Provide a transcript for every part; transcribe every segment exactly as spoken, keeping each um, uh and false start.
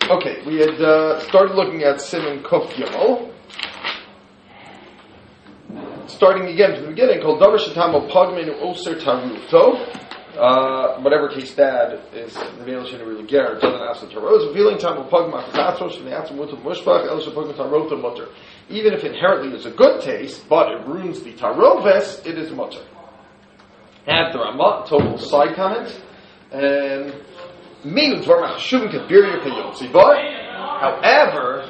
Okay, we had uh, started looking at Siman Kuf Gimel. Starting again from the beginning, called Davar Shetamo Pagmenu Oser Taruto. Uh, whatever tastes bad is the veil should really get it doesn't ask the Torah. Revealing time of Pagma Katzos from the Atzim Mutter Mushbach El Shapagma Tarota Mutter. Even if inherently there's a good taste, but it ruins the Taroves, it is Mutter. Add the Ramah, total side comment. And Minu Dvar Machshuvim Kadbiria Kayotzi. But, however,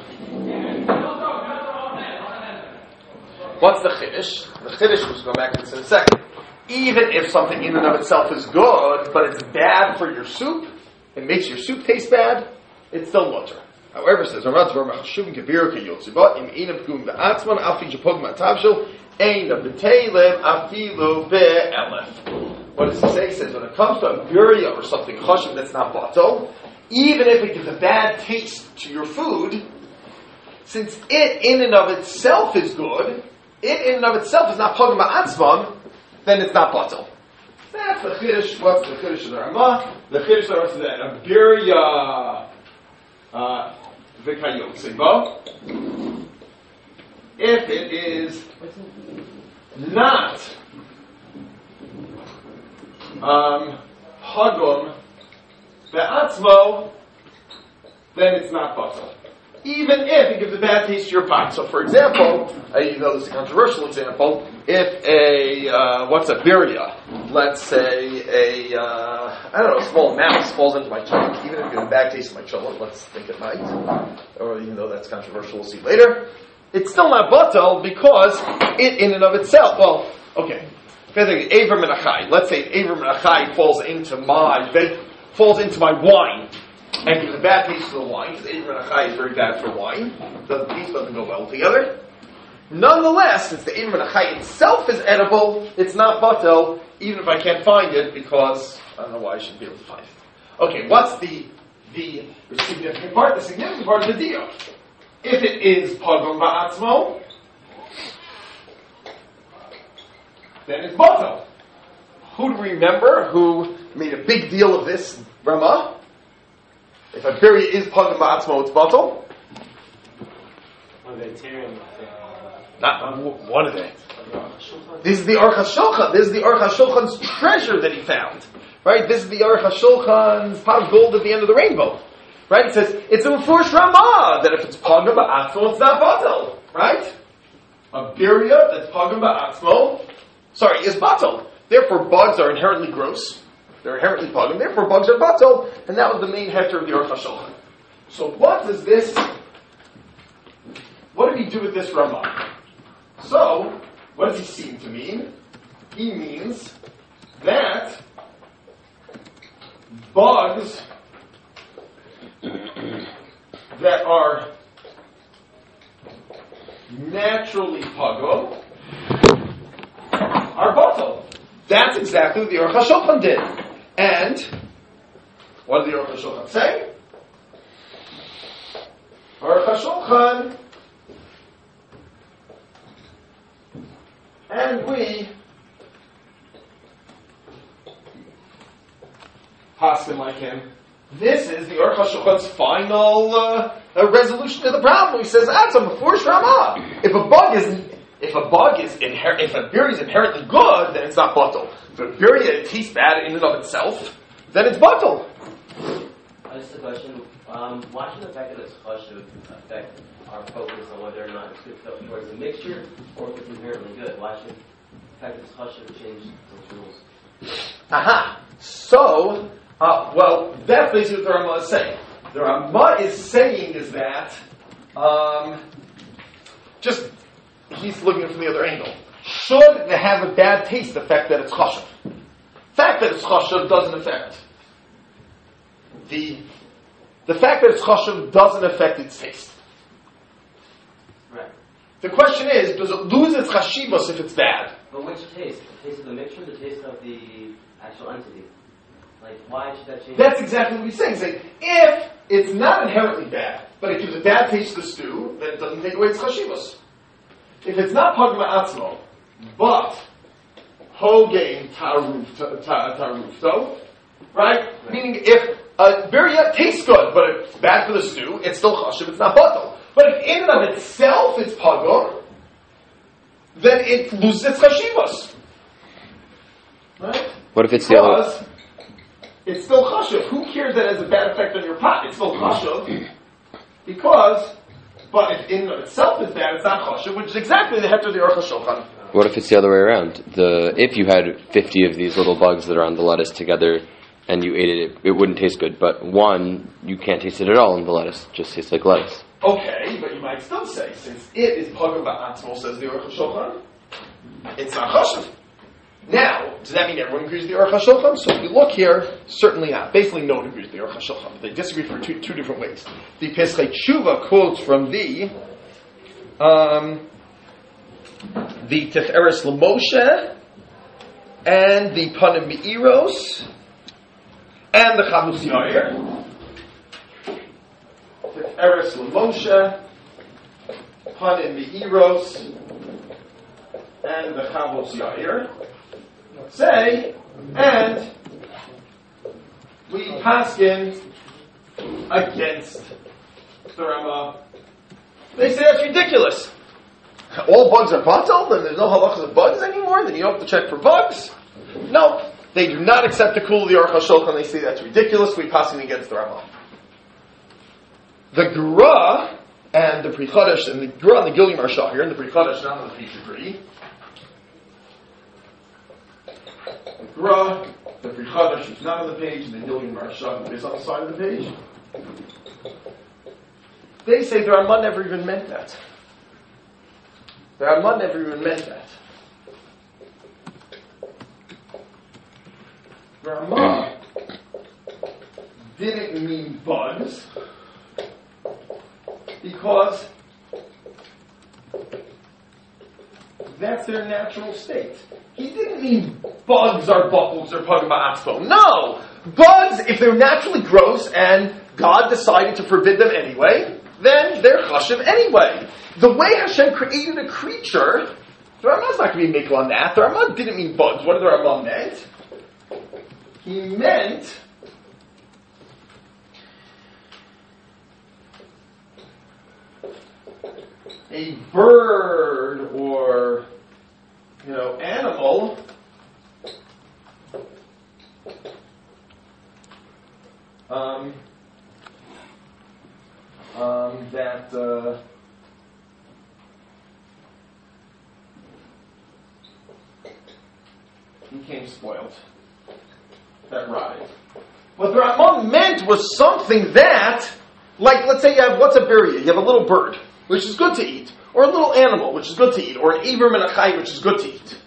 what's the Chiddush? The Chiddush, we'll go back to this in a second. Even if something in and of itself is good, but it's bad for your soup, it makes your soup taste bad, it's still mutter. However, says Ramah Dvar Machshuvim Kadbiria Kayotzi. But im Einam Pgum Be'atzman Afi Japog Matavshel Ein B'Teilem Afilu Be'elef. What does he say? He says when it comes to a birya or something chashuv that's not batel, even if it gives a bad taste to your food, since it in and of itself is good, it in and of itself is not pagam ba'atzman, then it's not batel. That's the chiddush. What's the chiddush of the Ramah? The chiddush of the Ramah is that a birya v'kayotziba, if it is not Um, Hagum Be'atzmo, then it's not batel. Even if it gives a bad taste to your pot. So, for example, uh, you know this is a controversial example. If a uh, what's a birya? Let's say a uh, I don't know, a small mouse falls into my challah. Even if it gives a bad taste to my challah, let's think it might. Or even though that's controversial, we'll see later. It's still not batel because it in and of itself. Well, okay. Aver Menachai. Let's say Aver Menachai falls into my falls into my wine and gives a bad taste to the wine because Aver Menachai is very bad for wine. Doesn't taste doesn't go well together. Nonetheless, since the Aver Menachai itself is edible, it's not batel, even if I can't find it because I don't know why I should be able to find it. Okay, what's the the significant part? The significant part of the deal. If it is pagam ba'atzmo, then it's batel. Who do we remember who made a big deal of this Ramah? If a birya is pagam ba'atzmo, it's batel. Not one of them. This is the Aruch HaShulchan. This is the Aruch HaShulchan's treasure that he found. Right? This is the Aruch HaShulchan's pot of gold at the end of the rainbow. Right? It says it's a Mefurish Ramah that if it's pagam ba'atzmo, it's not batel. Right? A birya that's pagam ba'atzmo, sorry, is batel. Therefore, bugs are inherently gross. They're inherently pagam. Therefore, bugs are batel. And that was the main hefter of the Aruch HaShulchan. So, what does this? What did he do with this Ramah? So, what does he seem to mean? He means that bugs that are naturally pagam are batel. That's exactly what the Aruch HaShulchan did. And what did the Aruch HaShulchan say? Aruch HaShulchan, and we paskin like him. This is the Aruch HaShulchan's final uh, uh, resolution to the problem. He says, that's a Mefurish Ramah. If a bug is If a bug is inher- if a birya is inherently good, then it's not batel. If a birya tastes bad in and of itself, then it's batel. Just a question. Um, why should the fact that it's chashuv affect our focus on whether or not it's good towards a mixture or if it's inherently good? Why should the fact that it's chashuv change those rules? Aha. So, uh, well, that's basically what the Ramah is saying. The Ramah is saying is that um, just. He's looking at it from the other angle. Should they have a bad taste affect that it's chashuv? The fact that it's chashuv doesn't affect. The the fact that it's chashuv doesn't affect its taste. Right. The question is, does it lose its chashivos if it's bad? But which taste? The taste of the mixture, the taste of the actual entity? Like, why should that change? That's exactly what he's saying. He's saying, if it's not inherently bad, but it gives a bad taste to the stew, then it doesn't take away its chashivos. If it's not pagam ba'atzmo, but hogein taruf tarufto, right? Meaning, if a birya tastes good, but it's bad for the stew, it's still chashuv, it's not batal. But if in and of itself it's pagum, then it loses its chashivos. Right? What if it's the other? Because it's still chashuv. Who cares that it has a bad effect on your pot? It's still chashuv. Because, but if in and of itself is bad, it's not chashuv, which is exactly the heter of the Aruch HaShulchan. What if it's the other way around? The if you had fifty of these little bugs that are on the lettuce together and you ate it, it, it wouldn't taste good. But one, you can't taste it at all in the lettuce. It just tastes like lettuce. Okay, but you might still say, since it is pagum ba'atzmo, says the Aruch HaShulchan, it's not chashuv. Now, does that mean everyone agrees with the Aruch HaShulchan? So if you look here, certainly not. Basically, no one agrees with the Aruch HaShulchan, but they disagree for two, two different ways. The Pesachei Tshuva quotes from the um, the Tiferes L'Moshe and the Panim Me'iros and the Chavos Yair. Tiferes L'Moshe, Panim Me'iros, and the Chavos Yair say, and we paskin against the Rama. They say that's ridiculous. All bugs are batal, then there's no halachas of bugs anymore, then you don't have to check for bugs. No, they do not accept the kul of the Aruch HaShulchan. They say that's ridiculous. We paskin against the Rama. The Gra and the Pri Chodesh, and the Gra and the Gilui Marsha here, and the Pri Chodesh, not on the page agree. The Gra, the Pri Chodesh is not on the page, and the Gilui Marsha is on the side of the page. They say the Rama never even meant that. The Rama never even meant that. The Rama didn't mean bugs because that's their natural state. He didn't mean bugs are buckles or pagum ba'atzmo. No! Bugs, if they're naturally gross and God decided to forbid them anyway, then they're chashuv anyway. The way Hashem created a creature, the Rama's not going to be makel on that. The Rama didn't mean bugs. What did the Rama meant? He meant a bird or, you know, animal um, um, that uh, became spoiled, that rotted. What the Rambam meant was something that, like, let's say you have, what's a birya? You have a little bird, which is good to eat, or a little animal, which is good to eat, or an Abram and a Chai, which is good to eat.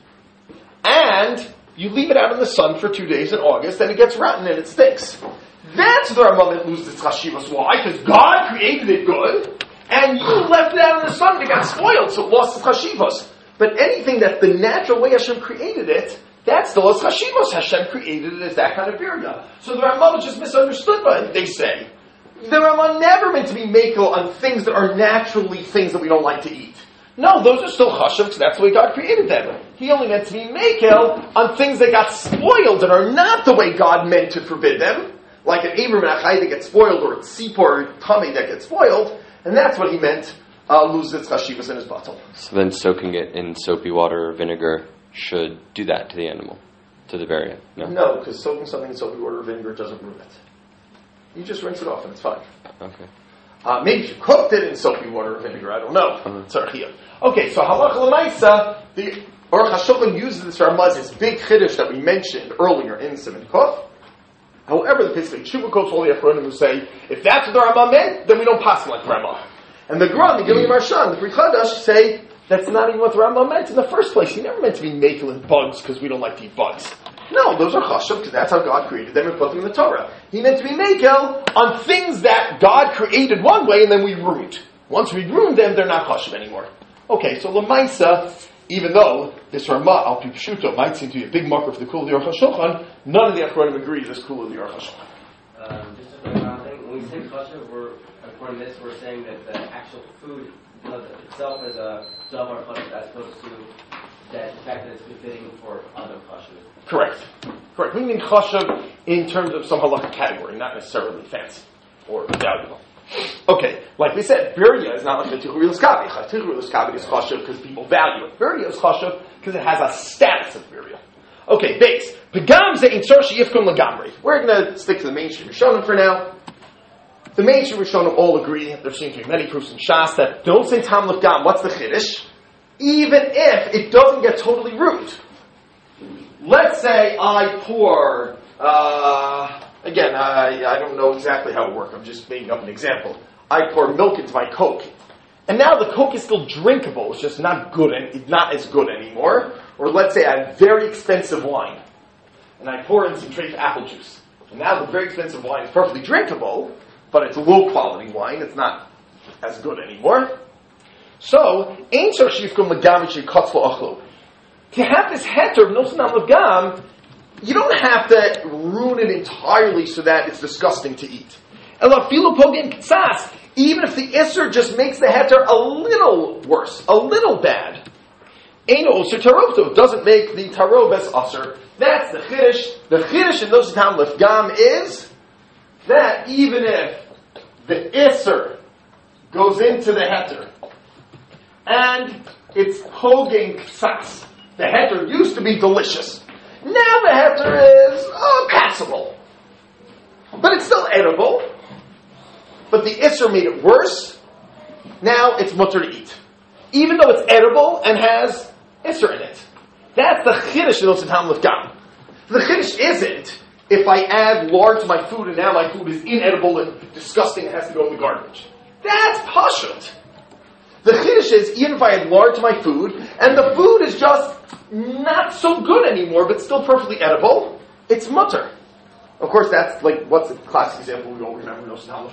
And you leave it out in the sun for two days in August, and it gets rotten and it stinks. That's the Rambam that loses its chashivas. Why? Because God created it good, and you left it out in the sun and it got spoiled, so it lost its chashivas. But anything that's the natural way Hashem created it, that's the lost chashivas. Hashem created it as that kind of birya. So the Rambam was just misunderstood by it, they say. The Rambam never meant to be makel on things that are naturally things that we don't like to eat. No, those are still chashuv because that's the way God created them. He only meant to be makel on things that got spoiled and are not the way God meant to forbid them, like an Abram and a Chai that gets spoiled, or a tzipor or tummy that gets spoiled, and that's what he meant, uh, lose its chashivas in his bottle. So then soaking it in soapy water or vinegar should do that to the animal, to the variant? No, no, because soaking something in soapy water or vinegar doesn't ruin it. You just rinse it off and it's fine. Okay. Uh, maybe if you cooked it in soapy water or vinegar, I don't know. Uh-huh. Okay, so halacha l'maisa, the Aruch HaShulchan uses this Ramaz, this big chiddush that we mentioned earlier in Siman Kuf. However, the Pesachei Tshuva quotes all the Achronim who say, if that's what the Rama meant, then we don't pass like the Rama. And the Gra, the Gilui Marsha, the Pri Chodesh say, that's not even what the Rama meant in the first place. He never meant to be makel in bugs because we don't like to eat bugs. No, those are chashuv because that's how God created them and put them in the Torah. He meant to be makel on things that God created one way and then we ruined. Once we ruined them, they're not chashuv anymore. Okay, so Lamaisa, even though this Ramah al Pi Pshuto might seem to be a big marker for the kul of the Aruch HaShulchan, none of the Achronim agree this kul of the Aruch HaShulchan. Um, just a quick thing. When we say chashuv, we're according to this, we're saying that the actual food itself is a davar chashuv as opposed to that the fact that it's befitting for other chashuv. Correct. Correct. We mean chashav in terms of some halakha category, not necessarily fancy or valuable. Okay, like we said, birya is not like the tichur l'skabi. Tichur l'skabi is chashav because people value it. Birya is chashav because it has a status of birya. Okay, base. Pagam ze in tzor sheyifkum lagamri. We're going to stick to the mainstream Rishonim for now. The mainstream Rishonim all agree, there seem to be many proofs in Shas, that don't say tam l'gam, what's the chiddush? Even if it doesn't get totally ruined. Let's say I pour, uh, again, I, I don't know exactly how it works, I'm just making up an example. I pour milk into my Coke. And now the Coke is still drinkable, it's just not good, and it's not as good anymore. Or let's say I have very expensive wine, and I pour in some treif apple juice. And now the very expensive wine is perfectly drinkable, but it's low quality wine, it's not as good anymore. So, ein tzor sheyifkum legam sheyikatz lo. To have this heter of nosanam legam, you don't have to ruin it entirely so that it's disgusting to eat. Elafilu pogim ktsas, even if the isser just makes the heter a little worse, a little bad. Eino osir tarovto, doesn't make the tarobes osir. That's the chiddush. The chiddush in nosanam legam is that even if the isser goes into the heter and it's poging ktsas, the heter used to be delicious. Now the heter is oh, passable. But it's still edible. But the isser made it worse. Now it's mutter to eat. Even though it's edible and has isser in it. That's the chiddush in Osatam Lefgam. The chiddush isn't if I add lard to my food and now my food is inedible and disgusting and has to go in the garbage. That's pashut. The chiddush is even if I add lard to my food and the food is just not so good anymore but still perfectly edible, it's mutter. Of course, that's like, what's the classic example we all remember,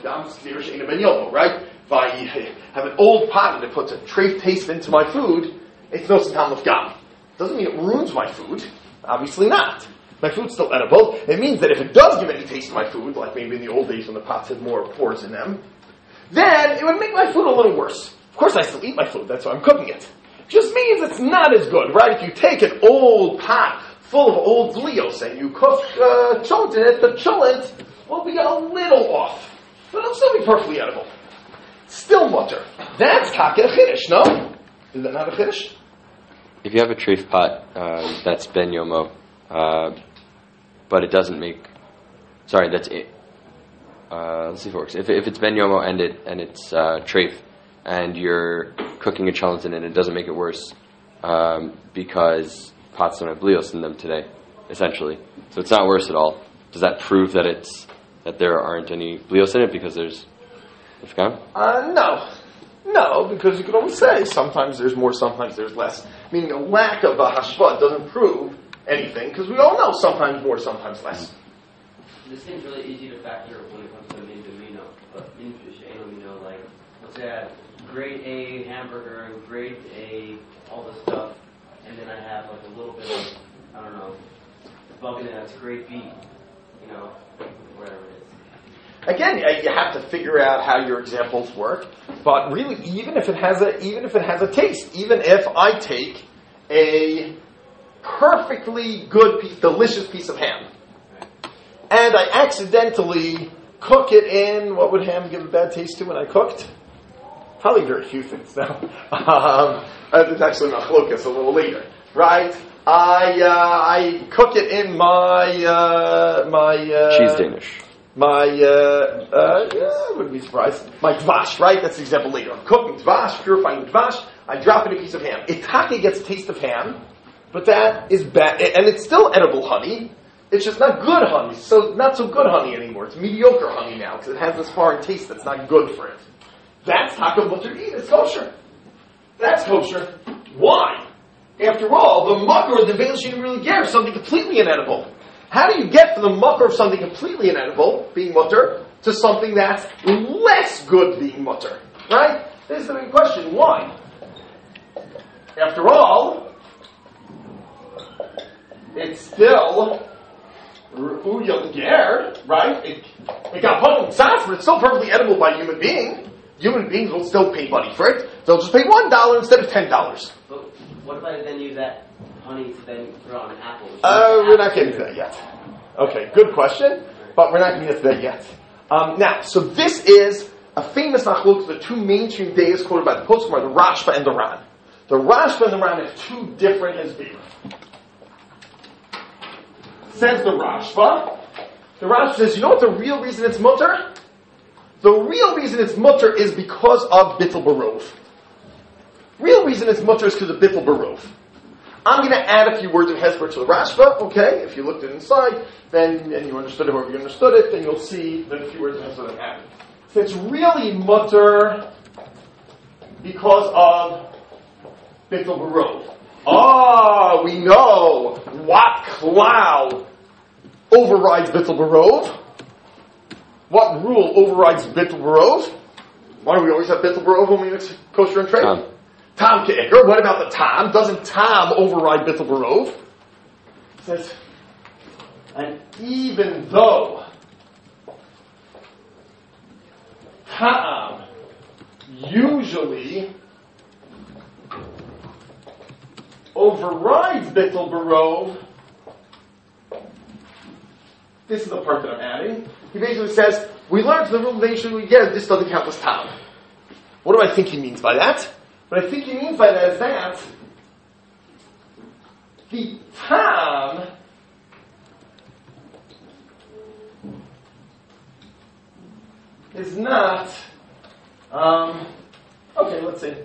right? If I have an old pot and it puts a treif taste into my food, it's no satam l'fgam. Doesn't mean it ruins my food. Obviously not. My food's still edible. It means that if it does give any taste to my food, like maybe in the old days when the pots had more pores in them, then it would make my food a little worse. Of course, I still eat my food. That's why I'm cooking it. Just means it's not as good, right? If you take an old pot full of old zlios and you cook uh, cholent in it, the cholent will be a little off. But it'll still be perfectly edible. Still mutter. That's kaka chiddush, no? Is that not a chiddush? If you have a treif pot uh, that's ben yomo, uh, but it doesn't make, sorry, that's it. Uh, let's see if it works. If, if it's ben yomo and it and it's uh, treif, and you're cooking a cholent in it, it doesn't make it worse um, because pots don't have blios in them today, essentially. So it's not worse at all. Does that prove that it's that there aren't any blios in it because there's ifkam? Uh, no. No, because you could always say sometimes there's more, sometimes there's less. Meaning a lack of a hashva doesn't prove anything, because we all know sometimes more, sometimes less. This seems really easy to factor when it comes to min domino, but min domino, like, let's say I have grade A hamburger and grade A all this stuff, and then I have like a little bit of, I don't know, bug in it that's grade B, you know, whatever it is. Again, you have to figure out how your examples work, but really, even if it has a, even if it has a taste, even if I take a perfectly good piece, delicious piece of ham, and I accidentally cook it in, what would ham give a bad taste to when I cooked? Probably very few things now. um, it's actually machlokas a little later, right? I uh, I cook it in my uh, my uh, cheese Danish. My uh, uh, yeah, I wouldn't be surprised. My dvash, right? That's the example later. I'm cooking dvash, purifying dvash. I drop in a piece of ham. Itake gets a taste of ham, but that is bad, and it's still edible honey. It's just not good honey. So not so good honey anymore. It's mediocre honey now because it has this foreign taste that's not good for it. That's taka mutter eat. It's kosher. That's kosher. Why? After all, the makor of the veil she didn't really care something completely inedible. How do you get from the makor of something completely inedible, being mutter, to something that's less good being mutter? Right? This is the big question. Why? After all, it's still Uyal Ger, right? It, it got put in tzatz, but it's still perfectly edible by a human being. Human beings will still pay money for it. They'll just pay one dollar instead of ten dollars. But what if I then use that honey to then throw on an apple? Uh, we're not getting to that yet. Okay, good question, but we're not going to get to that yet. Um, now, so this is a famous machlokes, the two mainstream days quoted by the Poskim are the Rashba and the Ran. The Rashba and the Ran have two different hesbirim. Says the Rashba. The Rashba says, you know what the real reason it's mutter? The real reason it's mutter is because of bittul barov. Real reason it's mutter is because of bittul barov. I'm going to add a few words of hesber to the Rashba, okay? If you looked at it inside, then, and you understood it however you understood it, then you'll see that a few words of hesber are added. So it's really mutter because of bittul barov. Ah, we know what klal overrides bittul barov. What rule overrides bittul barov? Why do we always have bittul barov when we mix kosher and trade? Um. Tam ke'ikr. What about the tam? Doesn't tam override bittul barov? It says, and even though tam usually overrides bittul barov, this is the part that I'm adding. He basically says, we learned from the rule of we get this doesn't count as tam. What do I think he means by that? What I think he means by that is that the tam is not, um, okay, let's see.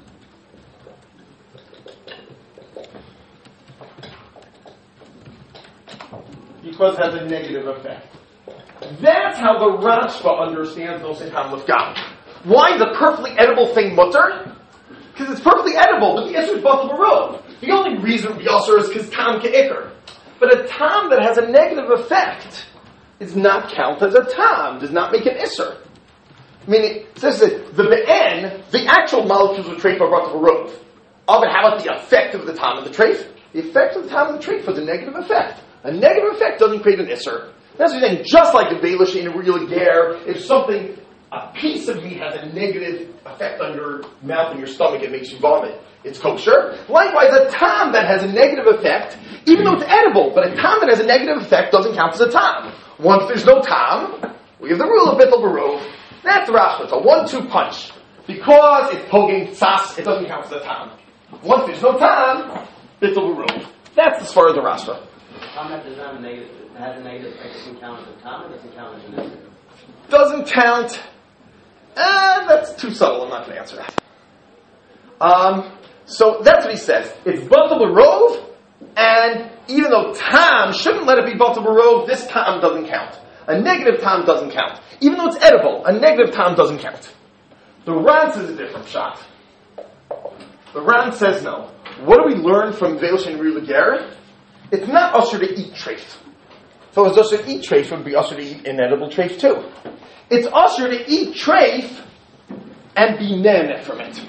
Because it has a negative effect. That's how the Rashba understands those in Ham Lefgam. Why is a perfectly edible thing mutter? Because it's perfectly edible, but the issue is batal barov. The only reason it would be usher is because tam ke'ikr. But a tam that has a negative effect is not count as a tam, does not make an isser. Meaning, it says that the be'en, the actual molecules of the treif are batal barov. Oh, but how about the effect of the tam and the treif? The effect of the tam and the treif was a negative effect. A negative effect doesn't create an isser. That's what you're saying. Just like a Baelish and a real ger, if something, a piece of meat has a negative effect on your mouth and your stomach, it makes you vomit. It's kosher. Likewise, a tam that has a negative effect, even though it's edible, but a tam that has a negative effect doesn't count as a tam. Once there's no tam, we have the rule of bittul barov. That's the Rashba. It's a one-two punch. Because it's poging sas, it doesn't count as a tam. Once there's no tam, bittul barov. That's as far as the Rashba. Tam that does not have a negative, has a negative effect doesn't count as a tam, or doesn't count as an isser? Doesn't count. Uh, that's too subtle. I'm not going to answer that. Um, so that's what he says. It's batal barov, and even though tam shouldn't let it be batal barov, this tam doesn't count. A negative tam doesn't count. Even though it's edible, a negative tam doesn't count. The Ran says a different shot. The Ran says no. What do we learn from Veil Shen Ru Leger? It's not usher to eat treif. So it's usher to eat treif, it would be usher to eat inedible treif too. It's usher to eat treif and be nene from it.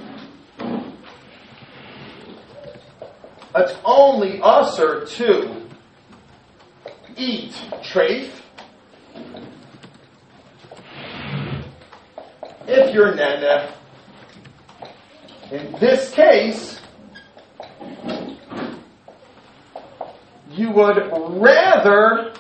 It's only usher to eat treif if you're nene. In this case, you would rather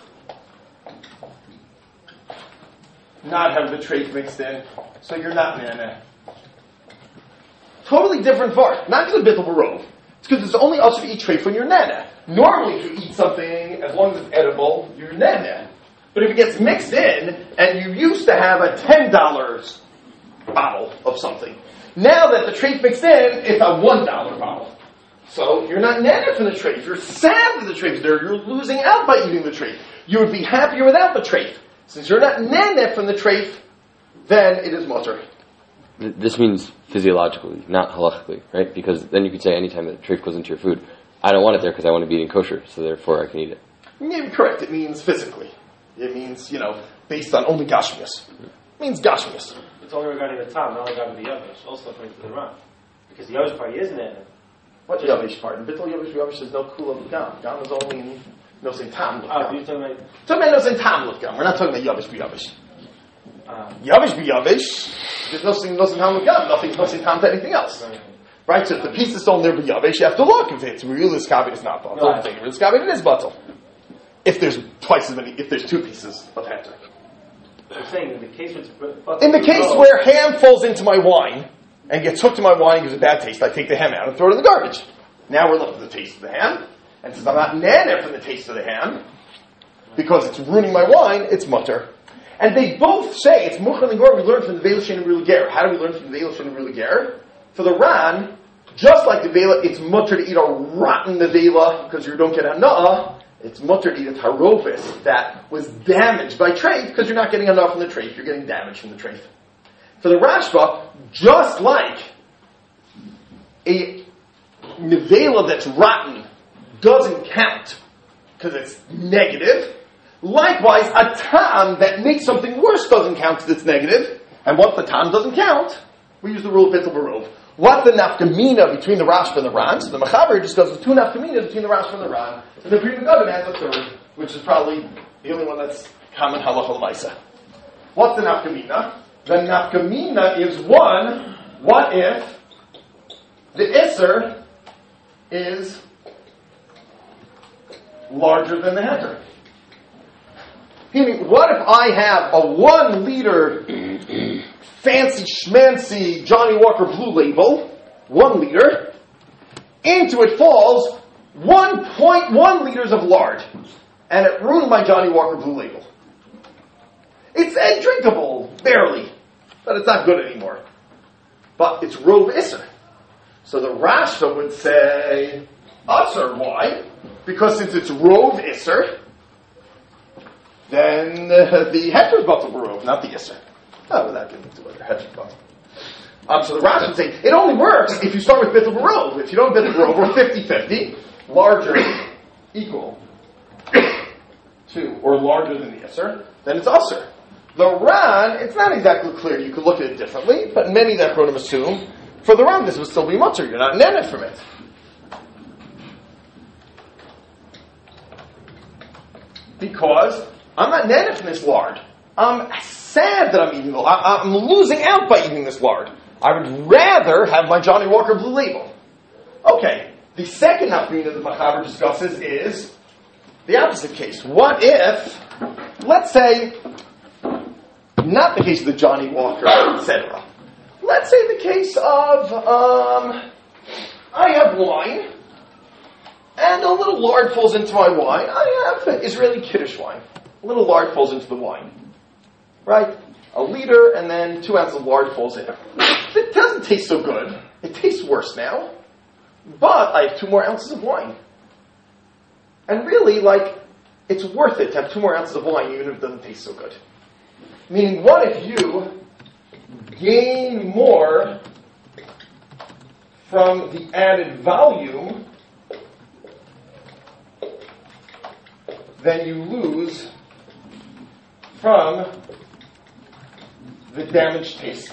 not have the treif mixed in, so you're not nana. Totally different part. Not because of bittul barov. It's because it's only also to eat treif when you're nana. Normally, if you eat something, as long as it's edible, you're nana. But if it gets mixed in, and you used to have a ten dollars bottle of something, now that the treif mixed in, it's a one dollar bottle. So you're not nana from the treif. You're sad that the treif's there. You're losing out by eating the treif. You would be happier without the treif. Since you're not nana from the treif, then it is mutter. This means physiologically, not halachically, right? Because then you could say anytime that treif goes into your food, I don't want it there because I want to be eating kosher, so therefore I can eat it. Yeah, correct. It means physically. It means, you know, based on only gashmius. It means gashmius. It's only regarding the time, not regarding the yavish, also according to the Ran. Because the yavish part is nana. What yavish part? Bittul yavish yavish is no kula l'gam. Gam is only in no saying tam l'gam. Oh, you're talking about... Talking about no saying tam l'gam. We're not talking about yavish b'yavish. Uh, Yavish b'yavish, there's no saying no saying tam l'gam. Nothing, no saying tam to anything else. Right. Right? So if the piece is sold near B'yavesh, you have to look. If it's real iskabit, it's not batal. Right. If it's real iskabit, it is batal. If there's twice as many, if there's two pieces of heter. I'm saying in the case where it's In the case oh, where ham falls into my wine and gets hooked to my wine and gives a bad taste, I take the ham out and throw it in the garbage. Now we're looking at the taste of the ham. And since I'm not nana from the taste of the ham, because it's ruining my wine, it's mutter. And they both say it's muchal and gor. We learn from the Veil Shen and Rula Ger. How do we learn from the Veil Shen and Rula Ger? For the Ran, just like the Vela, it's mutter to eat a rotten nevela because you don't get hana'ah. It's mutter to eat a tarovis that was damaged by treif because you're not getting enough from the treif. You're getting damage from the treif. For the Rashba, just like a nevela that's rotten doesn't count because it's negative, likewise, a tam that makes something worse doesn't count because it's negative. And once the tam doesn't count, we use the rule of Bittul Barov. What's the nafkamina between the Rashba and the Ran? So the Mechaber just goes with two nafkaminas between the Rashba and the Ran. And the Pri Megadim adds a third, which is probably the only one that's common halacha l'maisa. What's the nafkamina? The nafkamina is one, what if the Isser is larger than the heter? Meaning, what if I have a one liter fancy schmancy Johnny Walker Blue Label, one liter, into it falls one point one liters of lard, and it ruined my Johnny Walker Blue Label. It's drinkable, barely, but it's not good anymore. But it's Rov Isser. So the Rashba would say, Usser, why? Because since it's Rov Isser, then uh, the heter is batal barov, not the Isser. Oh, without getting into whether heter is batal. Um, so the Rashi would say, it only works if you start with Bittul Barov. If you don't Bittul Barov, we're fifty-fifty, larger, equal to, or larger than the Isser, then it's Usser. The Ran, it's not exactly clear. You could look at it differently, but many that Chronim assume, for the Ran, this would still be mutter. You're not nene from it. Because I'm not nene from this lard. I'm sad that I'm eating the lard. I'm losing out by eating this lard. I would rather have my Johnny Walker Blue Label. Okay, the second nafkamina that Machaber discusses is the opposite case. What if, let's say, not the case of the Johnny Walker, et cetera. Let's say the case of, um, I have wine, and a little lard falls into my wine. I have Israeli Kiddush wine. A little lard falls into the wine. Right? A liter, and then two ounces of lard falls in. It doesn't taste so good. It tastes worse now. But I have two more ounces of wine. And really, like, it's worth it to have two more ounces of wine even if it doesn't taste so good. Meaning, what if you gain more from the added volume than you lose from the damaged taste?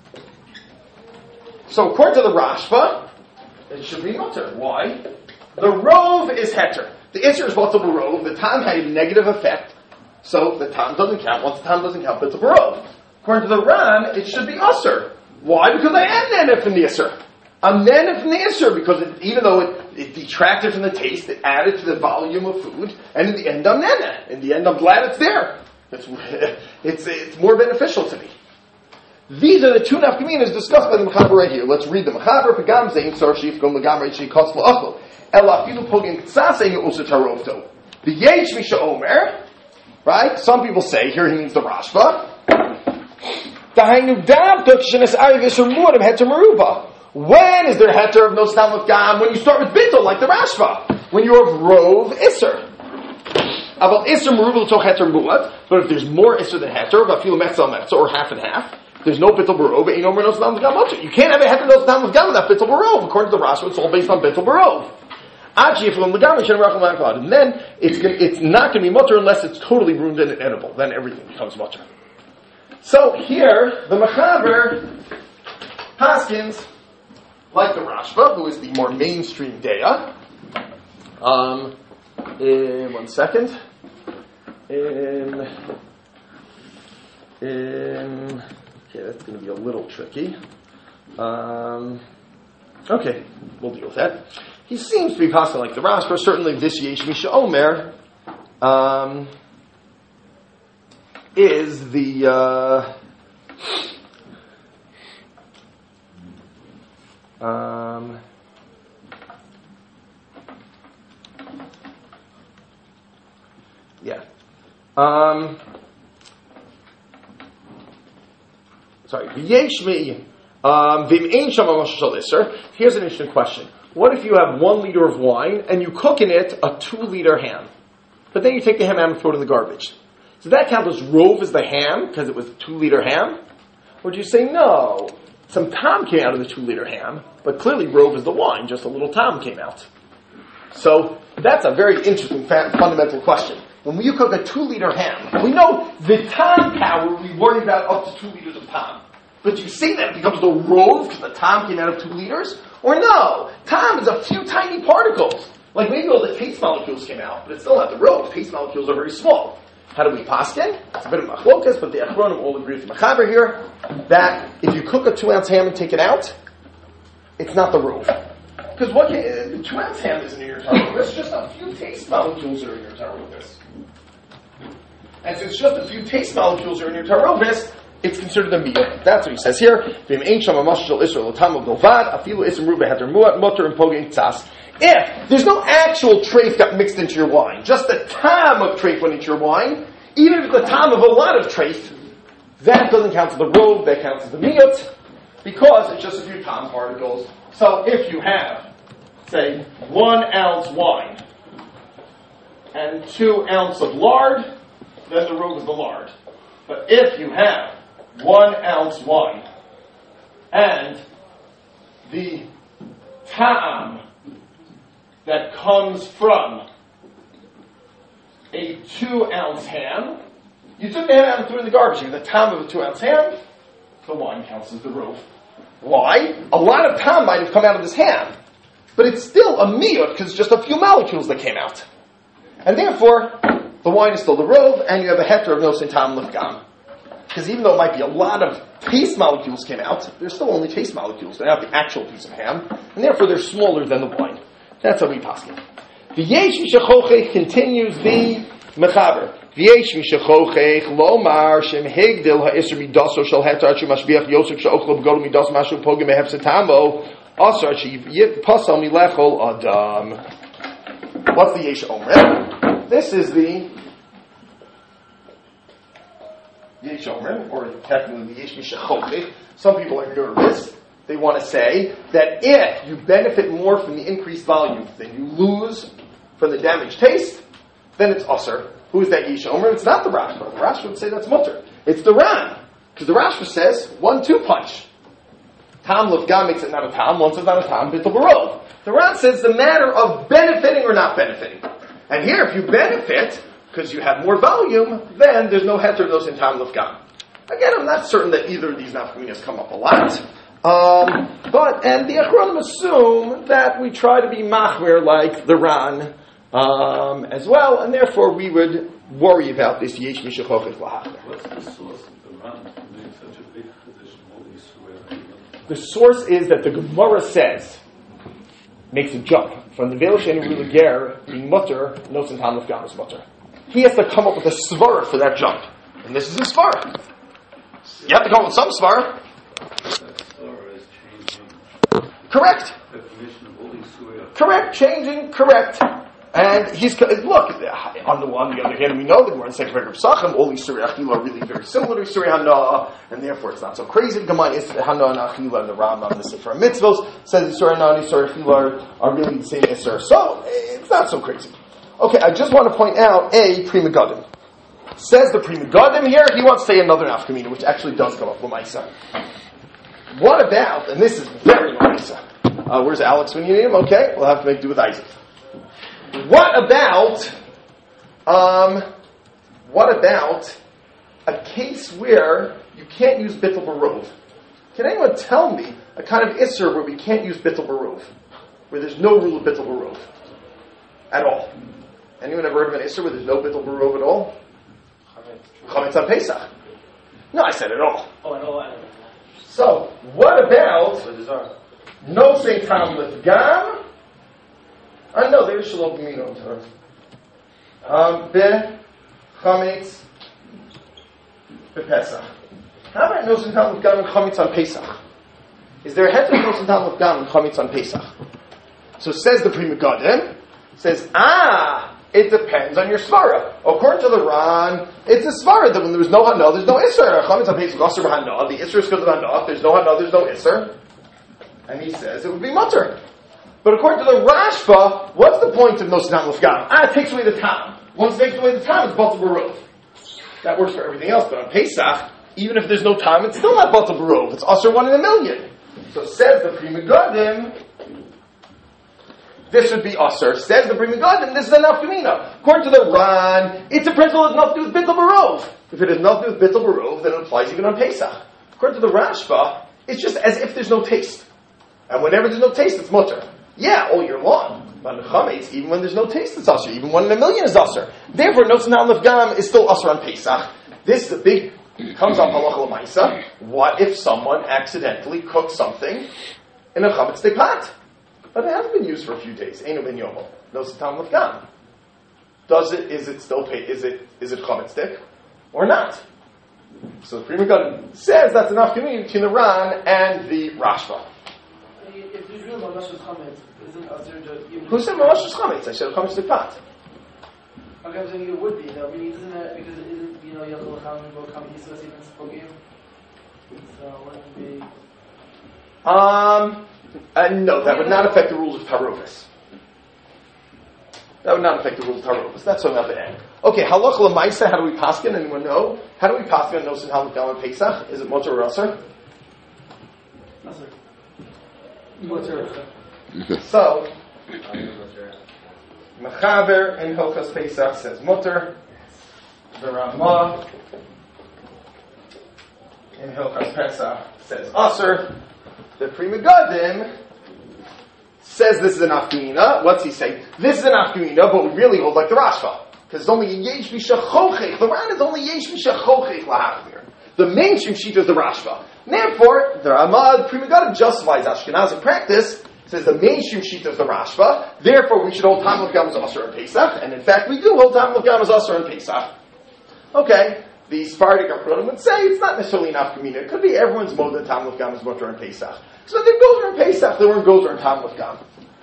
So according to the Rashba, it should be mutter. Why? The rov is heter. The isser is batal barov. The tam had a negative effect, so the tam doesn't count. Once the tam doesn't count, it's a barov. According to the Ran, it should be usser. Why? Because I am nene from the isser. I'm nene from the isser because it, even though it, it detracted from the taste, it added to the volume of food, and in the end I'm nene. In the end I'm glad it's there. It's, it's, it's more beneficial to me. These are the two nafkaminas discussed by the Mechaber right here. Let's read the Mechaber. Pagam zein tzar shifkom legamrei sheikos la'achol. Ela afilu pogim ktsasei usa tarovto. The yesh misha omer. Right? Some people say, here he means the Rashba. Dahainu davdok shenes arivish murim heter meruba. When is there heter of no stam of gam? When you start with bittul, like the Rashba. When you're of rov isser. About isser meruba l'toch heter muat. But if there's more isser than heter, afilu metzal metzal, or half and half, there's no bittul barov, ain't no more no stam of gam. You can't have a heter no stam of gam without bittul barov. According to the Rashba, it's all based on bittul barov. And then it's gonna, it's not going to be mutter unless it's totally ruined and inedible. Then everything becomes mutter. So here, the Mechaber Paskins, like the Rashba, who is the more mainstream Deya. Um, in one second. In, in, okay, that's going to be a little tricky. Um, Okay, we'll deal with that. He seems to be possible like the Rashba. Certainly, this Yesh Misha Omer um, is the uh, um, yeah. Um, sorry, Yesh Me. Um, Here's an interesting question. What if you have one liter of wine and you cook in it a two liter ham, but then you take the ham out and throw it in the garbage? Does that count as rove as the ham because it was a two liter ham? Or do you say no? Some tam came out of the two liter ham, but clearly rove is the wine, just a little tam came out. So that's a very interesting fa- fundamental question. When you cook a two liter ham, we know the tam power we worry about up to two liters of tam. But do you say that it becomes the rove because the tam came out of two liters? Or no, tam is a few tiny particles. Like maybe all the taste molecules came out, but it's still not the rove. Taste molecules are very small. How do we paskin? It's a bit of machlokas, but the achronim all agree with the machaber here that if you cook a two ounce ham and take it out, it's not the rove. Because what can, the two ounce ham isn't in your tarovis, just a few taste molecules are in your tarovis. And since just a few taste molecules are in your tarovis, it's considered a meal. That's what he says here. If there's no actual treif got mixed into your wine, just the tam of treif went into your wine, even if the tam of a lot of treif, that doesn't count as the rove, that counts as the miyut, because it's just a few tam particles. So if you have, say, one ounce wine and two ounce of lard, then the rove is the lard. But if you have one ounce wine and the ta'am that comes from a two ounce ham, you took the ham out and threw it in the garbage. You have the ta'am of a two ounce ham, the wine counts as the rove. Why? A lot of ta'am might have come out of this ham, but it's still a miyut because it's just a few molecules that came out. And therefore, the wine is still the rove, and you have a heter of nosin ta'am lefgam. Because even though it might be a lot of taste molecules came out, they're still only taste molecules. They're not the actual piece of ham, and therefore they're smaller than the wine. That's how we paskin. The yesh mishachochech continues the mechaber. The yesh mishachochech lomar shem hegdil ha'isr midaso shel hetar achu mashbiach yosef she'ochlo b'godol midas mashu pogim mehefsetamo asar she'yit pasal milechol adam. What's the yesh omer? This is the Yesh Omer, or technically the Yesh Mishachochech. Some people are nervous. They want to say that if you benefit more from the increased volume than you lose from the damaged taste, then it's Usr. Who is that Yesh Omer? It's not the Rashba. The Rashba would say that's Mutter. It's the Ran. Because the Rashba says one two punch. Tam Lefgam makes it not a Tam. One says not a Tam, Bittul Barov. The Ran says the matter of benefiting or not benefiting. And here, if you benefit, because you have more volume, then there's no heter those in tam lefgam. Again, I'm not certain that either of these nafkaminas come up a lot. Um, but, and the Achronim assume that we try to be machmir like the Ran um, as well, and therefore we would worry about this yesh mishachochech lahachmer. What's the source of the Ran to make such a big position? Holy swear. The source is that the Gemara says, makes a jump from the Veil Shein Ru Ger being mutter, nosin tam lefgam is mutter. He has to come up with a svara for that jump. And this is a svara. You have to come up with some svara. Correct. Correct. Changing. Correct. And he's, look, on the one, the other hand, we know that we're in second paragraph of Psachim, all Yisuri Achila are really very similar to Yisuri Hana, and therefore it's not so crazy to combine Yisuri Hana and Achila and the Rambam and the Sefer Mitzvos says Yisuri Hana and Yisuri Achila are, are really the same Yisur. So, it's not so crazy. Okay, I just want to point out a Prima Gadim. Says the Prima Gadim here, he wants to say another nafkamina, which actually does come up with my son. What about, and this is very Lamaisa. Uh, where's Alex when you need him? Okay, we'll have to make do with Isaac. What about, um, what about a case where you can't use Bittul Barov? Can anyone tell me a kind of Isser where we can't use Bittul Barov? Where there's no rule of Bittul Barov? At all. Anyone ever heard of an Isser where there's no Bittul Barov at all? Chametz on Pesach. No, I said at all. Oh, I know. So, what about... No Saint Tam Lefgam. I know there's Shalom Gmino in Torah. Um, Be Chametz Be Pesach. How about no Saint Tam Lefgam and Chametz on Pesach? Is there a heter no Saint Tam Lefgam and Chametz on Pesach? So says the Pri Megadim, says, ah, it depends on your svara. According to the Ran, it's a svara that when there's no hana, there's no isser. Chametz on Pesach, asur b'hana. The isser is because of hana. If there's no hana, there's no isser. And he says it would be mutter. But according to the Rashba, what's the point of no Satam Lefgam? Ah, it takes away the tam. Once it takes away the tam, it's batal barov. That works for everything else, but on Pesach, even if there's no tam, it's still not batal barov. It's asur one in a million. So says the Pri Megadim, this would be asur. Says the Pri Megadim, this is a nafkamina. According to the Ran, it's a principle that has nothing to do with batal barov. If it has nothing to do with batal barov, then it applies even on Pesach. According to the Rashba, it's just as if there's no taste. And whenever there's no taste, it's mutter. Yeah, all year long. But in Chametz, even when there's no taste, it's usher. Even one in a million is usher. Therefore, no Satam Lefgam is still usher on Pesach. This is the big, comes up halacha l'maisa. What if someone accidentally cooks something in a Chametz pot? But it hasn't been used for a few days. Eino ben yomo. No Satam Lefgam. Does it, is it still, pay, is it, is it Chametz stick? Or not? So the Pri Megadim says that's enough community between the Ran and the Rashba. If you drew Mamash Chametz, isn't Azir just even... Who said Mamash Chametz? I said Chametz the pot. Okay, I'm saying it would be, though. I mean, isn't it, because it isn't, you know, Yachal Cham and Bo Kam Yisrael even spoke you? So, wouldn't it be... Um, uh, no, that would not affect the rules of Tarovis. That would not affect the rules of Tarovis. That's on the other end. Okay, Halacha L'maisa, how do we paskin? Anyone know? How do we paskin on Nosin Halakal and Pesach? Is it Motor or Asr? Azir. So, Mechaber in Hilchas Pesach says Mutter. The Ramah in Hilchas Pesach says Aser. The Pri Megadim says this is an Afkamina. What's he saying? This is an Afkamina, but we really hold like the Rashba. Because it's only Yesh Mishachochech. The Ran is only Yesh Mishachochech Lahachmir. The mainstream sheet is the Rashba. Therefore, the Ramah, Pri Megadim justifies Ashkenazi practice, says the mainstream sheet is the Rashba, therefore we should hold Tam Lefgam as Asur and Pesach, and in fact we do hold Tam Lefgam as Asur and Pesach. Okay, the Sephardic Achronim would say it's not necessarily an Afkamina, it could be everyone's mode that Tam Lefgam is Mutter and Pesach. So there goes in Pesach, there weren't goes in Tam Lefgam.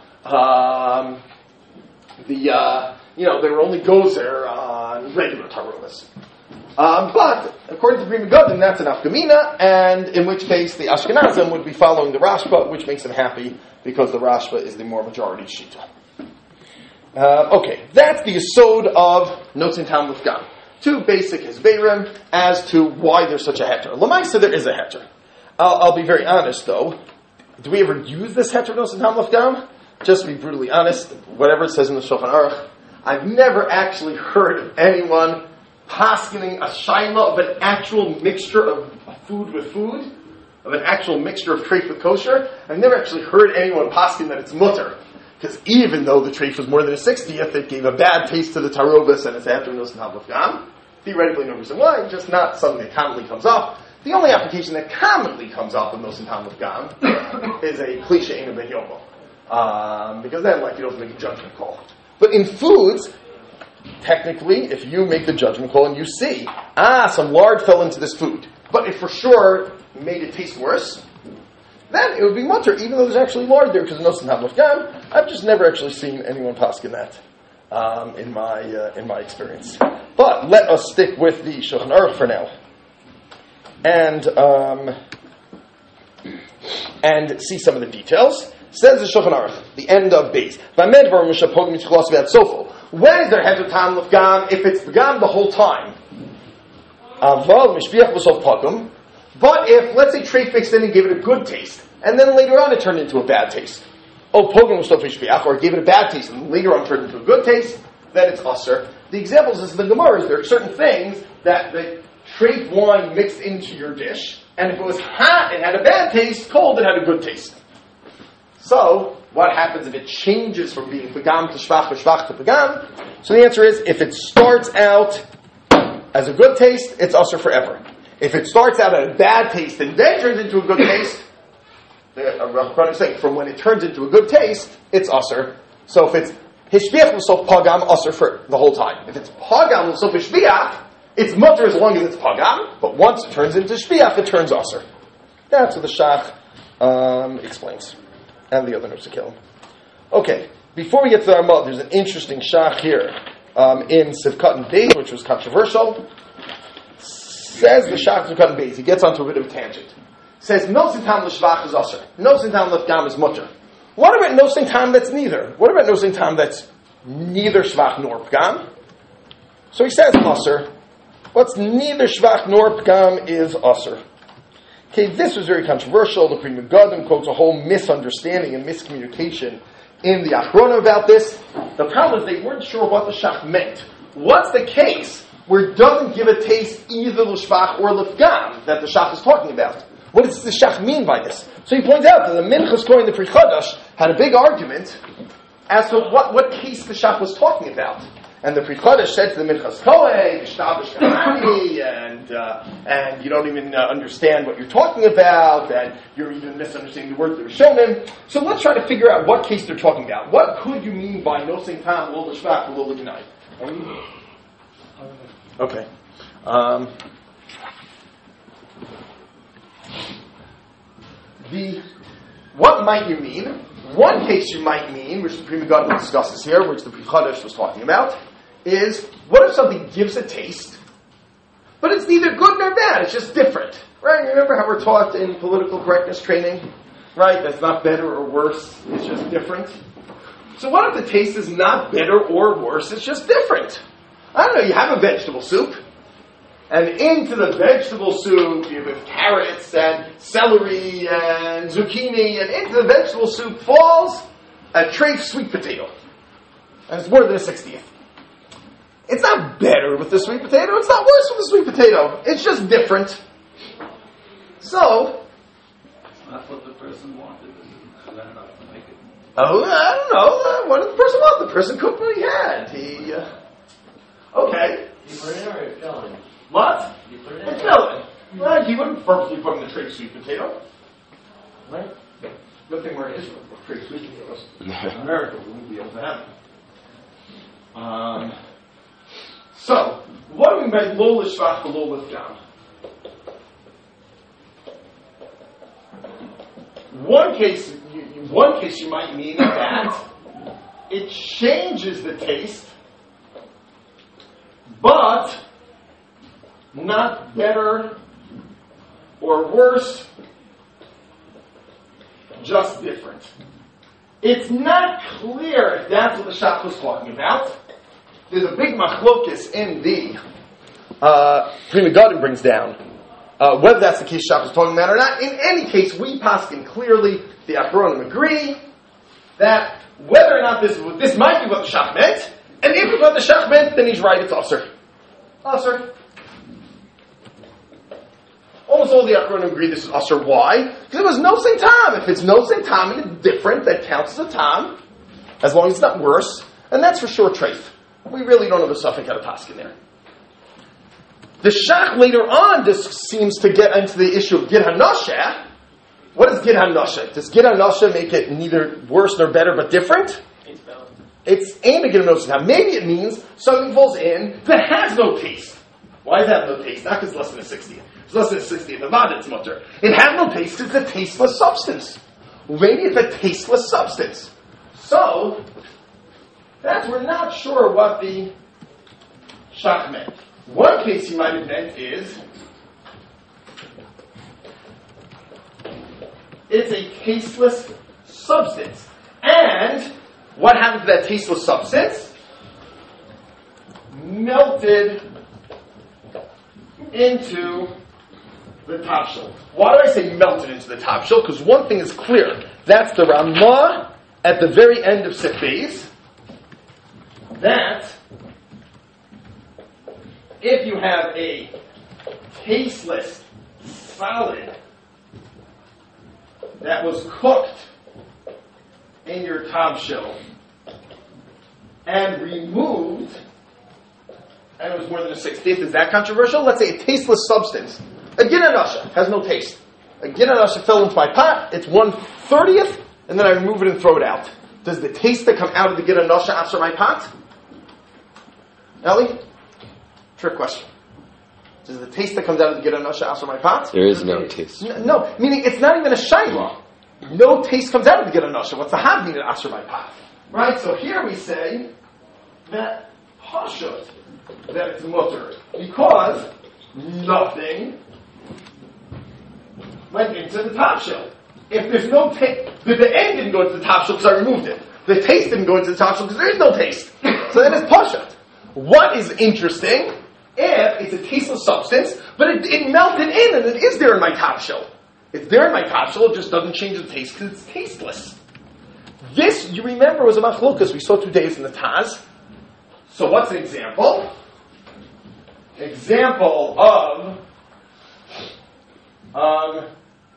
Um, the, uh, you know, there were only goes there on regular Tarovis. Um, but, according to Pri Megadim, that's an Afkamina, and in which case the Ashkenazim would be following the Rashba, which makes them happy, because the Rashba is the more majority Shita. Uh, okay, that's the Yesod of Notzin Tam Lefgam. Two basic Hezberim as to why there's such a heter. L'maisa, there is a heter. I'll, I'll be very honest, though. Do we ever use this heter Notzin Tam Lefgam? Just to be brutally honest, whatever it says in the Shulchan Aruch, I've never actually heard of anyone paskening a shaila of an actual mixture of food with food, of an actual mixture of treif with kosher. I've never actually heard anyone paskin that it's mutter. Because even though the treif was more than a sixtieth, it gave a bad taste to the tarovis and it's after Nosin Halacham. Theoretically, no reason why, just not something that commonly comes up. The only application that commonly comes up in Nosin Halacham is a cliche in a beyomo. Um, because then, like, you don't make a judgment call. But in foods, technically, if you make the judgment call and you see, ah, some lard fell into this food, but it for sure made it taste worse, then it would be mutter, even though there's actually lard there, because no Nosin Halacham. I've just never actually seen anyone paskin that um, in my uh, in my experience. But let us stick with the Shulchan Aruch for now, and um, and see some of the details. Says the Shulchan Aruch, the end of base. When is there heter Tam Lefgam if it's Pagam the whole time? But if, let's say, treif fixed in and gave it a good taste, and then later on it turned into a bad taste. Oh, Pogam or gave it a bad taste, and later on turned into a good taste, then it's usher. The examples is the Gemara, there are certain things that the treif wine mixed into your dish, and if it was hot, it had a bad taste, cold, it had a good taste. So, what happens if it changes from being pagam to shvach or shvach to pagam? So the answer is, if it starts out as a good taste, it's usher forever. If it starts out at a bad taste and then turns into a good taste, the Rabbanan is saying, from when it turns into a good taste, it's usher. So if it's hishbiach l'sof pagam, usher for the whole time. If it's pagam l'sof hishbiach, it's mutter as long as it's pagam, but once it turns into shbiach, it turns usher. That's what the Shach um, explains. And the other Nusakel. Okay, before we get to the Ramah, there's an interesting Shach here um, in Sivkat and Beis, which was controversial. Says the Shach Sivkat and Beis, he gets onto a bit of a tangent. Says, no sintam l'shvach is usher. No sintam l'fgam is mutter. What about no sintam that's neither? What about no sintam that's neither shvach nor pgam? So he says usher. What's neither shvach nor pgam is usher. Okay, this was very controversial. The Pri Megadim quotes a whole misunderstanding and miscommunication in the Achrona about this. The problem is they weren't sure what the Shach meant. What's the case where it doesn't give a taste either l'shvach or l'fgam that the Shach is talking about? What does the Shach mean by this? So he points out that the Minchas Kohen, the Pri Chadash, had a big argument as to what, what case the Shach was talking about. And the Pri Chadash said to the Minchas Kohen, Ishtabish Kahani, and uh, and you don't even uh, understand what you're talking about, and you're even misunderstanding the words that were shown him. So let's try to figure out what case they're talking about. What could you mean by no sing tam, lo l'shvach, lo l'gnai? Okay. Um, the what might you mean? One case you might mean, which the Pri Megadim discusses here, which the Pri Chadash was talking about, is what if something gives a taste, but it's neither good nor bad, it's just different. Right? Remember how we're taught in political correctness training? Right? That's not better or worse, it's just different. So what if the taste is not better or worse, it's just different? I don't know, you have a vegetable soup, and into the vegetable soup you have carrots and celery and zucchini, and into the vegetable soup falls a tray of sweet potato. And it's more than a sixtieth. It's not better with the sweet potato, it's not worse with the sweet potato. It's just different. So, It's not what the person wanted. It's not enough to make it. oh, I don't know. Uh, what did the person want? The person cooked what he had. He, uh, okay. You put it in or it fell in? What? You put it in? It's melon. Well, he wouldn't purposely put in the tray of sweet potato. Right? Good thing we're in Israel. We're tray of sweet potatoes. In America, we wouldn't be able to have them. Um, so, what do we mean by lo l'shvach and lo l'fgam? One case, you, one case you might mean that it changes the taste, but not better or worse, just different. It's not clear if that's what the Shach was talking about. There's a big machlokus in the uh, Pri Megadim brings down uh, whether that's the case Shach was talking about or not. In any case, we paskin clearly, the Achronim agree that whether or not this this might be what the Shach meant, and if it's what the Shach meant, then he's right. It's usher. Usher. Almost all the Achronim agree this is usher. Why? Because it was no sing tam. If it's no sing tam and it's different, that counts as a tam, as long as it's not worse, and that's for sure treif. We really don't have a suffix out of paskin there. The Shach later on just seems to get into the issue of Gid HaNasheh. What is Gid HaNasheh? Does Gid HaNasheh make it neither worse nor better but different? It's aimed at Gid HaNasheh. Maybe it means something falls in that has no taste. Why does it have no taste? Not because it's less than a sixtieth. It's less than a sixtieth. Avad, it's mutter. It has no taste because it's a tasteless substance. Maybe it's a tasteless substance. So, that's, we're not sure what the Shach meant. One case he might have meant is it's a tasteless substance. And what happened to that tasteless substance? Melted into the top shell. Why do I say melted into the top shell? Because one thing is clear. That's the Ramah at the very end of Sif Beis. That if you have a tasteless solid that was cooked in your top shell and removed, and it was more than a sixtieth, is that controversial? Let's say a tasteless substance. A Gid HaNasheh has no taste. a gid anasha fell into my pot, it's one thirtieth, and then I remove it and throw it out. Does the taste that come out of the gid anasha after my pot? Ellie? Trick question. Does the taste that comes out of the gid anasha after my pot? There is no taste. No, no, meaning it's not even a shayla. No taste comes out of the gid anasha. What's the havmin after my pot? Right, so here we say that hashut, that it's mutter, because nothing went into the top shell. If there's no taste, the, the egg didn't go into the top shell because I removed it. The taste didn't go into the top shell because there is no taste. So that is pashut. What is interesting, if it's a tasteless substance, but it, it melted in and it is there in my top shell. It's there in my top shell, it just doesn't change the taste because it's tasteless. This, you remember, was a machlokas we saw two days in the Taz. So what's an example? Example of um,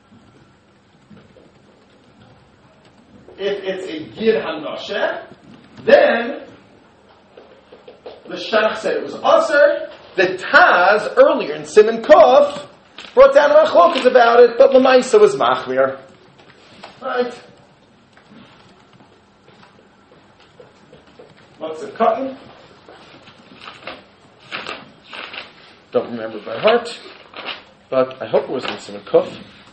if it's a gid hanashe, then the Shach said it was aser. The Taz earlier in Siman Kuf brought down a machlokas about it, but Lamaisa was machmir. Right? What's the cotton? Don't remember by heart, but I hope it was in Siman Kuf.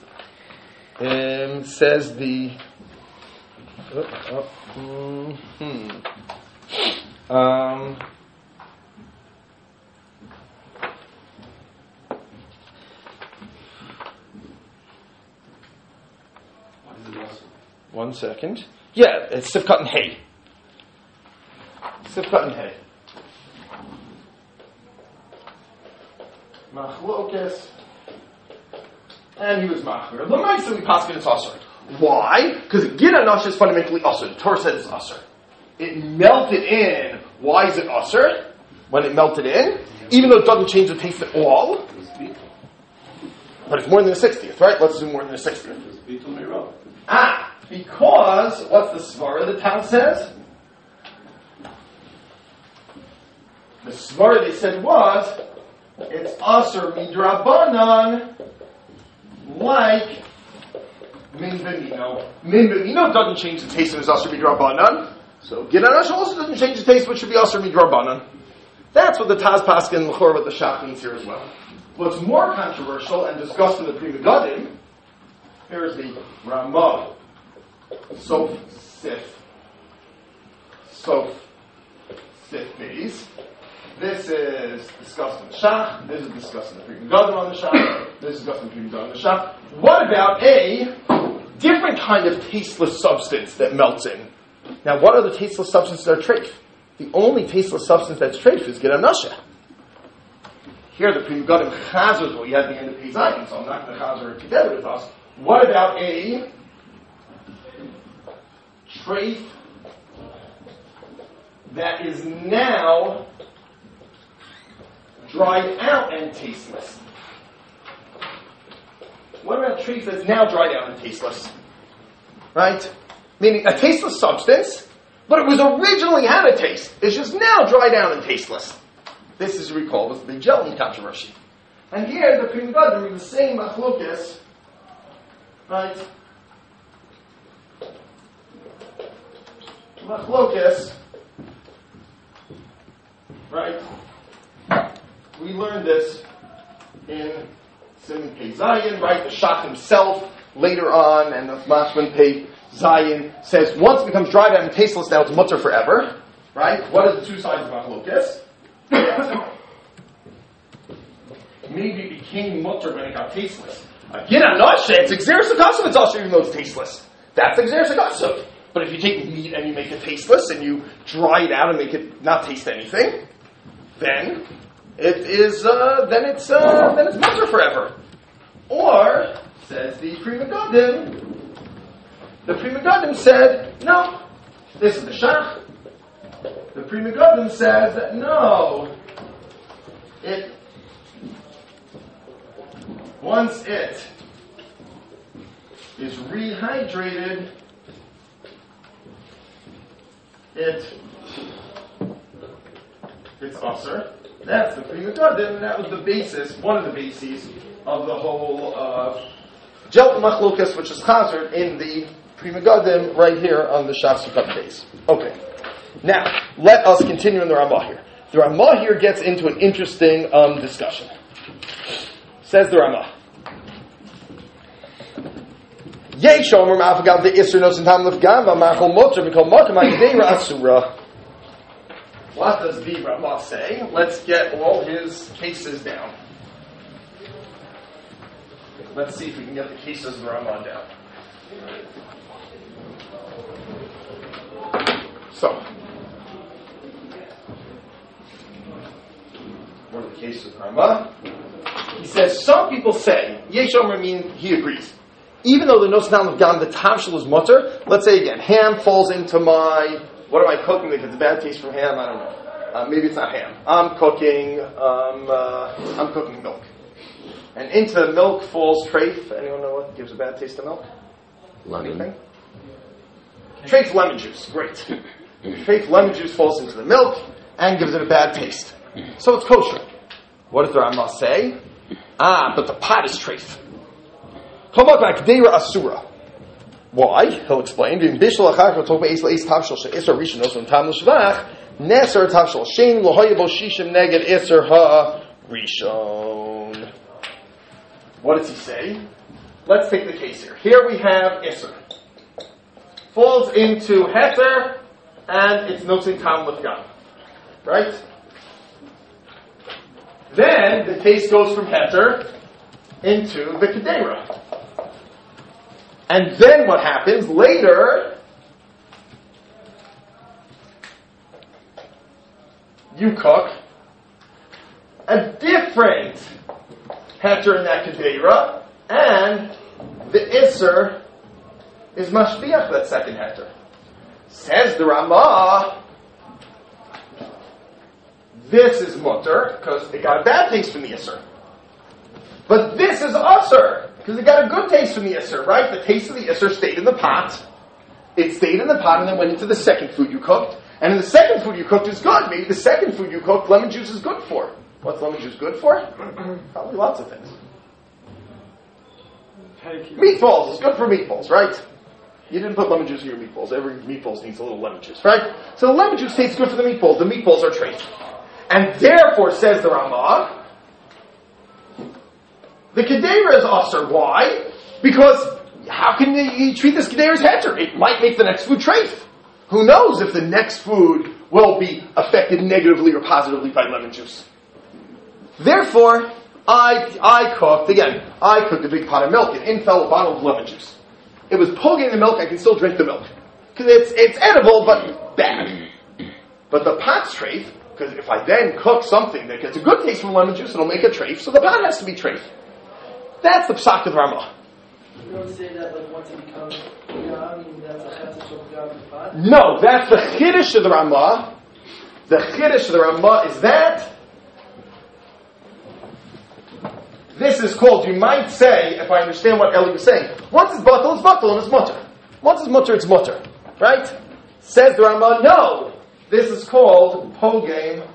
Um, says the. Oh, oh, mm-hmm. Um. One second. Yeah, it's Sifkat and Hay. Sifkat and Hay. Machlokas. And he was machmir. L'maisa we paskin it's asur. Why? Because gid anasha is fundamentally asur. The Torah says it's asur. It melted in. Why is it asur? When it melted in, even though it doesn't change the taste at all. But it's more than a sixtieth, right? Let's do more than a sixtieth. Ah, because what's the svara the Taz says? The svara they said was it's asur midrabanan, like min b'mino. Min b'mino doesn't change the taste of his asur midrabanan, so gid anasha also doesn't change the taste, which should be asur midrabanan. That's what the Taz paskin l'chor what the Shach means here as well. What's more controversial and discussed in the Pri Megadim, here's the Ramah, Sof Sif, Sof Sif Beis. This is discussed in the Shach, this is discussed in the Pri Megadim on the Shach, this is discussed in the Pri Megadim on the Shach. What about a different kind of tasteless substance that melts in? Now, what are the tasteless substances that are treif? The only tasteless substance that's treif is gid anasha. Here the Pri Megadim chazers what we had at the end of Pei Zayin, so I'm not going to chazer it together with us. What about a treif that is now dried out and tasteless? What about treif that's now dried out and tasteless? Right? Meaning a tasteless substance, but it was originally had a taste. It's just now dried out and tasteless. This is recalled as the big gelatin controversy. And here the Pri Megadim are the same machlokas, right? Machlokas, right? We learned this in Siman Pei Zayin, right? The Shach himself later on, and the Mashman Pei Zayin says once it becomes dried out and tasteless, now it's mutter forever, right? What are the two sides of machlokas? Maybe it became mutter when it got tasteless. Again, I'm not sure. It's exeris akasov. It's also even though it's tasteless. That's exeris akasov. But if you take meat and you make it tasteless and you dry it out and make it not taste anything, then it is. Uh, then it's. Uh, then it's mutter forever. Or says the Pri Megadim. The Pri Megadim said no. This is the Shach. The Pri Megadim says that no. It. Once it is rehydrated, it it's aser. That's the Pri Megadim, and that was the basis, one of the bases of the whole uh, Gel Machlokas, which is hazard in the Pri Megadim right here on the Shas Sukkot days. Okay. Now, let us continue in the Ramah here. The Ramah here gets into an interesting um, discussion. Says the Ramah. Yeshomer ma'afagav the Isser nosin tam lefgam v'machol motor v'kol motor ma'yideira asura. What does the Ramah say? Let's get all his cases down. Let's see if we can get the cases of the Ramah down. So, what are the cases of the Ramah? He says, some people say, Yeshomer mean he agrees. Even though the nosan of gam, the tavshel is mutter, let's say again, ham falls into my, what am I cooking that gets a bad taste from ham? I don't know. Uh, maybe it's not ham. I'm cooking, um, uh, I'm cooking milk. And into the milk falls treif. Anyone know what gives a bad taste to milk? Lemon. Anything? Treif lemon juice. Great. Treif lemon juice falls into the milk and gives it a bad taste. So it's kosher. What does the Ramah say? Ah, but the pot is treif. Asura. Why? He'll explain. What does he say? Let's take the case here. Here we have Isser. Falls into Heter, and it's Notzin Tam Lefgam. Right? Then the case goes from Heter into the Kedera. And then what happens? Later, you cook a different Heter in that Kedera, and the Isser is Mashbiach, that second Heter. Says the Ramah, this is Mutter, because it got a bad taste from the Isser. But this is Usser, because it got a good taste from the Isser, right? The taste of the Isser stayed in the pot. It stayed in the pot and then went into the second food you cooked. And in the second food you cooked is good. Maybe the second food you cooked, lemon juice is good for. What's lemon juice good for? Probably lots of things. Meatballs is good for meatballs, right? You didn't put lemon juice in your meatballs. Every meatballs needs a little lemon juice, right? So the lemon juice tastes good for the meatballs. The meatballs are treif. And therefore, says the Ramah, the Kedera is Usser. Why? Because how can you treat this Kedera as Heter? It might make the next food treif. Who knows if the next food will be affected negatively or positively by lemon juice. Therefore, I I cooked, again, I cooked a big pot of milk and in fell a bottle of lemon juice. It was pulling the milk, I can still drink the milk. Because it's, it's edible, but bad. But the pot's treif, because if I then cook something that gets a good taste from lemon juice, it'll make a treif, so the pot has to be treif. That's the psak of Ramah. You don't say that like once it becomes Gam, that's a chesed of Gam in the pot? No, that's the chiddush of the Ramah. The chiddush of the Ramah is that this is called, you might say, if I understand what Eli was saying, once it's batal, it's batal and it's mutter. Once it's mutter, it's mutter. Right? Says the Ramah, no. This is called pogam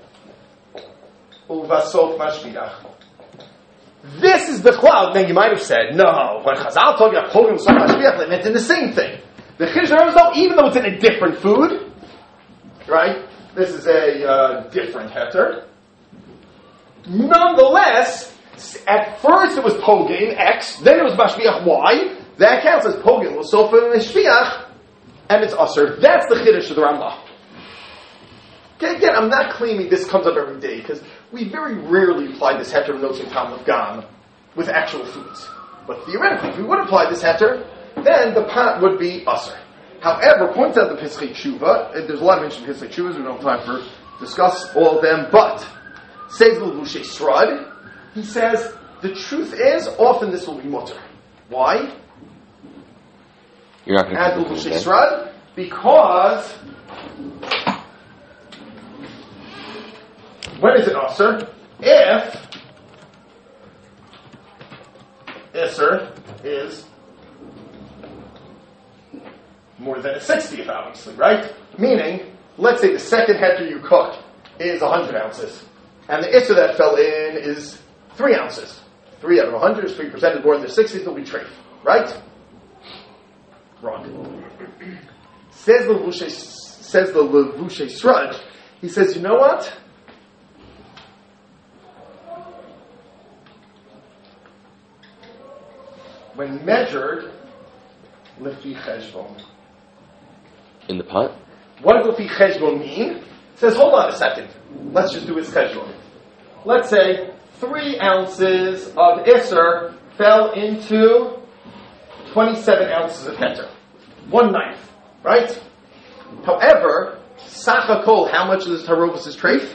uvasof mashbiach. This is the cloud. Then you might have said, no, when Chazal told you pogam uvasof mashbiach, they meant in the same thing. The chiddush is though, even though it's in a different food, right? This is a uh, different heter. Nonetheless, at first it was pogam X, then it was mashbiach Y. That counts as pogam was sofa mashbiach, and it's usher. That's the chiddush of the Ramah. Again, I'm not claiming this comes up every day because we very rarely apply this heter of notes in Tam of Gam with actual foods. But theoretically, if we would apply this heter, then the pot would be usher. However, points out the Pischei Tshuva, and there's a lot of mention of Pischei Tshuvas, we don't have time for discuss all of them, but says the Lushe Srad, he says the truth is often this will be mutter. Why? You're not going to add the Lushe Srad because when is it usher? If Isser is more than a sixtieth, obviously, right? Meaning, let's say the second heter you cooked is one hundred ounces, and the Isser that fell in is three ounces. Three out of a hundred is three percent. Is more than the sixty, it'll be treif, right? Wrong. Says the Levushe, says the Levushe Srudge. He says, you know what? When measured, lefi cheshbon. In the pot? What does lefi cheshbon mean? It says, hold on a second. Let's just do his cheshbon. Let's say three ounces of Isser fell into twenty-seven ounces of Heter. One ninth, right? However, Sachakol, how much of this Tarovus is treif?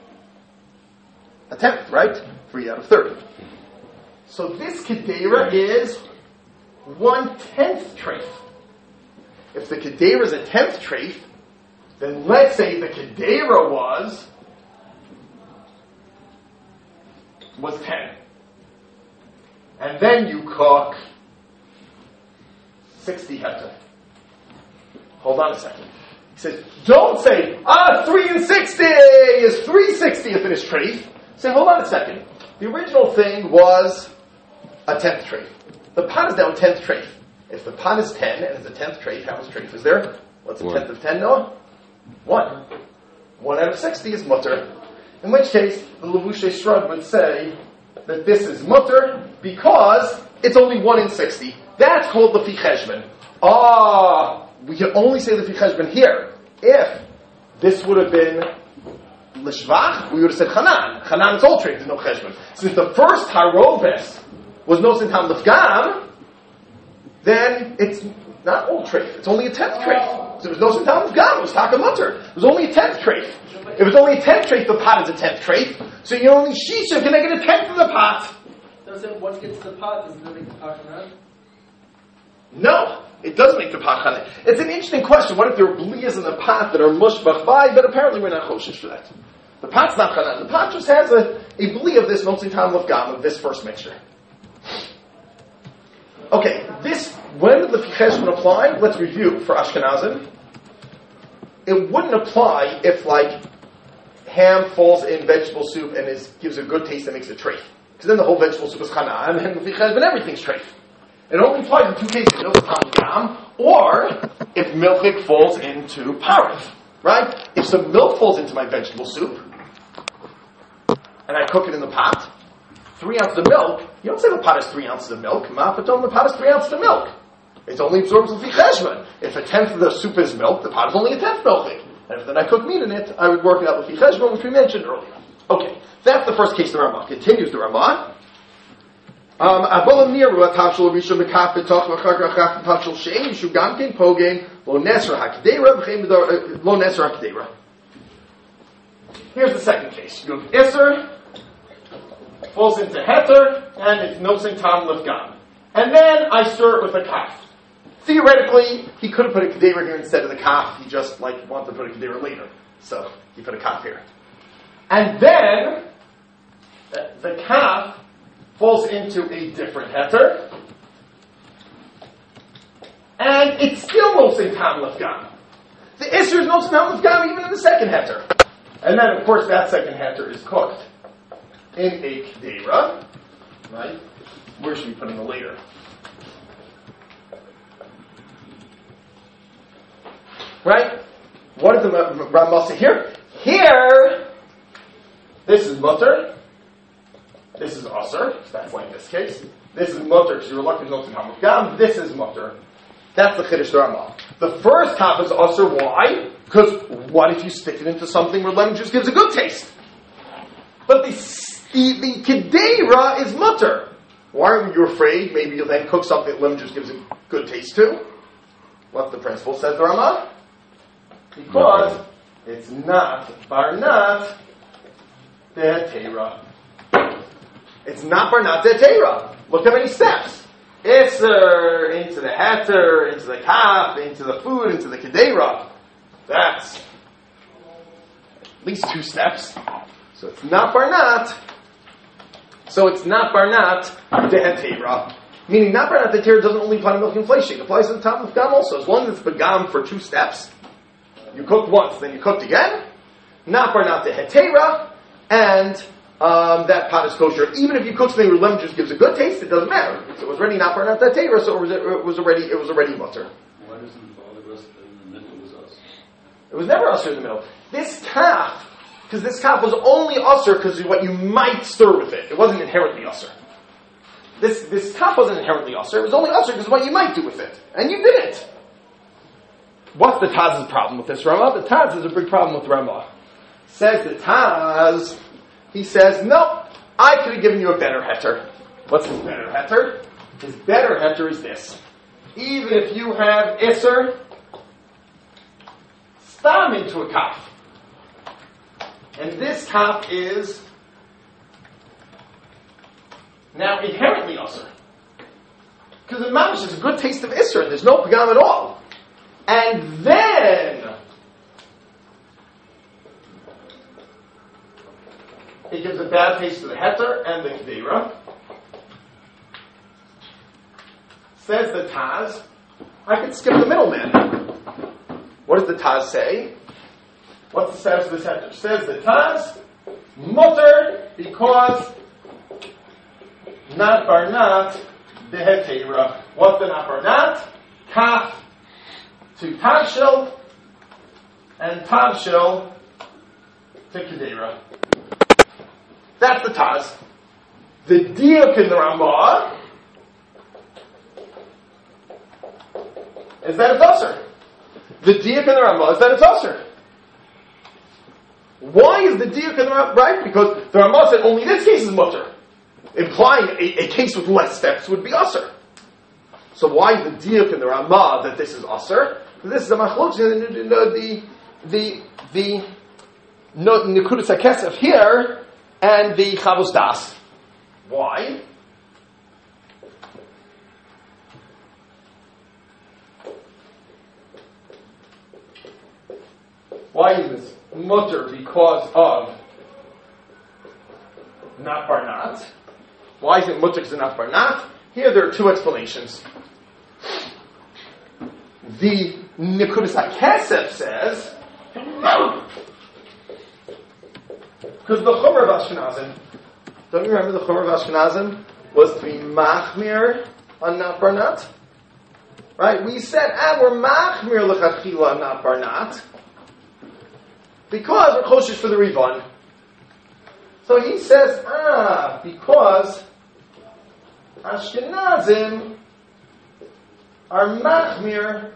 A tenth, right? Three out of thirty. So this Kedera is one tenth treif. If the Kedera is a tenth treif, then let's say the Kedera was was ten. And then you cook sixty Heter. Hold on a second. He says, don't say, ah, three and sixty is three sixtieth in his treif. Say, hold on a second. The original thing was a tenth treif. The pot is now a tenth treif. If the pot is ten and it's a tenth treif, how much treif is there? What's a One. tenth of ten, Noah? One. One out of sixty is mutter. In which case, the Levushe Shrug would say that this is mutter because it's only one in sixty. That's called lefi cheshbon. Ah, we can only say lefi cheshbon here. If this would have been lishvach, we would have said chanan. Chanan is all treif, there's no cheshbon. Since the first haroves was no sintam lefgam, then it's not all treif. It's only a tenth treif. So there's no sintam lefgam. It was taka mutter. It was only a tenth treif. If it's only a tenth treif, the pot is a tenth treif. So you only shisha can make it a tenth of the pot. Does it, once it gets to the pot, does it make the pot come out? No, it does make the pot chanan. It's an interesting question. What if there are bliyas in the pot that are mushbach by, but apparently we're not choshish for that. The pot's not chanan. The pot just has a, a bli of this notzin tam lefgam, of this first mixture. Okay, this, when did the cheshbon apply? Let's review for Ashkenazim. It wouldn't apply if, like, ham falls in vegetable soup and is, gives a good taste that makes it treif. Because then the whole vegetable soup is chanan, and the cheshbon, everything's treif. It only applies in two cases, no tam gam, or if milchik falls into parif, right? If some milk falls into my vegetable soup, and I cook it in the pot, three ounces of milk, you don't say the pot is three ounces of milk, ma'apatom, the pot is three ounces of milk. It's only absorbs lefi cheshbon. If a tenth of the soup is milk, the pot is only a tenth milchik. And if then I cook meat in it, I would work it out lefi cheshbon, which we mentioned earlier. Okay, that's the first case of the Ramah. Continues the Ramah. Um, Abolam niru atashul rishon bekaf betoch v'char kachaf atashul shein yishu gamkein pogein lo nesra hakdeira v'chein b'dar lo nesra hakdeira. Here's the second case. You have Isser falls into Heter and it's nosin tam lefgam, and then I stir it with a kaf. Theoretically, he could have put a kedeira here instead of the kaf. He just like wanted to put a kedeira later, so he put a kaf here. And then the, the kaf falls into a different heter, and it's still nosin tam lefgam. The isser is nosin tam lefgam even in the second heter, and then of course that second heter is cooked in a kedeira, right? Where should we put in the later? Right? What is the Ramah say here? Here, this is mutter. This is aser. So that's like this case. This is mutter because you're reluctant not to have gam. This is mutter. That's the chiddush Ramah. The first half is aser. Why? Because what if you stick it into something where lemon juice gives a good taste? But the the, the kedeira is mutter. Why are you afraid? Maybe you'll then cook something that lemon juice gives a good taste to. What's the principle? Says the Ramah. Because it's not barnat de'atera. It's not barnat de'atera. Look how many steps. Isser, into the heter, into the kaf, into the food, into the kedeira. That's at least two steps. So it's not barnat. So it's not barnat de'atera. Meaning not barnat de'atera doesn't only apply to milk and fleishing. It applies to the top of gam also. As long as it's begam for two steps. You cooked once, then you cooked again. Not barnat de'atera. And um, that pot is kosher. Even if you cook something where lemon juice gives a good taste, it doesn't matter. So it was already not not that teira, so it was, it was already it was already mutter. Why doesn't it bother us that in the middle was us? It was never usher in the middle. This kaf, because this kaf was only usher because of what you might stir with it. It wasn't inherently usher. This this kaf wasn't inherently usher. It was only usher because of what you might do with it, and you didn't. What's the Taz's problem with this Ramah? The Taz has a big problem with Ramah. Says the Taz, he says, no, I could have given you a better heter. What's his better heter? His better heter is this. Even if you have Isser, stam into a kaf. And this kaf is now inherently Isser. Because the mamish is a good taste of Isser, and there's no pagam at all. And then it gives a bad taste to the heter and the kedera. Says the Taz, I could skip the middleman. What does the Taz say? What's the status of this heter? Says the Taz, mutter because not barnat behetera. What's the not barnat? Kaf to tavshil and tavshil to kedera. That's the Taz. The diuk in the Ramah is that it's usher. The diuk in the Ramah is that it's usher. Why is the diuk in the Ramah right? Because the Ramah said only this case is mutter, implying a, a case with less steps would be usher. So why is the diuk in the Ramah that this is usher? This is the machlokes, the the the nekudas hakesef here and the chavos das. Why? Why is this mutter? Because of not barnat. Why is it mutter because of not barnat? Here there are two explanations. The Nekudas HaKesef says, because the Chomer of Ashkenazim, don't you remember the Chomer of Ashkenazim was to be machmir on not barnat? Right? We said, ah, we're machmir l'chachila on not barnat because we're kosher for the Rivan. So he says, ah, because Ashkenazim are machmir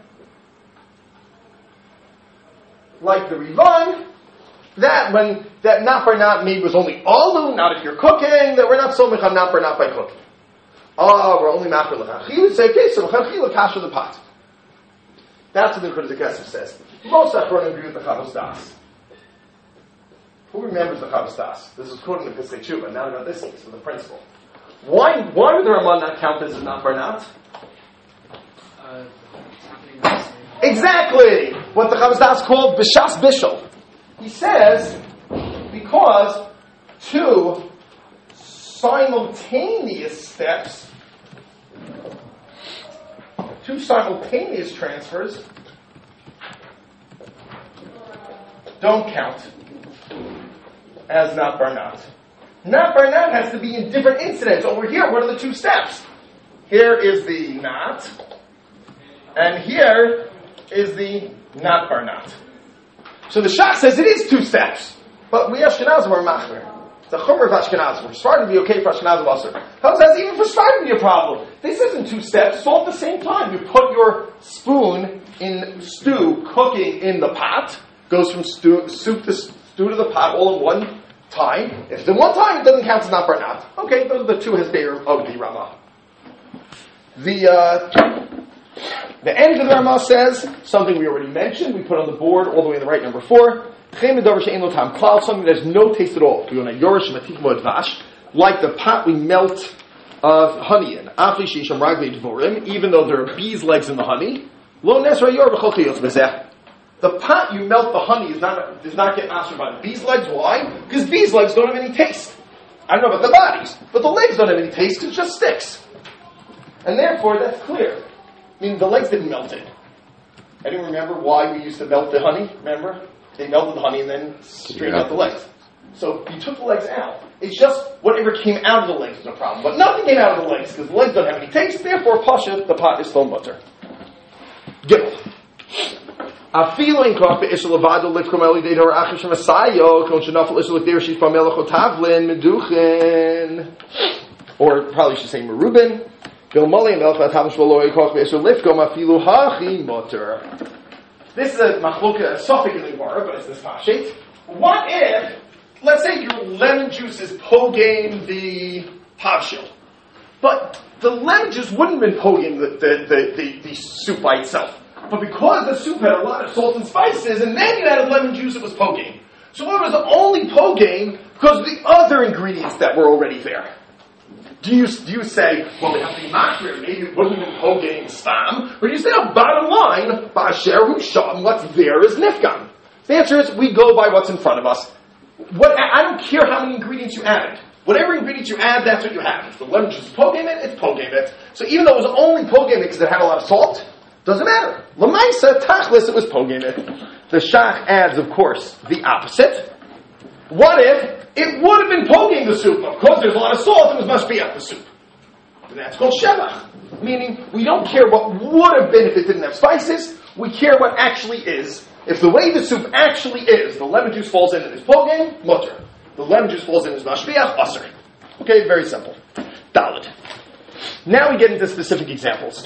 like the Rivan, that when that not for not made was only alu, not if you're cooking, that we're not so mecham not for not by cooking. Oh, we're only machmir l'chachila. Say, okay, so l'chachila kasha the pot. That's what the Nekudas HaKesef says. Most Achronim agree with the Chavos Das. Who remembers the Chavos Das? This is quoting the Pesach Tshuva, not about this case, with the principle. Why, why would the Ramah not count this as not for not? Uh, Exactly! What the Chavos Das called Bishas Bishul. He says, because two simultaneous steps, two simultaneous transfers, don't count as not barnat. Not barnat has to be in different incidents. Over here, what are the two steps? Here is the not, and here is the not barnat. So the Shach says it is two steps, but we Ashkenazim are machmer. It's a chomer of Ashkenazim. We're starting to be okay for Ashkenazim also. How says even for starting to be a problem? This isn't two steps. It's all at the same time. You put your spoon in stew, cooking in the pot, goes from stew, soup to stew to the pot all in one time. If it's in one time, it doesn't count as not barnat. Okay, those are the two hesbeir of the Ramah. The uh, the end of the Ramah says something we already mentioned. We put on the board all the way on the right, number four. Something that has no taste at all. Like the pot we melt uh, honey in. Even though there are bees' legs in the honey. The pot you melt the honey is not, does not get mastered by the bees' legs. Why? Because bees' legs don't have any taste. I don't know about the bodies, but the legs don't have any taste. It just sticks. And therefore, that's clear. I mean, the legs didn't melt it. Anyone remember why we used to melt the honey? Remember? They melted the honey and then straightened out the legs. So you took the legs out. It's just whatever came out of the legs is a problem. But nothing came out of the legs because the legs don't have any taste. Therefore, pasha, the pot is still mutter. Gimel. Afilu in koch be'ishel levado livkom eli deid hor achish masayo kon shenafel ishel l'kder shish pa melech otavlin meduchen. Or probably should say merubin. Bil moli melech otavlin shvaloi koch be'ishel livkom afilu hachi mutter. This is a machloka, a suffix in the Gemara, but it's this pashit. What if, let's say your lemon juice is pogame the pavshil, but the lemon juice wouldn't have been pogame the, the, the, the, the soup by itself. But because the soup had a lot of salt and spices, and then you added lemon juice, it was pogame. So it was only pogame because of the other ingredients that were already there. Do you, do you say, well, they have to be makir, maybe it wouldn't have been pogame stam, or do you say, oh, bottom line, ba'asher hu sham, what's there is nifgam? The answer is, we go by what's in front of us. What, I don't care how many ingredients you added. Whatever ingredients you add, that's what you have. If the lemon juice is pogame it, it's pogame it. So even though it was only pogame it because it had a lot of salt, doesn't matter. L'maisa, tachlis, it was pogame it. The shach adds, of course, the opposite. What if it would have been pogame the soup, but because there's a lot of salt, it was mashbiach the soup? And that's called shevach. Meaning, we don't care what would have been if it didn't have spices, we care what actually is. If the way the soup actually is, the lemon juice falls in and is pogame, mutter. The lemon juice falls in as mashbiach, asr. Okay, very simple. Daled. Now we get into specific examples.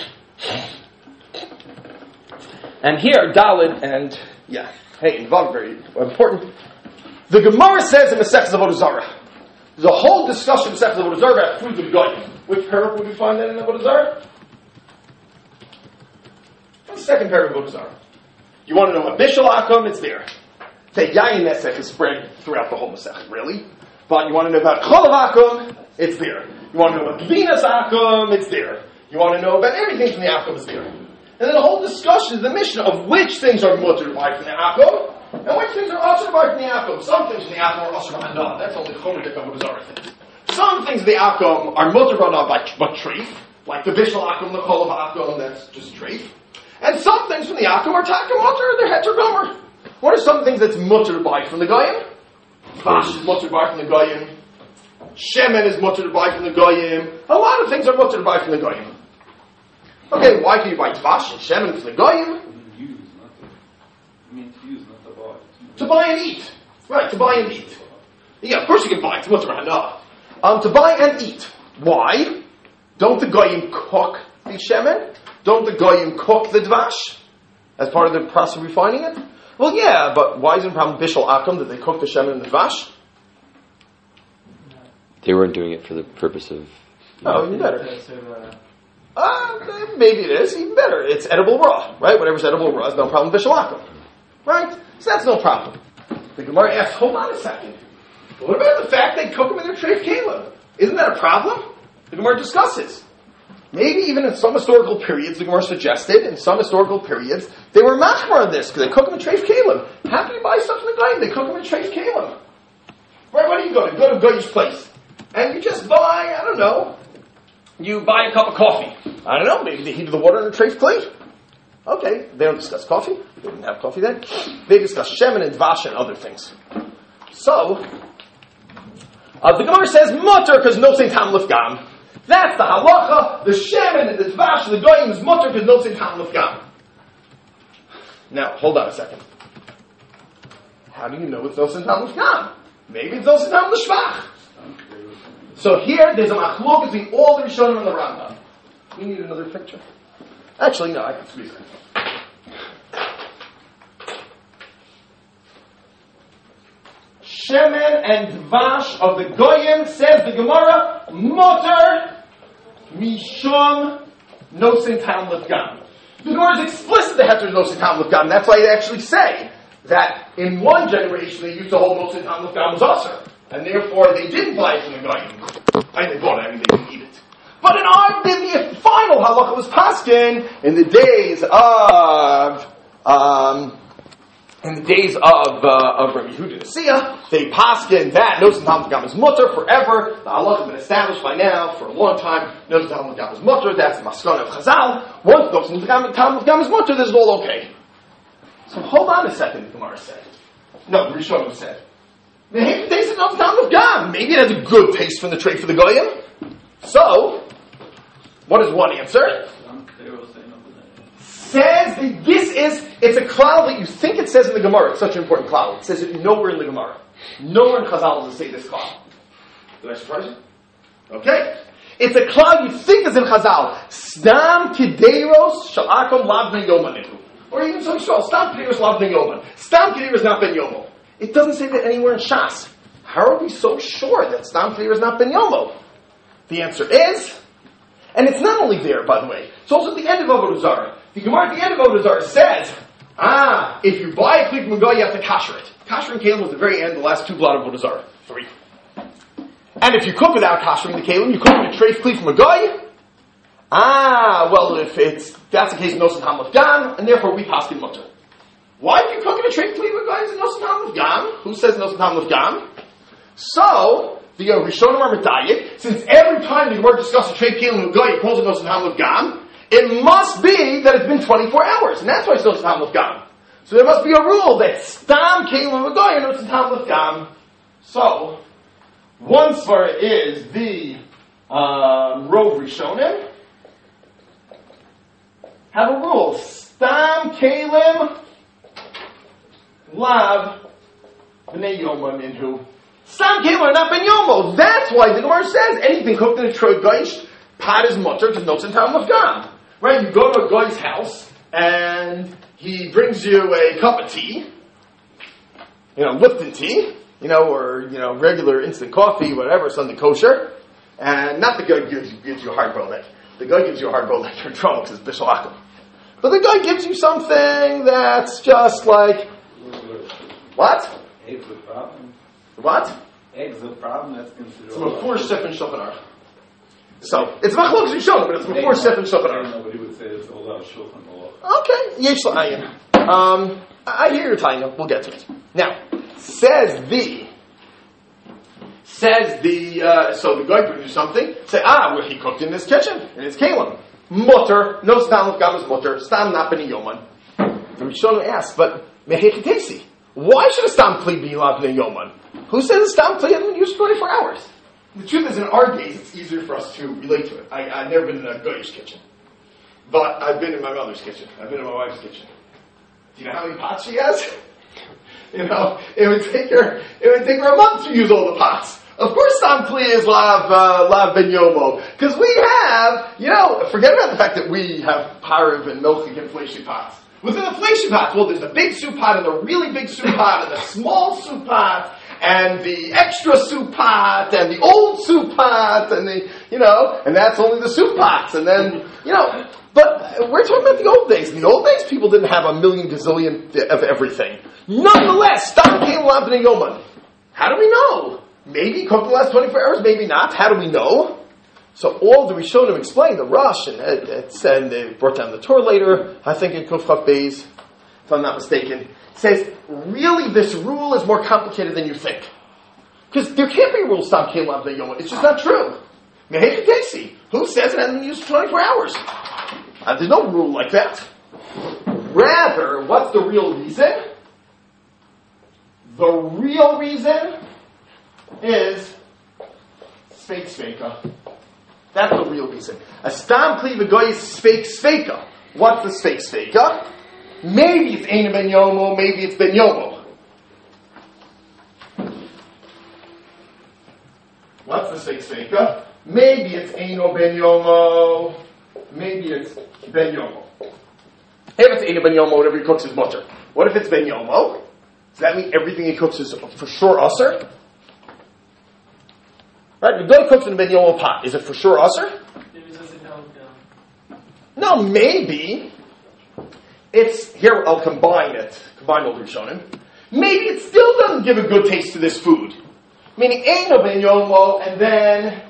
And here, Daled and, yeah, hey, Vav, very important. The Gemara says in Masechtas Avodah Zarah, there's a whole discussion in Masechtas Avodah Zarah about foods of goyim. Which parak would we find that in Avodah Zarah? The second parak of Avodah Zarah. You want to know what Bishul Akum? It's there. Say Yayin Nesech is spread throughout the whole Masech, really. But you want to know about Cholav Akum? It's there. You want to know about Gvinas Akum? It's there. You want to know about everything from the Akum? It's there. And then a whole discussion in the Mishnah of which things are mutter by from the Akum and which things are usher by from the Akum. Some things from the Akum are usher by no. That's only Chomedik of Avodah things. Some things of the Akum are mutter by no, but treif, like the Bishul Akum, the Cholav Akum, that's just treif. And some things from the Akum are taka mutter, they're heter gomer. What are some things that's mutter by from the Goyim? Vash is mutter by from the Goyim. Shemen is mutter by from the Goyim. A lot of things are mutter by from the Goyim. Okay, why can you buy Vash and Shemen from the Goyim? Use, not to, I mean to use, not to buy. To buy and eat. Right, to buy and eat. Yeah, of course you can buy, it's mutter hana. Um, to buy and eat. Why? Don't the Goyim cook the Shemen? Don't the Goyim cook the Dvash as part of the process of refining it? Well, yeah, but why isn't it problem Bishul Akum that they cook the Shemen and the Dvash? They weren't doing it for the purpose of... Oh, even better. Uh, maybe it is, even better. It's edible raw, right? Whatever's edible raw is no problem Bishul Akum. Right? So that's no problem. The Gemara asks, hold on a second. What about the fact they cook them in their treif kelim? Isn't that a problem? The Gemara discusses. Maybe even in some historical periods, the Gemara suggested, in some historical periods, they were machmar on this, because they cook them in treif kelim. How can you buy stuff from the Goyim? They cook them in treif kelim. Right, where do you go to? Go to Goyish place. And you just buy, I don't know, you buy a cup of coffee. I don't know, maybe they heated the water in a treif kli. Okay, they don't discuss coffee. They didn't have coffee then. They discuss shemen and dvash and other things. So, uh, the Gemara says, mutter, because no Saint Ham Lifgam. That's the halacha, the shemen and the dvash, the goyim is mutter because no sin tam lefgam. Now, hold on a second. How do you know it's no sin tam lefgam? Maybe it's no sin tam l'shvach. So here, there's a machlok between all the Rishonim and the Rambam. We need another picture. Actually, no, I can squeeze it. Shemen and Dvash of the Goyim, says the Gemara, Motor Mishum Nosin Tam Lefgam. The Gemara is explicit that Heter Nosin Tam Lefgam. That's why they actually say that in one generation they used to hold Nosin Tam Lefgam was Aser, and therefore they didn't buy it from the Goyim. I mean, they bought it, I mean, they didn't eat it. But in our, in the final halacha was paskin in the days of, um, in the days of uh, of Rabbi Yehuda Nasiya, they paskin that Nosin Tam Lefgam is mutter forever. The halacha has been established by now for a long time. Nosin Tam Lefgam is mutter. That's the maskana of Chazal. Once Nosin Tam Lefgam is mutter, this is all okay. So hold on a second. The Gemara said, no, the Rishonim said. Maybe it tastes enough time of gam. Maybe it has a good taste from the tray for the goyim. So, what is one answer? Says that this is, it's a cloud that you think it says in the Gemara. It's such an important cloud. It says it nowhere in the Gemara. Nowhere in Chazal does it say this cloud. Did I surprise you? Okay. It's a cloud you think is in Chazal. Stam Kideros Shalakom Lav Ben Yomaniku. Or even some Shal. Stam Kideros Lav Ben Yoman. Stam Kideros not Ben Yomo. It doesn't say that anywhere in Shas. How are we so sure that Stam Kideros not Ben Yomo? The answer is, and it's not only there, by the way, it's also at the end of Avodah Zarah. The Gemara at the end of Avodah Zarah says, ah, if you buy a Kli from a guy, you have to kasher it. Kasher and Kalim was the very end, the last two blot of Avodah Zarah. Three. And if you cook without kashering the Kalim, you cook with a treif Kli from a guy. Ah, well, if it's, that's the case of Nosan Hamlet Gam, and therefore we pass in mutter. Why if you cook in a treif Kli with a guy is Nosan Hamlet Gam? Who says Nosan Hamlet Gam? So, the uh, Rishonim are medayik, since every time the Gemara discusses treif Kalim with a guy, he calls it Nosan Hamlet Gam, it must be that it's been twenty-four hours, and that's why it's Nosan Hamlet Gam. So there must be a rule that Stam Kalim with a guy and Nosan Hamlet Gam. So, one svara is the um, Rov Rishonim have a rule. Stam Kalim Lav B'nei Yoma Minhu. Stam Kalim are not Ben Yomo. That's why the Gemara says anything cooked in a Troy Geish pot is mutter because Nosan Hamlet Gam. Right? You go to a guy's house and he brings you a cup of tea, you know, Lipton tea, you know, or, you know, regular instant coffee, whatever, something kosher. And not the guy gives you, gives you a hard-boiled egg. The guy gives you a hard-boiled egg for trouble because it's bishul akum. But the guy gives you something that's just like, what? Eggs a problem. What? Eggs a problem, that's considered. It's before Sef and Shulchan Aruch. So, it's Machlokes Rishonim, but it's before Sef and Shulchan Aruch. Nobody would say it's all about Shulchan Aruch. Okay, yesh la'ayin. Um, I hear your time. We'll get to it. Now, says the, says the, uh, so the guy brings you something, say, ah, well, he cooked in this kitchen, in his kalim. Mutter, no stam gam is mutter, stam not b'nei yoman. And Rishonim asks, but, mehechitesi, why should a stam kli be la b'nei yoman? Who says a stam kli hasn't been used for twenty-four hours? The truth is, in our days, it's easier for us to relate to it. I, I've never been in a goyish kitchen. But I've been in my mother's kitchen. I've been in my wife's kitchen. Do you know how many pots she has? You know, it would take her, it would take her a month to use all the pots. Of course, Stam Kli is Lav, uh, Lav Ben Yomo. Because we have, you know, forget about the fact that we have Parav and Milchik and Fleishi pots. Within the Fleishi pots, well, there's the big soup pot and the really big soup pot and the small soup pot and the extra soup pot and the old soup pot and the, you know, and that's only the soup pots. And then, you know, but we're talking about the old days. In the old days, people didn't have a million gazillion of everything. Nonetheless, Stam Kalim Lav B'nei Yoman. How do we know? Maybe cooked the last twenty-four hours, maybe not. How do we know? So all the Rishonim explained, the Rush, and it, it said, they brought down the Torah later, I think in Kuf Chaf Beis, if I'm not mistaken, says, really this rule is more complicated than you think. Because there can't be a rule, Stam Kalim Lav B'nei Yoman. It's just not true. Mehechitesi. Who says it hasn't been used for twenty-four hours? Uh, there's no rule like that. Rather, what's the real reason? The real reason is Sveik Sveika. That's the real reason. A Stam Kli V'goy is Sveik Sveika. What's the Sveik Sveika? Maybe it's Eina Ben Yomo, maybe it's Ben Yomo. What's the Sveik Sveika? Maybe it's Eino Ben Yomo, maybe it's Ben Yomo. If it's Eino Ben Yomo, whatever he cooks is mutter. What if it's Ben Yomo? Does that mean everything he cooks is for sure usher? Right, the guy cooks in a Ben Yomo pot. Is it for sure usher? No, maybe. It's, here I'll combine it, combine all the Rishonim. Maybe it still doesn't give a good taste to this food. Meaning, ain't no Ben Yomo, and then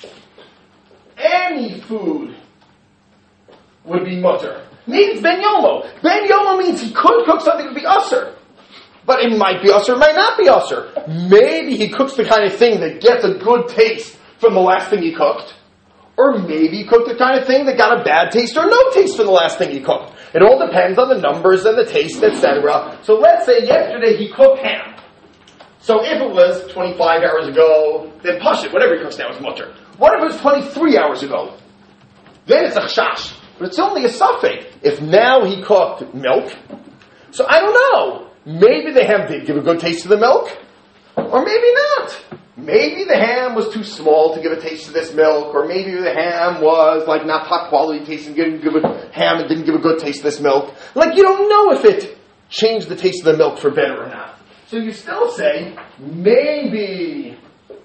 any food would be mutter. Maybe it's Ben Yomo. Ben Yomo means he could cook something to be usher. But it might be usher, it might not be usher. Maybe he cooks the kind of thing that gets a good taste from the last thing he cooked. Or maybe he cooked the kind of thing that got a bad taste or no taste from the last thing he cooked. It all depends on the numbers and the taste, et cetera. So let's say yesterday he cooked ham. So if it was twenty-five hours ago, then push it. Whatever it comes now is mutter. What if it was twenty-three hours ago? Then it's a chash. But it's only a suffix. If now he cooked milk, so I don't know. Maybe the ham did give a good taste to the milk, or maybe not. Maybe the ham was too small to give a taste to this milk, or maybe the ham was like not top quality tasting, didn't give a ham and didn't give a good taste to this milk. Like you don't know if it changed the taste of the milk for better or not. So you still say maybe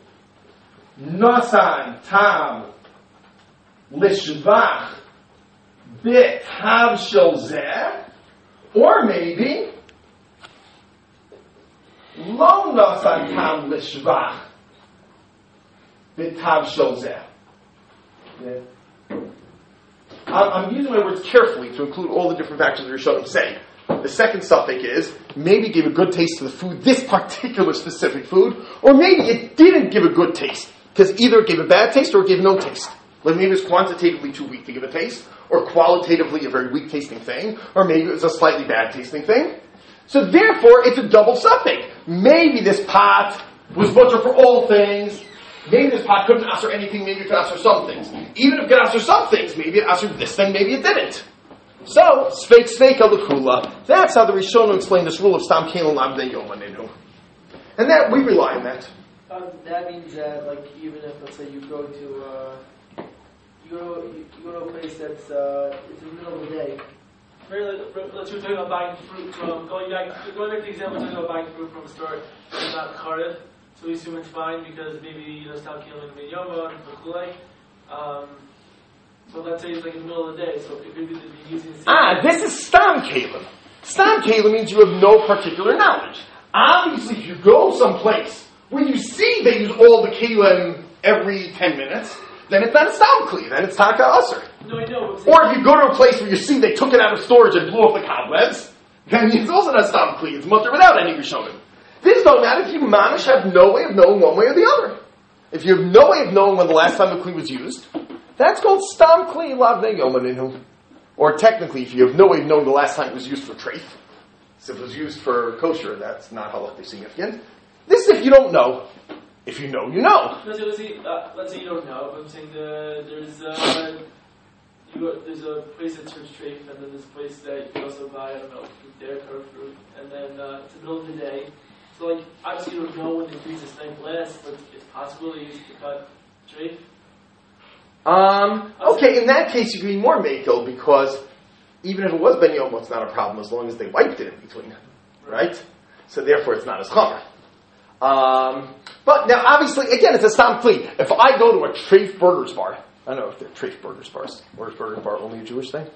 nasan tam lishvach bit hav shel zeh, or maybe lo nasan tam lishvach bit hav shel zeh. I'm using my words carefully to include all the different factors that Rishonim say. The second suffix is, maybe it gave a good taste to the food, this particular specific food, or maybe it didn't give a good taste, because either it gave a bad taste or it gave no taste. Like maybe it was quantitatively too weak to give a taste, or qualitatively a very weak tasting thing, or maybe it was a slightly bad tasting thing. So therefore, it's a double suffix. Maybe this pot was butcher for all things. Maybe this pot couldn't answer anything, maybe it could answer some things. Even if it could answer some things, maybe it answered this thing, maybe it didn't. So, Sveik Sveik Alakula. That's how the Rishonim explain this rule of Stam Kalim Lavdei Yom Anenu. And that, we rely on that. Um, that means that, like, even if, let's say, you go to, uh, you go, you, you go to a place that's, uh, it's in the middle of the day. Really, let's say we're talking about buying fruit from, going back, going back to the example, we're talking about buying fruit from a store that's not Kharif. So we assume it's fine because maybe, you know, Stam Kalim Ben Yoma and V'chulei. Um, So let's say it's like in the middle of the day, so it could be that you're using the same Ah, this is Stam Kalim. Stam Kalim means you have no particular knowledge. Obviously, if you go someplace where you see they use all the Kalim every ten minutes, then it's not a Stam Kli, then it's Taka Usr. No, I know. Or if you go to a place where you see they took it out of storage and blew off the cobwebs, then it's also not Stam Kli, it's mutter without any Rishonim. This don't matter if you mamish have no way of knowing one way or the other. If you have no way of knowing when the last time the Kli was used, that's called Stam Kli Lavdei Yom Anenu. Or technically, if you have no way of knowing the last time it was used for treif, so if it was used for kosher, that's not halachically significant. This is if you don't know. If you know, you know. Let's say, let's say, uh, let's say you don't know, but I'm saying the, there's, uh, you go, there's a place that serves treif, and then there's a place that you can also buy, I don't know, fruit there, curd fruit, and then uh, it's the middle of the day. So, like, obviously you don't know when the freeze is night lasts, but it's possible to use to cut treif. Um, okay, in that case you can be more makel because even if it was Ben Yom, it's not a problem as long as they wiped it in between, right? So therefore it's not as chamer. Um, but now obviously, again, it's a Stam Kli. If I go to a Treif Burgers bar, I don't know if they're Treif Burgers bars, or is Burger Bar only a Jewish thing?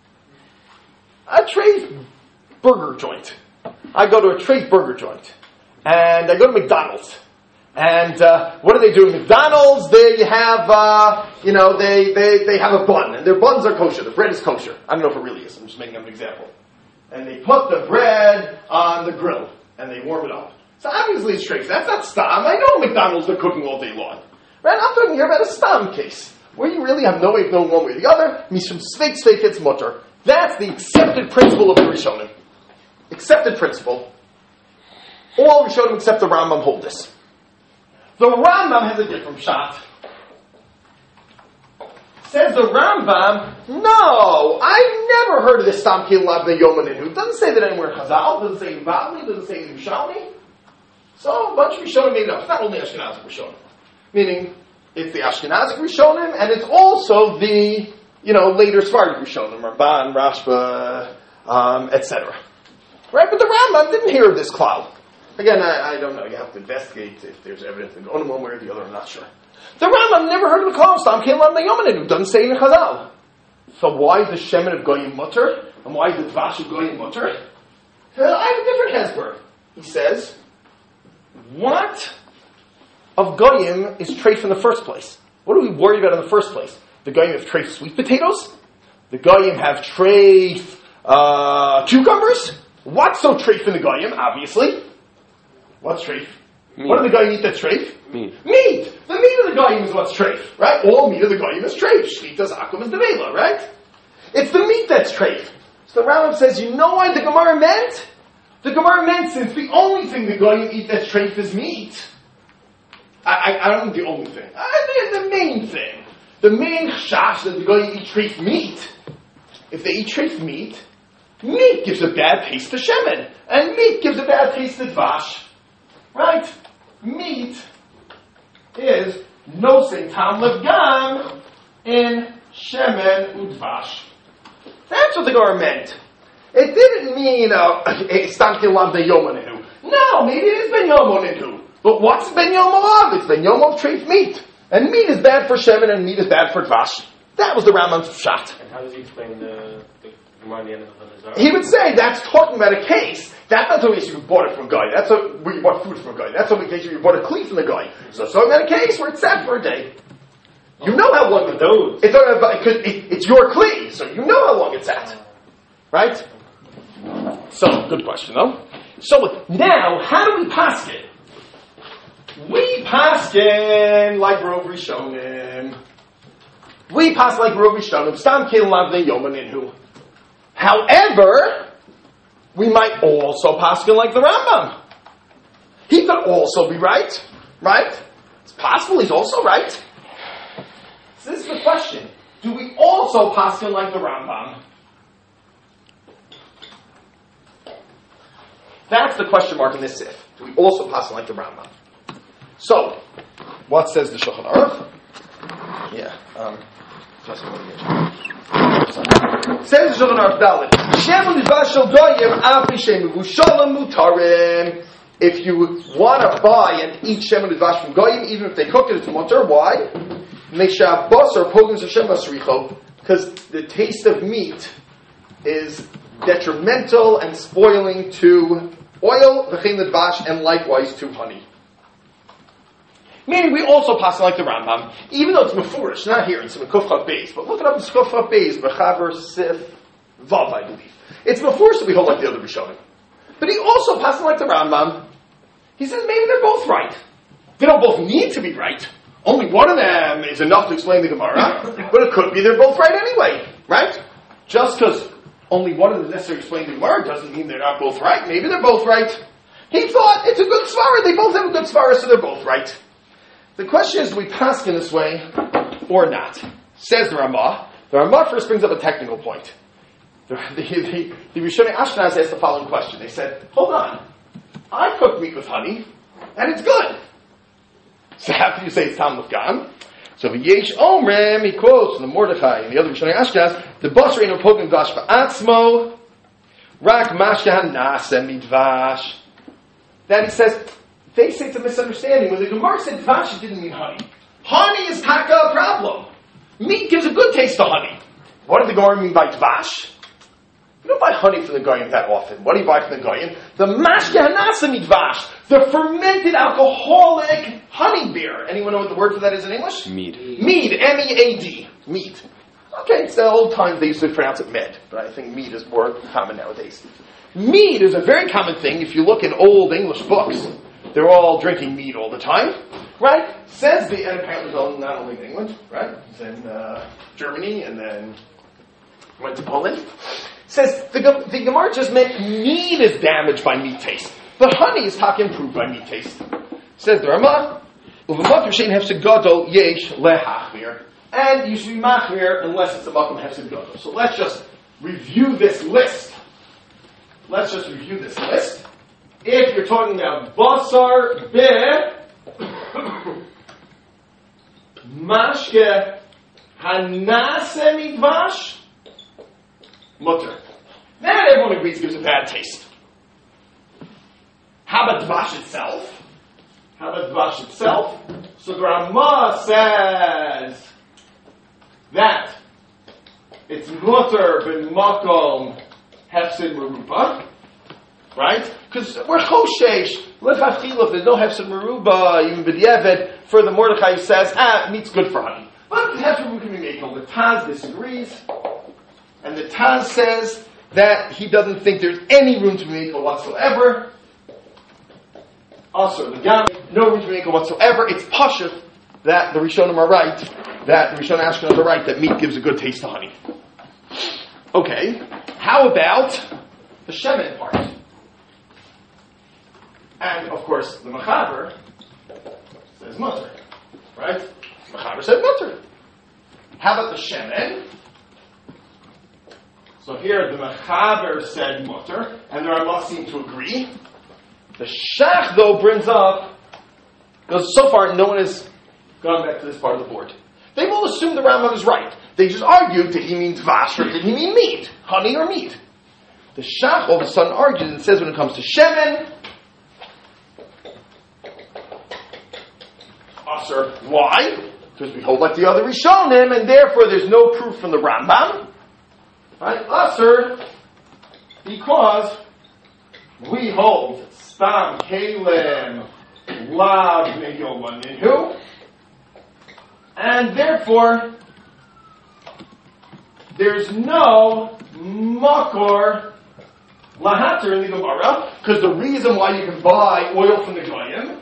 A Treif burger joint. I go to a Treif burger joint. And I go to McDonald's. And uh, what do they do at McDonald's? They have, uh, you know, they, they, they have a bun. And their buns are kosher. The bread is kosher. I don't know if it really is. I'm just making up an example. And they put the bread on the grill. And they warm it up. So obviously it's treif. That's not Stam. I know McDonald's they're cooking all day long. Right? I'm talking here about a Stam case. Where you really have no way of knowing one way or the other. Mishum Sveik Sveik it's mutter. That's the accepted principle of the Rishonim. Accepted principle. All Rishonim except the Rambam hold this. The Rambam has a different shot. Says the Rambam, no, I've never heard of this Stam Kalim Lavdei Yom Anenu. It doesn't say that anywhere in Chazal, it doesn't say in Bavli, it doesn't say in Yerushalmi. So a bunch of Rishonim made it up. It's not only Ashkenazic Rishonim. Meaning, it's the Ashkenazic Rishonim, and it's also the, you know, later Sephardic Rishonim, Ramban, Rashba, um, et cetera. Right? But the Rambam didn't hear of this cloud. Again, I, I don't know. You have to investigate if there's evidence in one way or the other. I'm not sure. The Rambam never heard of the cloud. Stam Kalim Lavdei Yom Anenu. Doesn't say in Chazal. So why is the shemen of Goyim mutter? And why is the dvash of Goyim mutter? Uh, I have a different hesber. He says, what of Goyim is treif in the first place? What are we worried about in the first place? The Goyim have treif sweet potatoes? The Goyim have treif uh, cucumbers? What's so treif in the Goyim? Obviously. What's treif? Meat. What do the Goyim eat that's treif? Meat. Meat! The meat of the Goyim is what's treif, right? All meat of the Goyim is treif. Shlitas akum is nevela, right? It's the meat that's treif. So the Rambam says, you know why the Gemara meant? The Gemara meant since the only thing the Goyim eat that's treif is meat. I, I, I don't think the only thing. I think the main thing. The main chash that the Goyim eat treif meat. If they eat treif meat, meat gives a bad taste to shemen. And meat gives a bad taste to dvash. Right? Meat is nosing tam levgam in shemen udvash. That's what the Gemara meant. It didn't mean stankin lav de yomanihu. No, maybe it is ben yomanihu. But what's ben yomalav? It's ben yomov treif meat. And meat is bad for shemen and meat is bad for dvash. That was the Rambam's pshat. And how does he explain the the Gemara in the end of the Nizar? He would say that's talking about a case. That's not the case you bought it from a guy. That's a, where you bought food from a guy. That's the case where you bought a cleat from the guy. So it's talking about a case where it's sat for a day. You know how long it those. It's talking about because it, it's your cleat, so you know how long it's at, right? So good question, though. So now, how do we paskin? We paskin like Rov Rishonim. We pass like Rov Rishonim. Stam kil lavnei yomaninhu. However, we might also paskin like the Rambam. He could also be right, right? It's possible he's also right. So this is the question: do we also paskin like the Rambam? That's the question mark in this sif. Do we also paskin like the Rambam? So, what says the Shulchan Aruch? Yeah. Um, just a minute. Says the Shulchan Aruch Dalet. Shem l'vashel goyim afi shem v'shalom mutarim. If you want to buy and eat shem l'vash from goyim, even if they cook it, it's mutar. Why? Mesha basar pogim Hashem asricho. Because the taste of meat is detrimental and spoiling to oil, v'chein l'dvash, and likewise to honey. Meaning we also pass like the Rambam, even though it's mefurish, not here in some Kufchat Beis, but look it up in Kufchat Beis, B'chaver Sif Vav, I believe. It's mefurish that we hold like the other Rishonim. But he also passes like the Rambam. He says maybe they're both right. They don't both need to be right. Only one of them is enough to explain the Gemara, but it could be they're both right anyway, right? Just because only one of them necessarily explains the Gemara doesn't mean they're not both right. Maybe they're both right. He thought it's a good svara. They both have a good svara, so they're both right. The question is, do we pass in this way or not? Says the Ramah. The Ramah first brings up a technical point. The, the, the, the Rishonim Ashkenaz asked the following question. They said, hold on. I cook meat with honey, and it's good. So how can you say it's Tam Lefgan? So V'yesh Omrim, he quotes from the Mordechai and the other Rishonim Ashkenaz, the Basar Eino Pogim Dvash Ba'atzmo, Rak Mashka Nasa Midvash. Then he says, they say it's a misunderstanding. When the Gemara said dvash, it didn't mean honey. Honey is taka a problem. Meat gives a good taste to honey. What did the Gemara mean by dvash? You don't buy honey from the Goyim that often. What do you buy from the Goyim? The mashke hanasa midvash, the fermented alcoholic honey beer. Anyone know what the word for that is in English? Mead. Mead, M E A D. Mead. Okay, it's the old times they used to pronounce it med, but I think mead is more common nowadays. Mead is a very common thing if you look in old English books. They're all drinking mead all the time, right? Says the, and apparently not only in England, right? It's in uh, Germany and then went to Poland. Says the, the Gemara just meant mead is damaged by meat taste. But honey is talk improved by meat taste. Says the Ramah, and you should be machmir unless it's a makom hefsed gadol. So let's just review this list. Let's just review this list. If you're talking about basar be mashke hanase midvash mutter. That everyone agrees gives a bad taste. How about dvash itself? How about dvash itself? So the Ramah says that it's mutter ben makom hefsid meruba. Right? Because we're choshesh. Lefachila, if there's no hefsed meruba, even b'diavad, for the Mordechai says, ah, meat's good for honey. But hefsed meruba can be makel. The Taz disagrees. And the Taz says that he doesn't think there's any room to be makel whatsoever. Also, the Gam, no room to be makel whatsoever. It's pashut that the Rishonim are right, that the Rishonim Ashkenaz are right, that meat gives a good taste to honey. Okay. How about the shemen part? And of course, the Mechaber says mutter. Right? The Mechaber said mutter. How about the Shemen? So here the Mechaber said mutter, and the Ramah seem to agree. The Shach, though, brings up, because so far no one has gone back to this part of the board. They've all assumed the Rambam is right. They just argued, did he mean dvash or did he mean meat? Honey or meat? The Shach all of a sudden argues and says when it comes to Shemen, Asr. Why? Because we hold like the other Rishonim, and therefore there's no proof from the Rambam. Right? Asr, because we hold Stam Kalem Lav Meyoma Nihu, and therefore there's no Makor Lahater in the Gemara, because the reason why you can buy oil from the Goyim,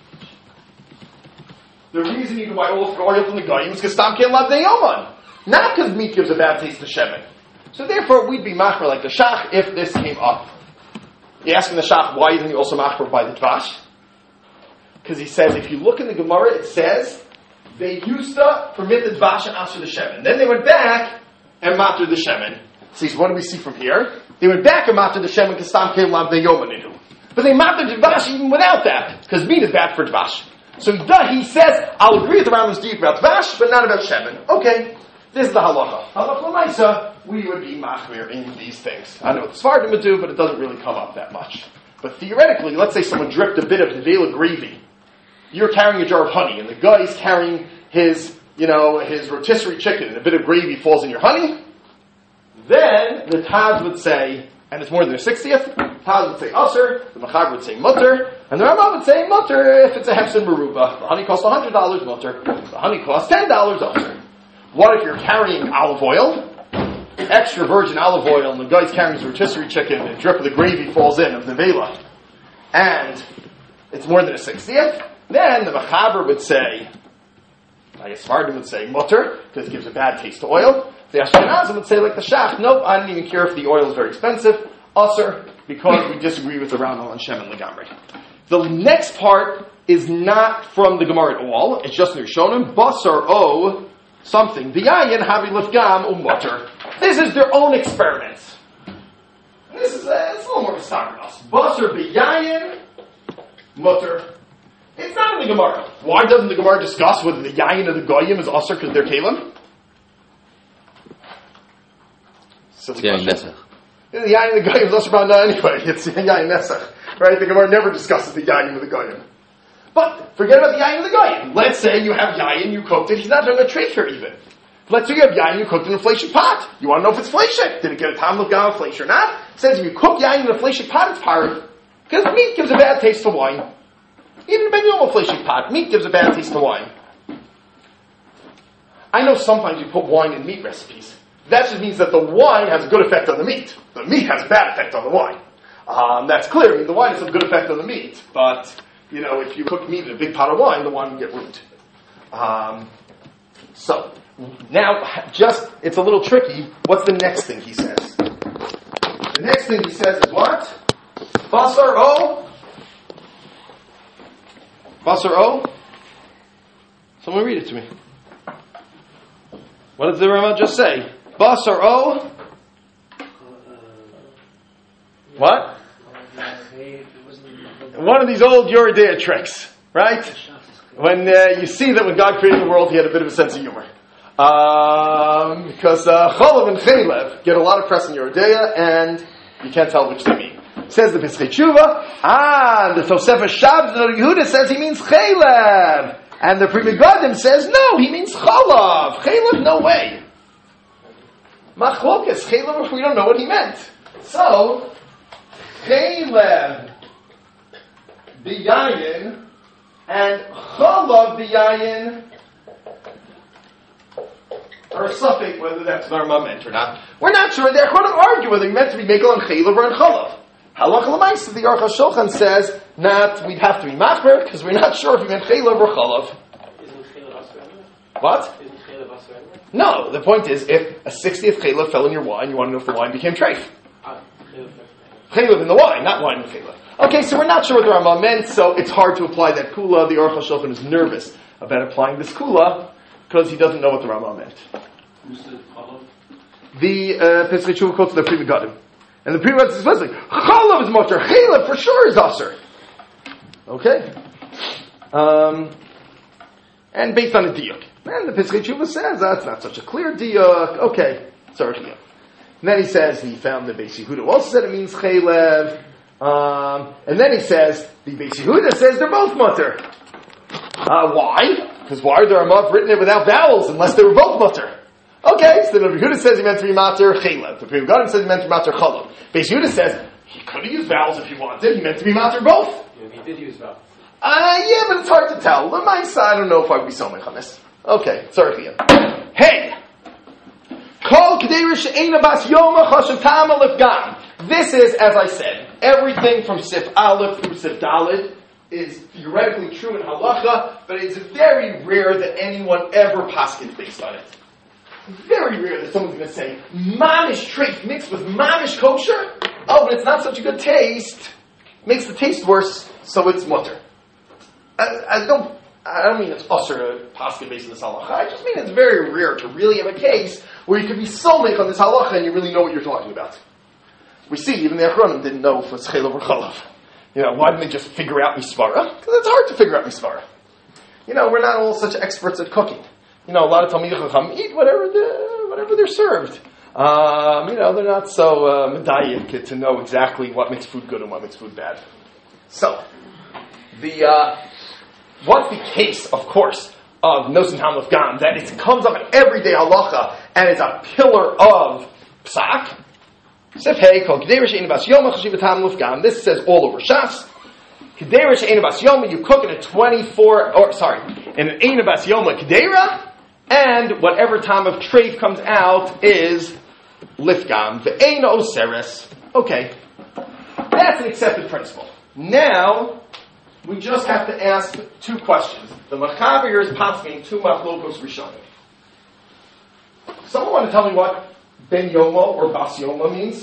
the reason you can buy oil from the Goyim is because Stam Kalem Lav Meyoma, not because meat gives a bad taste to Shemen. So therefore we'd be machmer like the Shach if this came up. You're asking the Shach, why isn't he also machmer by the Dvash? Because he says, if you look in the Gemara, it says, they used to permit the Dvash and Asr the Shemen. Then they went back and matter the Shemen. So he says, what do we see from here? They went back and matter the Shemen because Stam Kalem Lav Meyoma Nihu. But they matter the Dvash even without that, because meat is bad for Dvash. So he says, I'll agree with the Rambam's deed about Dvash, but not about Shemen. Okay, this is the halacha. Halacha l'maisa, we would be machmir in these things. I know what the Sfardim would do, but it doesn't really come up that much. But theoretically, let's say someone dripped a bit of nevela gravy. You're carrying a jar of honey, and the guy's carrying his, you know, his rotisserie chicken, and a bit of gravy falls in your honey. Then the Taz would say, and it's more than a sixtieth, Taz would say Asr, the Mechaber would say Mutter, and the Rambam would say Mutter if it's a Hefsin Meruba. The honey costs one hundred dollars, Mutter. The honey costs ten dollars, Asr. What if you're carrying olive oil, extra virgin olive oil, and the guy's carrying his rotisserie chicken, and a drip of the gravy falls in of the nevela, and it's more than a sixtieth? Then the Mechaber would say, I guess Sfardim would say Mutter, because it gives a bad taste to oil. The Ashkenazim would say, like the Shach, nope, I don't even care if the oil is very expensive. Asr, because we disagree with the Rambam on Shemen Legamri. The next part is not from the Gemara at all. It's just in Rishonim. Basar O something. V'yayin havi lifgam umutter. This is their own experiments. This is a, it's a little more of a stock than us. Basar v'yayin mutter. It's not in the Gemara. Why doesn't the Gemara discuss whether the yayin of the goyim is asr because they're kalim? Silly Yayin question. nesach. The yayin of the goyim is asr b'ana anyway. It's yayin nesach, right? The Gemara never discusses the yayin of the goyim. But forget about the yayin of the goyim. Let's say you have yayin, you cooked it. He's not doing a treat here even. Let's say you have yayin, you cooked it in a fleshik pot. You want to know if it's fleshik? Did it get a tam of gam flesh or not? It says if you cook yayin in a fleshik pot, it's parad. Because meat gives a bad taste to wine. Even a ben yom fleshik pot, meat gives a bad taste to wine. I know sometimes you put wine in meat recipes. That just means that the wine has a good effect on the meat. The meat has a bad effect on the wine. Um, that's clear. I mean, the wine has some good effect on the meat, but you know, if you cook meat in a big pot of wine, the wine will get ruined. Um, so, now, just, it's a little tricky. What's the next thing he says? The next thing he says is what? Basar O? Basar O? Someone read it to me. What did the Rama just say? Basar O? What? One of these old Yoredea tricks, right? When uh, you see that when God created the world, He had a bit of a sense of humor. Um, because uh, Cholav and Chaylev get a lot of press in Yoredea, and you can't tell which they mean. Says the Pischei Tshuva, ah, the Tosefah Shabbos of Yehuda says he means Chaylev. And the Pri Megadim says, no, he means Cholav. Chaylev, no way. Machlokas, Chaylev, we don't know what he meant. So, Chaylev B'yayin and Cholav B'yayin are a suffix whether that's Dharma meant or not. We're not sure. They're going to argue whether he meant to be Mekel on Chaylev or on Cholav. Halacha l'maisa, the Aruch HaShulchan says, not, we'd have to be machmer, because we're not sure if he meant Chaylev or Cholav. Isn't Chaylev asur anyway? What? Isn't Chaylev asur anyway? No, the point is, if a sixtieth Chaylev fell in your wine, you want to know if the wine became treif. Ah, Chaylev. Chaylev in the wine, not wine with chaylev. Okay, so we're not sure what the Rambam meant, so it's hard to apply that kula. The Aruch HaShulchan is nervous about applying this kula because he doesn't know what the Rambam meant. Who said Chalav? The uh, Pesach Tshuva quotes the Pri Megadim. And the Pri Megadim says, especially, Chalav is mutter, chaylev for sure is aser. Okay? Um, and based on the diuk. And the Pesach Tshuva says, that's not such a clear diuk. Okay, sorry. And then he says, he found the Beis Yehuda also said it means chaylev. Um, and then he says, the Beis Yehuda says they're both mutter. Uh, why? Because why are there Ramav written it without vowels unless they were both mutter? Okay, so the Beis Yehuda says he meant to be matter chaylev. The Pri Megadim says he meant to be matter chalav. Beis Yehuda says he could have used vowels if he wanted. He meant to be matter both. Yeah, he did use vowels. Uh, yeah, but it's hard to tell. L'maisa, I don't know if I would be so mech on this. Okay, sorry. Hey! Kol Kedera She'ena Bas Yoma Chashav Tam Aleph Gam. This is, as I said, everything from Sif Aleph through Sif Daled is theoretically true in halacha, but it's very rare that anyone ever paskins based on it. Very rare that someone's going to say, mamish treif mixed with mamish kosher? Oh, but it's not such a good taste. Makes the taste worse, so it's mutter. I, I don't I don't mean it's usher to paskin based on this halacha. I just mean it's very rare to really have a case where you could be so make on this halacha and you really know what you're talking about. We see, even the Achronim didn't know if it was chaylev or chalav. You know, why didn't they just figure out misvara? Because it's hard to figure out misvara. You know, we're not all such experts at cooking. You know, a lot of Talmidei Chacham eat whatever the, whatever they're served. Um, you know, they're not so uh, medayik to know exactly what makes food good and what makes food bad. So, the uh, what's the case, of course, of Nosen Hamlef Gam, that it comes up in everyday halacha and is a pillar of psak? Sif Hey, called Kedera She'ena Bas Yoma Chashivat Hamlef Gam. This says all over Shas. Kedera She'ena Bas Yoma, you cook in a twenty-four, or sorry, in an Eina Bas Yoma Kedera, and whatever time of treif comes out is lifgam. Ve'eina oseres. Okay. That's an accepted principle. Now, we just have to ask two questions. The Machaber is passing two machlokos rishonim. Someone want to tell me what ben yomo or bas yomo means?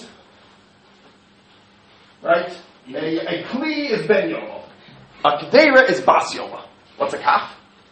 Right? A, a kli is ben yomo. A kedera is bas yomo. What's a kaf?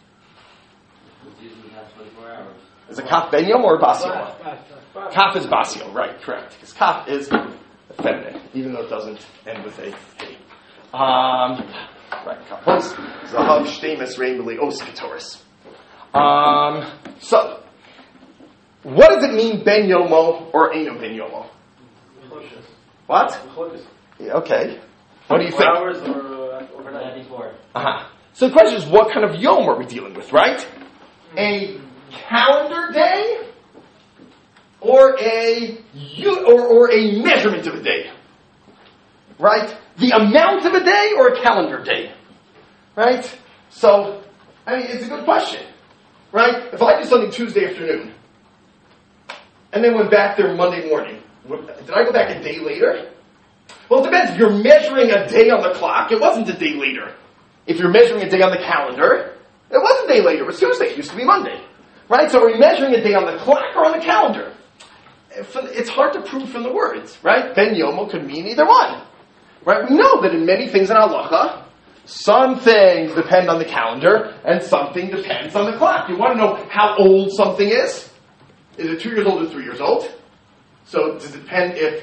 Is a kaf ben yomo or bas yomo? Kaf is bas yomo, right? Correct. Because kaf is feminine, even though it doesn't end with a hey. Um, right, kapos, zahav, shtemis, rainbili, os, ketoris. Um, so, what does it mean, ben yomo or eino ben yomo? What? Yeah, okay. What do you think? Hours or uh, overnight? Before. Uh-huh. So the question is, what kind of yom are we dealing with, right? A calendar day? Or a, or, or a measurement of a day? Right? The amount of a day or a calendar day? Right? So, I mean, it's a good question. Right? If I did something Tuesday afternoon, and then went back there Monday morning, did I go back a day later? Well, it depends. If you're measuring a day on the clock, it wasn't a day later. If you're measuring a day on the calendar, it was a day later. It was Tuesday. It used to be Monday. Right? So are we measuring a day on the clock or on the calendar? It's hard to prove from the words, right? Ben Yomo could mean either one. Right? We know that in many things in halacha, some things depend on the calendar, and something depends on the clock. You want to know how old something is? Is it two years old or three years old? So does it depend if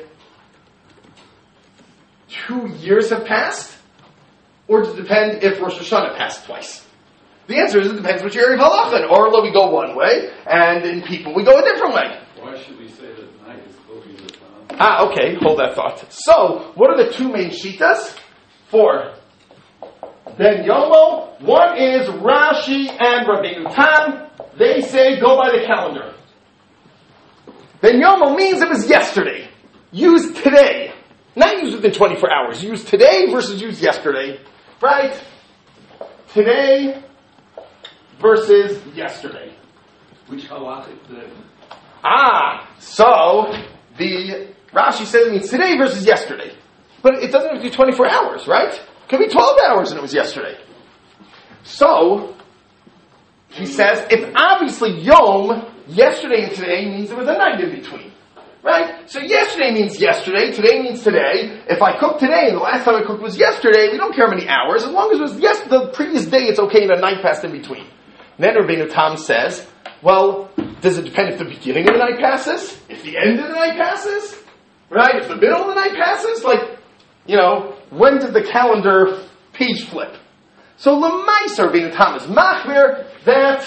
two years have passed? Or does it depend if Rosh Hashanah passed twice? The answer is it depends which area of halacha. In Orla we go one way, and in people we go a different way. Why should we say that night is closing the time? Ah, okay, hold that thought. So, what are the two main shitas for Ben Yomo? One is Rashi and Rabbeinu Tam. They say go by the calendar. Ben Yomo means it was yesterday. Use today. Not use within twenty-four hours. Use today versus use yesterday. Right? Today versus yesterday. Which halachic day? Ah, so the Rashi says it means today versus yesterday. But it doesn't have to be twenty-four hours, right? It could be twelve hours and it was yesterday. So, he says, if obviously Yom, yesterday and today, means there was a night in between. Right? So yesterday means yesterday, today means today. If I cook today and the last time I cooked was yesterday, we don't care how many hours. As long as it was yes, the previous day, it's okay, and a night passed in between. And then Rabbeinu Tam says, well, does it depend if the beginning of the night passes? If the end of the night passes? Right? If the middle of the night passes? Like, you know, when did the calendar page flip? So L'maisa Rabbeinu Tam is machmir that,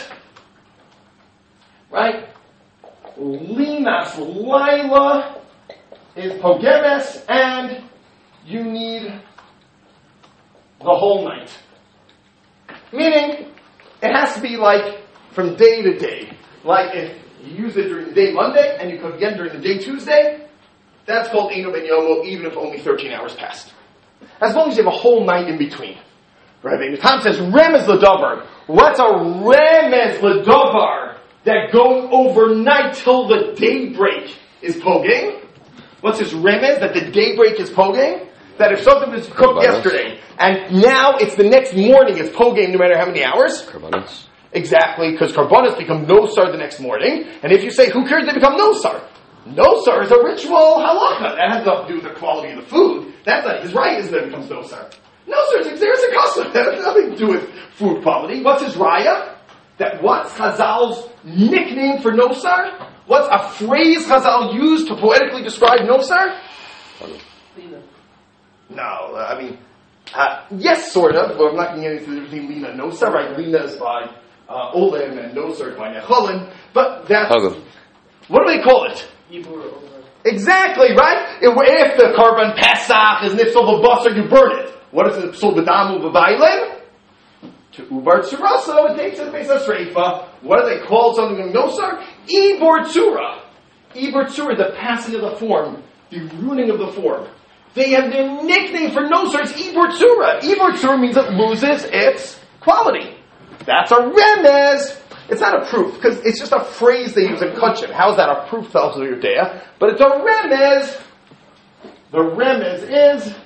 right? Linas Laila is pogemes, and you need the whole night. Meaning, it has to be like from day to day. Like if you use it during the day Monday, and you cook again during the day Tuesday, that's called Eino Ben Yomo, even if only thirteen hours passed. As long as you have a whole night in between. Rabbeinu Tam says, Remez L'davar. What's a Remez L'davar? That going overnight till the daybreak is poging? What's his remez? That the daybreak is poging? That if something was cooked yesterday, and now it's the next morning, it's poging no matter how many hours? Karbanos. Exactly, because karbanos become nosar the next morning, and if you say, who cares, they become nosar. Nosar is a ritual halacha. That has nothing to do with the quality of the food. That's not his right, isn't it, it becomes nosar. Nosar is there's a custom. That has nothing to do with food quality. What's his raya? That what's Chazal's nickname for nosar? What's a phrase Chazal used to poetically describe nosar? Lina. No, uh, I mean, uh, yes, sort of. But I'm not going to get into the difference between Lina and nosar. Right? Lina is by uh, Olim and nosar is by Necholin. But that's Hagam. What do they call it? Exactly, right? If, if the korban Pesach is nifsol b'basar, you burn it. What is it? Nifsol b'damu b'baylim? To Ubar Tzura, it takes it based on Shreifa. What do they call something in Nosar? Ibor Tzura. Ibor Tzura, the passing of the form, the ruining of the form. They have their nickname for Nosar, it's Ibor Tzura. Ibor Tzura means it loses its quality. That's a remez. It's not a proof, because it's just a phrase they use in Kutchin. How is that a proof to Elsa Yudea? But it's a remez. The remez is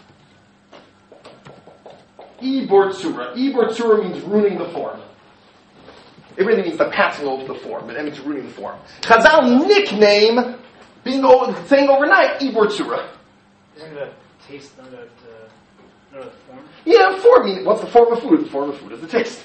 Ibor Tzura. Ibor Tzura means ruining the form. It really means the passing over the form, and it means ruining the form. Chazal nickname, being over, saying overnight, Ibor Tzura. Isn't it a taste, not a, uh, not a form? Yeah, form. Mean, what's the form of food? The form of food is the taste.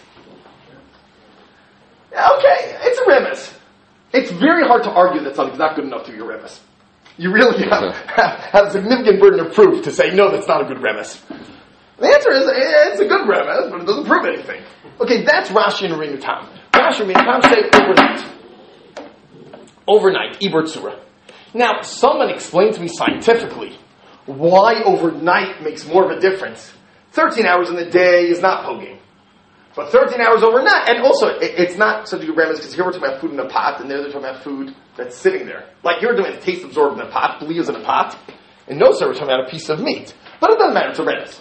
Okay, it's a remes. It's very hard to argue that something's not good enough to be a remes. You really have, have a significant burden of proof to say, no, that's not a good remes. The answer is, it's a good remes, but it doesn't prove anything. Okay, that's Rashi and Rabbeinu Tam. Rashi and Rabbeinu Tam say overnight. Overnight, Ibor Tzura. Now, someone explain to me scientifically why overnight makes more of a difference. thirteen hours in the day is not poging. But thirteen hours overnight, and also, it, it's not such a good remes because here we're talking about food in a pot, and there they're talking about food that's sitting there. Like here we're doing the taste absorbed in a pot, bli is in a pot, and no sir, we're talking about a piece of meat. But it doesn't matter, it's a remes.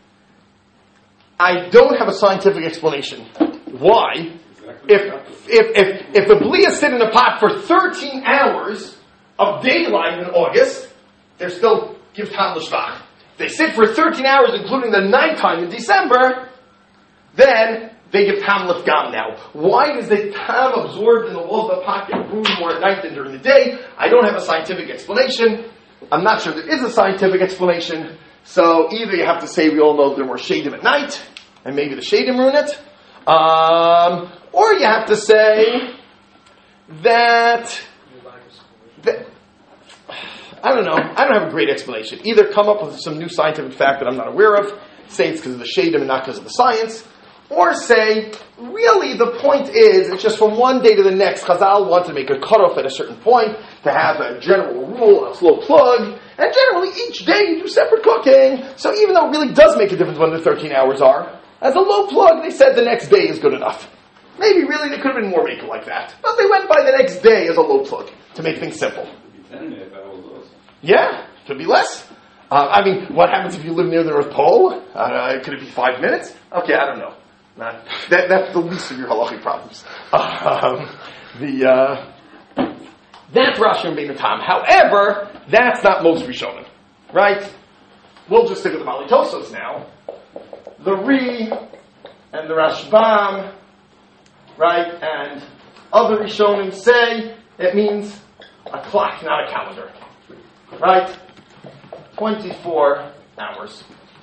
I don't have a scientific explanation why, if if if, if the bli is sitting in a pot for thirteen hours of daylight in August, they're still give tam l'shvach. They sit for thirteen hours, including the nighttime in December, then they give tam l'fgam now. Why does the tam absorbed in the walls of the pot get ruined more at night than during the day? I don't have a scientific explanation. I'm not sure there is a scientific explanation. So either you have to say we all know there were shadim at night, and maybe the shadim ruin it, um, or you have to say that, that I don't know. I don't have a great explanation. Either come up with some new scientific fact that I'm not aware of, say it's because of the shadim and not because of the science, or say, really the point is, it's just from one day to the next, Chazal wanted to make a cutoff at a certain point, to have a general rule, a slow plug, and generally each day you do separate cooking, so even though it really does make a difference when the thirteen hours are, as a low plug, they said the next day is good enough. Maybe really they could have been more making like that, but they went by the next day as a low plug, to make things simple. Yeah, could be less. Uh, I mean, what happens if you live near the North Pole? Uh, could it be five minutes? Okay, I don't know. Not, that, that's the least of your halachic problems. Um, the uh, that's Rashi and Rabbeinu Tam. However, that's not most Rishonim, right? We'll just stick with the Bali Tosos now. The Ri and the Rashbam, right, and other Rishonim say it means a clock, not a calendar. Right? twenty-four hours.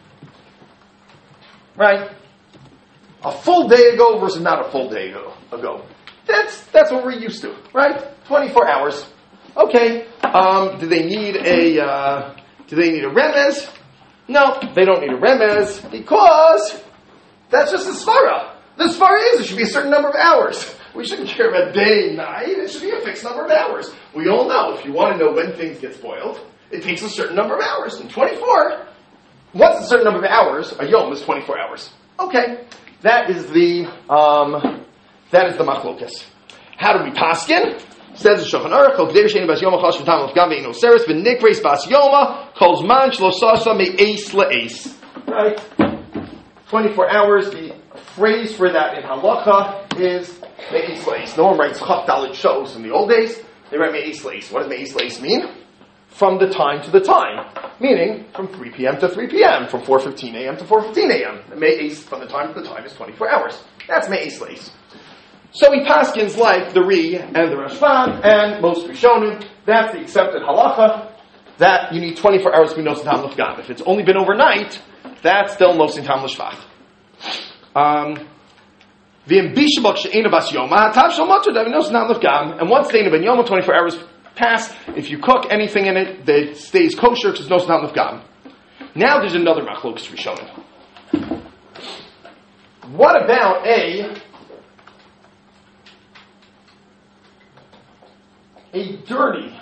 Right? A full day ago versus not a full day ago. ago. That's that's what we're used to, right? twenty-four hours. Okay. Um, do they need a uh, do they need a remez? No, they don't need a remez because that's just a svara. The svara is it should be a certain number of hours. We shouldn't care about day, night. It should be a fixed number of hours. We all know if you want to know when things get spoiled, it takes a certain number of hours. And twenty-four, what's a certain number of hours? A yom is twenty-four hours. Okay, that is the um, that is the machlokas. How do we paskin? Says the Shulchan Aruch, Kol K'dei Shein Bas Yoma Chash V'Tam L'Fgam Ve'Eino Seres V'Nikreis Bas Yoma Kol Zman Shlo Sasa Me'Eis Le'Eis. Right? twenty-four hours. The phrase for that in halacha is Me'Eis Le'Eis. No one writes Chaf Dalet Shos in the old days. They write Me'Eis Le'Eis. What does Me'Eis Le'Eis mean? From the time to the time. Meaning, from three p.m. to three p.m., from four fifteen a.m. to four fifteen a.m. Me'Eis, from the time to the time, is twenty-four hours. That's Me'Eis Le'Eis. So he paskins like the Ri and the Rashban and most Rishonim. That's the accepted halacha. That you need twenty-four hours to be nosin tam l'fgam. If it's only been overnight, that's still nosin tam l'shvach. Um, and once the ben yoma twenty-four hours pass, if you cook anything in it, that stays kosher because nosin tam l'fgam. Now there's another machlokas Rishonim. What about a A dirty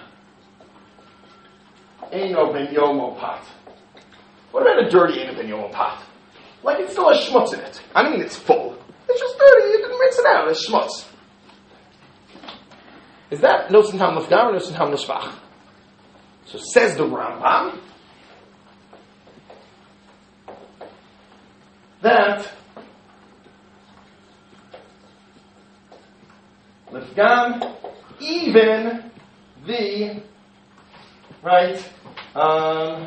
Eino Ben Yomo pot? What about a dirty Eino Ben Yomo pot? Like it still has schmutz in it. I don't mean it's full. It's just dirty. You didn't rinse it out. It's schmutz. Is that nosin tam l'fgam or nosin tam l'shvach? So says the Rambam that l'fgam, even the, right, um,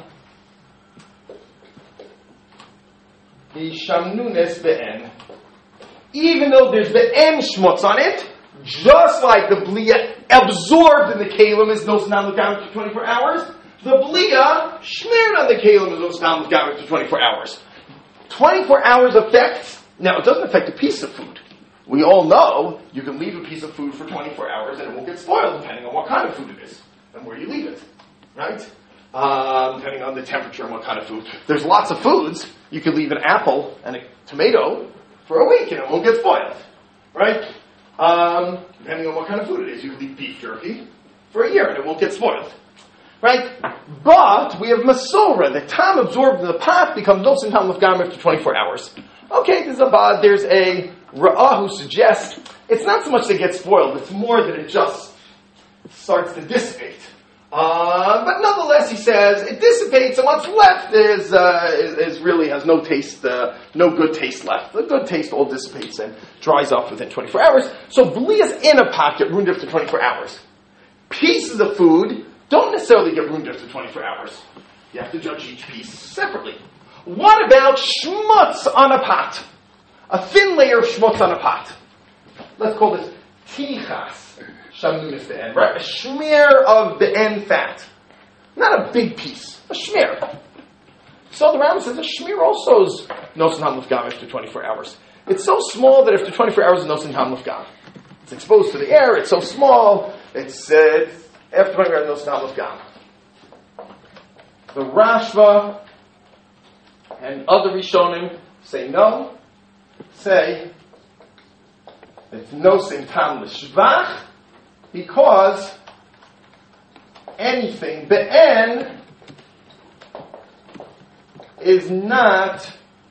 the shamnunes be'en, even though there's be'en shmutz on it, just like the blia absorbed in the kalim is no snam l'gam for twenty-four hours, the blia smeared on the kalim is no snam l'gam for twenty-four hours. twenty-four hours affects, now it doesn't affect a piece of food. We all know you can leave a piece of food for twenty-four hours and it won't get spoiled depending on what kind of food it is and where you leave it, right? Um, depending on the temperature and what kind of food. There's lots of foods. You can leave an apple and a tomato for a week and it won't get spoiled, right? Um, depending on what kind of food it is. You can leave beef jerky for a year and it won't get spoiled, right? But we have masorah. The tam absorbed in the pot becomes nosin tam l'fgam after twenty-four hours. Okay, there's a bad, there's a Ra'ah who suggests it's not so much that it gets spoiled, it's more that it just starts to dissipate. Uh, but nonetheless, he says, it dissipates and what's left is, uh, is, is really has no taste, uh, no good taste left. The good taste all dissipates and dries up within twenty-four hours. So blias in a pot get ruined after twenty-four hours. Pieces of food don't necessarily get ruined after twenty-four hours. You have to judge each piece separately. What about schmutz on a pot? A thin layer of schmutz on a pot. Let's call this tichas shamnunis be'en, right? A shmear of be'en fat. Not a big piece. A shmear. So the Rambam says a shmear also is nosin tam l'fgam after twenty-four hours. It's so small that after twenty-four hours is nosin tam l'fgam. It's exposed to the air. It's so small. It's, uh, after twenty-four hours nosin tam l'fgam. The Rashba and other Rishonim say no. Say it's nosin tam l'shvach because anything be'en is not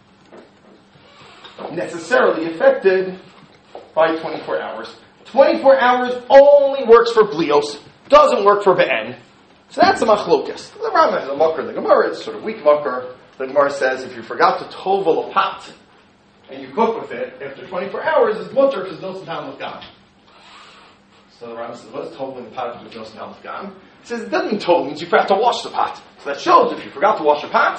necessarily affected by twenty-four hours. twenty-four hours only works for blios, doesn't work for be'en. So that's a machlokas. The Rambam has a makar in the Gemara, it's sort of weak makar. The Gemara says if you forgot to tovel a pot and you cook with it, after twenty-four hours, it's mutter because nosin tam l'fgam. So the Rambam says, what is toveling the pot with nosin tam l'fgam? He says, it doesn't mean tovel, it means you forgot to wash the pot. So that shows if you forgot to wash a pot,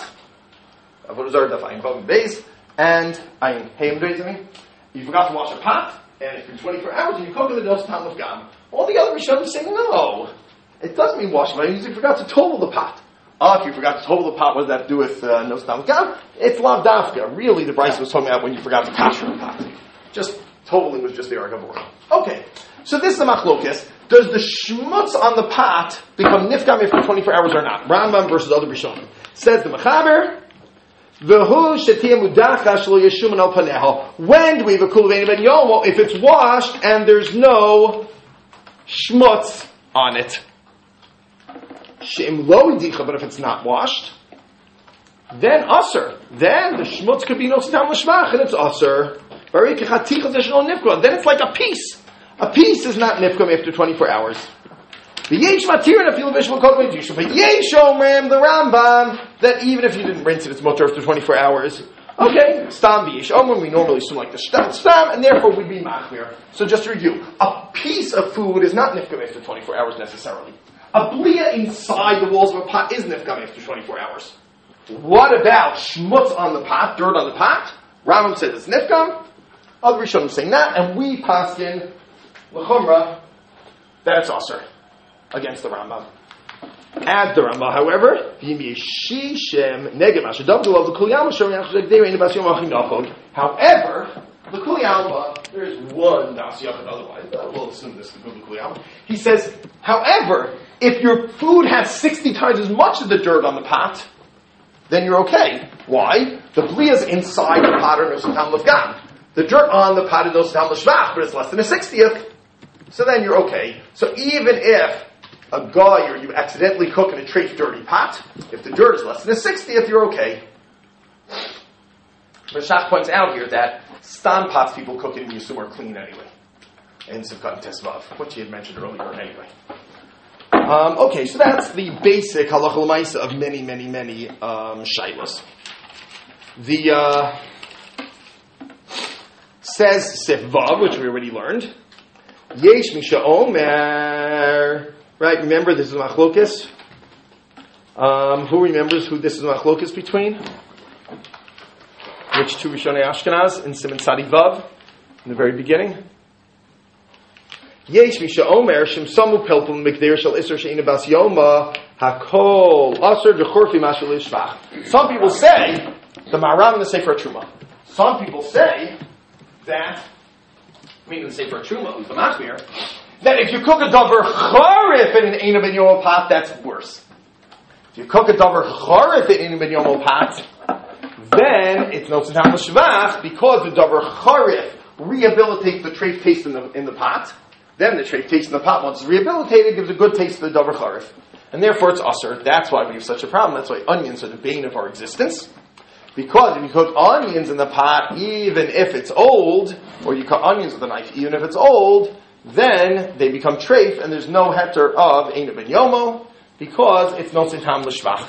and I hey, I mean, you forgot to wash a pot, and it's been twenty-four hours, and you cook with it, nosin tam l'fgam. All the other Rishonim say, no, It doesn't mean washing. It means you forgot to total the pot. Oh, if you forgot to total the pot, what does that have to do with uh, no stam gam? It's lav dafka. Really, the Bryce was talking about when you forgot to kasher the pot. Just totaling was just the argavor. Okay, so this is the machlokas. Does the shmutz on the pot become nifgam after twenty-four hours or not? Rambam versus other Rishonim. Says the Mechaber, V'hu shetia mudacha shelo yeshuman al paneho. When do we have a kul v'ein ben yomo? If it's washed and there's no shmutz on it. She'im lo idicha, but if it's not washed, then aser. Then the shmutz could be no stam l'shvach, and it's aser. Then it's like a piece. A piece is not nifgam after twenty-four hours. The yesh matir and feel vishmal kodmei yishu. But yesh omrim the Rambam that even if you didn't rinse it, it's mutter after twenty-four hours. Okay, stam v'yesh omrim. We normally assume like the stam, stam, and therefore we'd be machmir. So just to review, a piece of food is not nifgam after twenty-four hours necessarily. A blia inside the walls of a pot is nifgam after twenty-four hours. What about shmutz on the pot, dirt on the pot? Rambam says it's nifgam. Other Rishonim saying that, and we paskin l'chumra that it's aser against the Rambam. Add the Rambam, however, however, the Kuli Alma, there is one das yachid otherwise. We'll assume this is the Kuli Alma. He says, however, if your food has sixty times as much of the dirt on the pot, then you're okay. Why? The bli is inside the pot or nosatam l'fgam. The dirt on the pot is nosatam l'shvach, but it's less than a sixtieth. So then you're okay. So even if a guy or you accidentally cook in a treif dirty pot, if the dirt is less than a sixtieth, you're okay. Rashach points out here that stam pots people cook in Yisum are clean anyway. And Sivkat and Tesvav, which he had mentioned earlier anyway. Um, okay, so that's the basic halacha l'maisa of many, many, many um, shaylos. The uh, says Sifvav, which we already learned. Yesh misha omer. Right, remember this is machlokas. Um, who remembers who this is machlokas between? Which two Rishonei Ashkenaz in Siman Tzadi Vav in the very beginning? Yesh misha omer shimsamu pelpul mikder shel iser she'ina bas yoma hakol aser dechorfi mashal ishvach. Some people say the Maharam in the Sefer Truma. Some people say that, I mean in the Sefer Truma, who's the Machmir, that if you cook a davar charif in an Eina ben Yomo pot, that's worse. If you cook a davar charif in an Eina ben Yomo pot, then it's no tzedam l'shvach because the davar charif rehabilitates the treif taste in the in the pot. Then the treif taste in the pot, once it's rehabilitated, gives a good taste to the davar charif, and therefore it's usher. That's why we have such a problem. That's why onions are the bane of our existence. Because if you cook onions in the pot, even if it's old, or you cook onions with a knife, even if it's old, then they become treif, and there's no heter of Eina ben Yomo, because it's no tzedam l'shvach.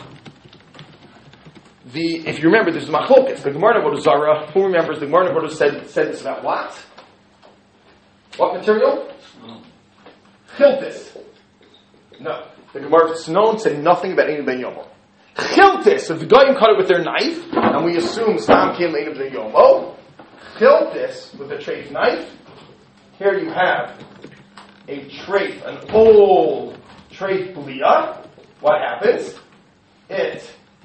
The, if you remember, there's machlokas. The Gemara Avodah Zarah, who remembers the Gemara Avodah said, said this about what? What material? Chiltis. No. The Gemara Snon said nothing about Eina ben Yomo. Chiltis, if the guy cut it with their knife, and we assume Stam Kim Eina ben Yomo, Chiltis with a treif knife, here you have a treif, an old treif blia. What happens? It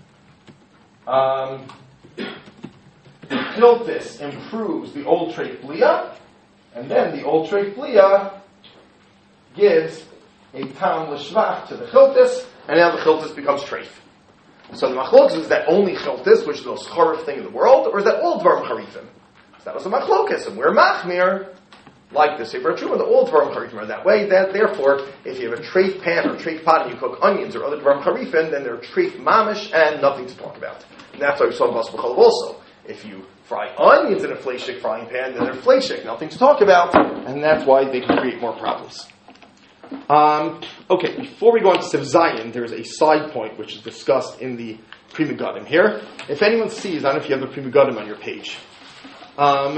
Um, the chiltis improves the old treif blia, and then the old treif blia gives a tam l'shvach to the chiltis, and now the chiltis becomes treif. So the machlokas is that only chiltis, which is the most charif thing in the world, or is that all dvarim charifim? So that was a machlokas, and we're machmir, like the Sefer Truma, the all dvarim charifim are that way. That therefore, if you have a treif pan or treif pot and you cook onions or other dvarim charifim, then they're treif mamish and nothing to talk about. And that's why we saw Bas B'chalav also. If you fry onions in a fleishik frying pan, then they're fleishik, nothing to talk about, and that's why they can create more problems. Um, okay, before we go on to Sev Zayin, there's a side point which is discussed in the Pri Megadim here. If anyone sees, I don't know if you have the Pri Megadim on your page. Um,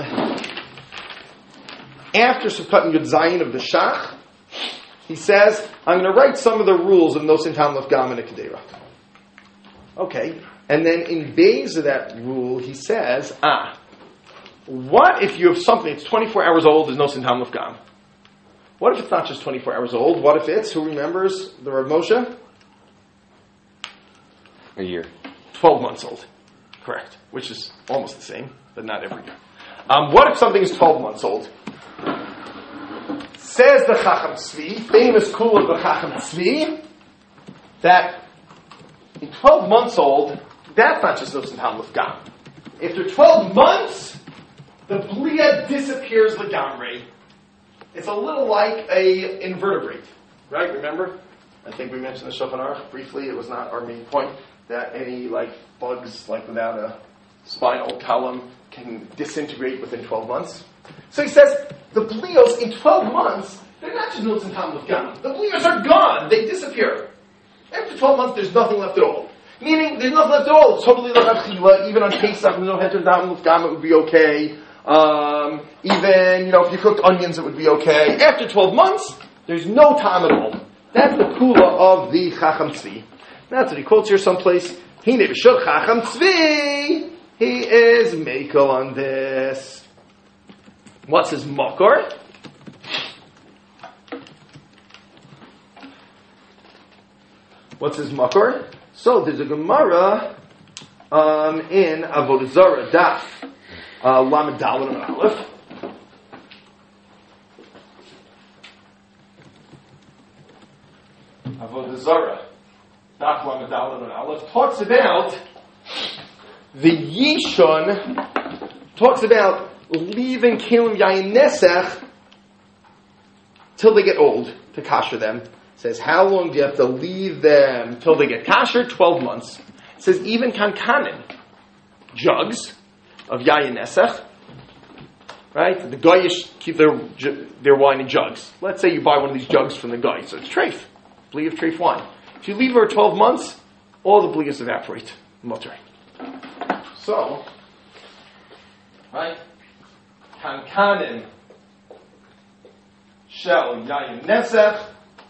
after Sukkot and Yud Zayin of the Shach, he says, I'm going to write some of the rules of Nosin Tam Lef Gam and Kedera. Okay, and then in base of that rule, he says, ah, what if you have something that's twenty-four hours old, there's Nosin Tam Lef Gam? What if it's not just twenty-four hours old? What if it's, who remembers the Rav Moshe? A year. twelve months old. Correct. Which is almost the same, but not every year. Um, what if something is twelve months old? Says the Chacham Tzvi, famous kula of the Chacham Tzvi, that in twelve months old, that's not just Nutzim Ham Lefgam. After twelve months, the blia disappears legamre. It's a little like a invertebrate, right? Remember? I think we mentioned the Shulchan Aruch briefly. It was not our main point that any like bugs, like without a spinal column, can disintegrate within twelve months. So he says the blios in twelve months, they're not just Nutzim Ham Lefgam. The blios are gone. They disappear. After twelve months, there's nothing left at all. Meaning, there's nothing left at all. It's totally like Chila. Even on Pesach, we don't have to down Lefgam, it would be okay. Um, even, you know, if you cooked onions, it would be okay. After twelve months, there's no time at all. That's the kula of the Chacham Tzvi. That's what he quotes here someplace. Hine b'shul Chacham Tzvi. He is makel on this. What's his makor? What's his makor? So there's a Gemara um, in Avodah Zarah Daf uh, Lamed Daled and Aleph. Avodah Zarah Daf Lamed Daled and Aleph talks about the Yishon, talks about leaving Kelim Yayin Nesech till they get old to kasher them. Says, how long do you have to leave them till they get kasher? Twelve months. It says, even kankanin, jugs of yayin nesech, right? The goyish keep their their wine in jugs. Let's say you buy one of these jugs from the guy, so it's treif, bli of treif wine. If you leave her twelve months, all the blias evaporate. Mutter. So, right? Kankanin shel yayin nesech.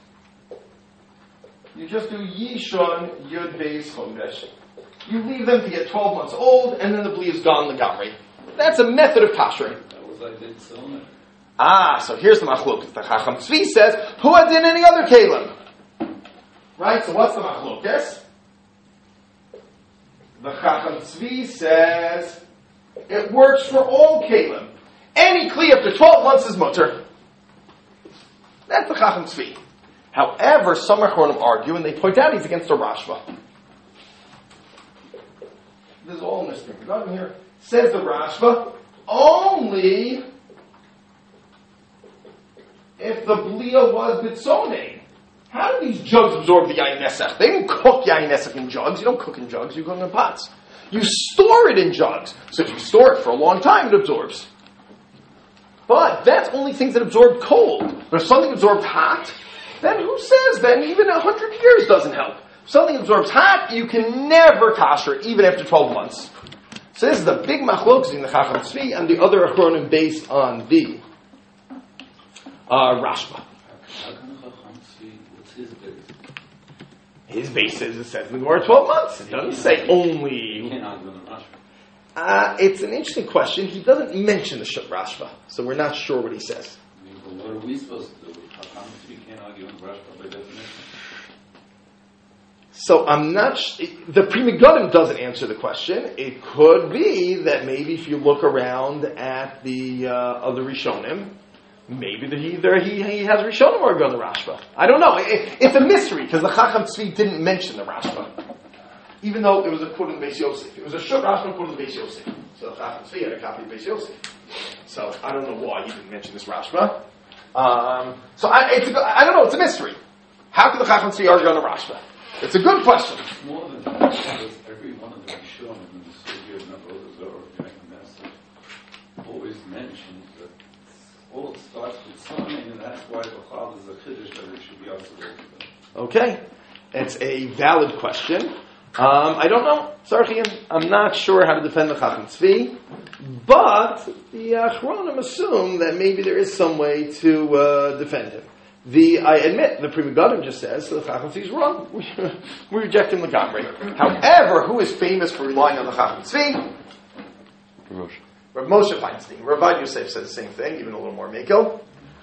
You just do Yishon Yud Beis Chodesh. You leave them to get twelve months old, and then the bli is gone legamri. That's a method of kashering. That was like did so. Ah, so here's the machlokes. The Chacham Tzvi says, "Who had in any other kalim?" Right. So what's the machlokes? The Chacham Tzvi says it works for all kalim. Any kli up to twelve months is mutter. That's the Chacham Tzvi. However, some Achronim argue, and they point out he's against the Rashba. There's all mystery. Here says the Rashba, only if the blia was bitzonei. How do these jugs absorb the yayin nesech? They don't cook yayin nesech in jugs. You don't cook in jugs. You cook in pots. You store it in jugs. So if you store it for a long time, it absorbs. But that's only things that absorb cold. But if something absorbs hot, then who says then even a hundred years doesn't help? If something absorbs hot, you can never kasher even after twelve months. So this is the big machlokes in the Chacham Tzvi and the other Achronim based on the uh, Rashba. How can the Chacham see what's his base? His base says it says in the Gemara twelve months. It doesn't say You only. can't argue with the Rashba. Uh, it's an interesting question. He doesn't mention the Shut Rashba, so we're not sure what he says. I mean, but what are we supposed to do? Chacham see can't argue with Rashba by definition. So I'm not. Sh- the Pri Megadim doesn't answer the question. It could be that maybe if you look around at the uh, other Rishonim, maybe that he there he, he has Rishonim or go the Rashba. I don't know. It, it's a mystery because the Chacham Tzvi didn't mention the Rashba, even though it was a quote in the Beis Yosef. It was a short Rashba quote in the Beis Yosef. So the Chacham Tzvi had a copy of Beis Yosef. So I don't know why he didn't mention this Rashba. Um, so I, it's a, I don't know. It's a mystery. How could the Chacham Tzvi argue on the Rashba? It's a good question. It's more than that, because every one of the Rishonim in the studio of Avodah Zarah Yain always mentions that all starts with something, and that's why the Chal is a chiddush that it should be observed. Okay, it's a valid question. Um, I don't know, Sarchian. I'm not sure how to defend the Chacham Tzvi, but the Achronim assume that maybe there is some way to uh, defend him. The I admit the Pri Megadim just says so the Chacham Tzvi is wrong. We, we reject him legamri. However, who is famous for relying on the Chacham Tzvi? Moshe. Rav Moshe Feinstein. Rav Yosef says the same thing, even a little more mekel.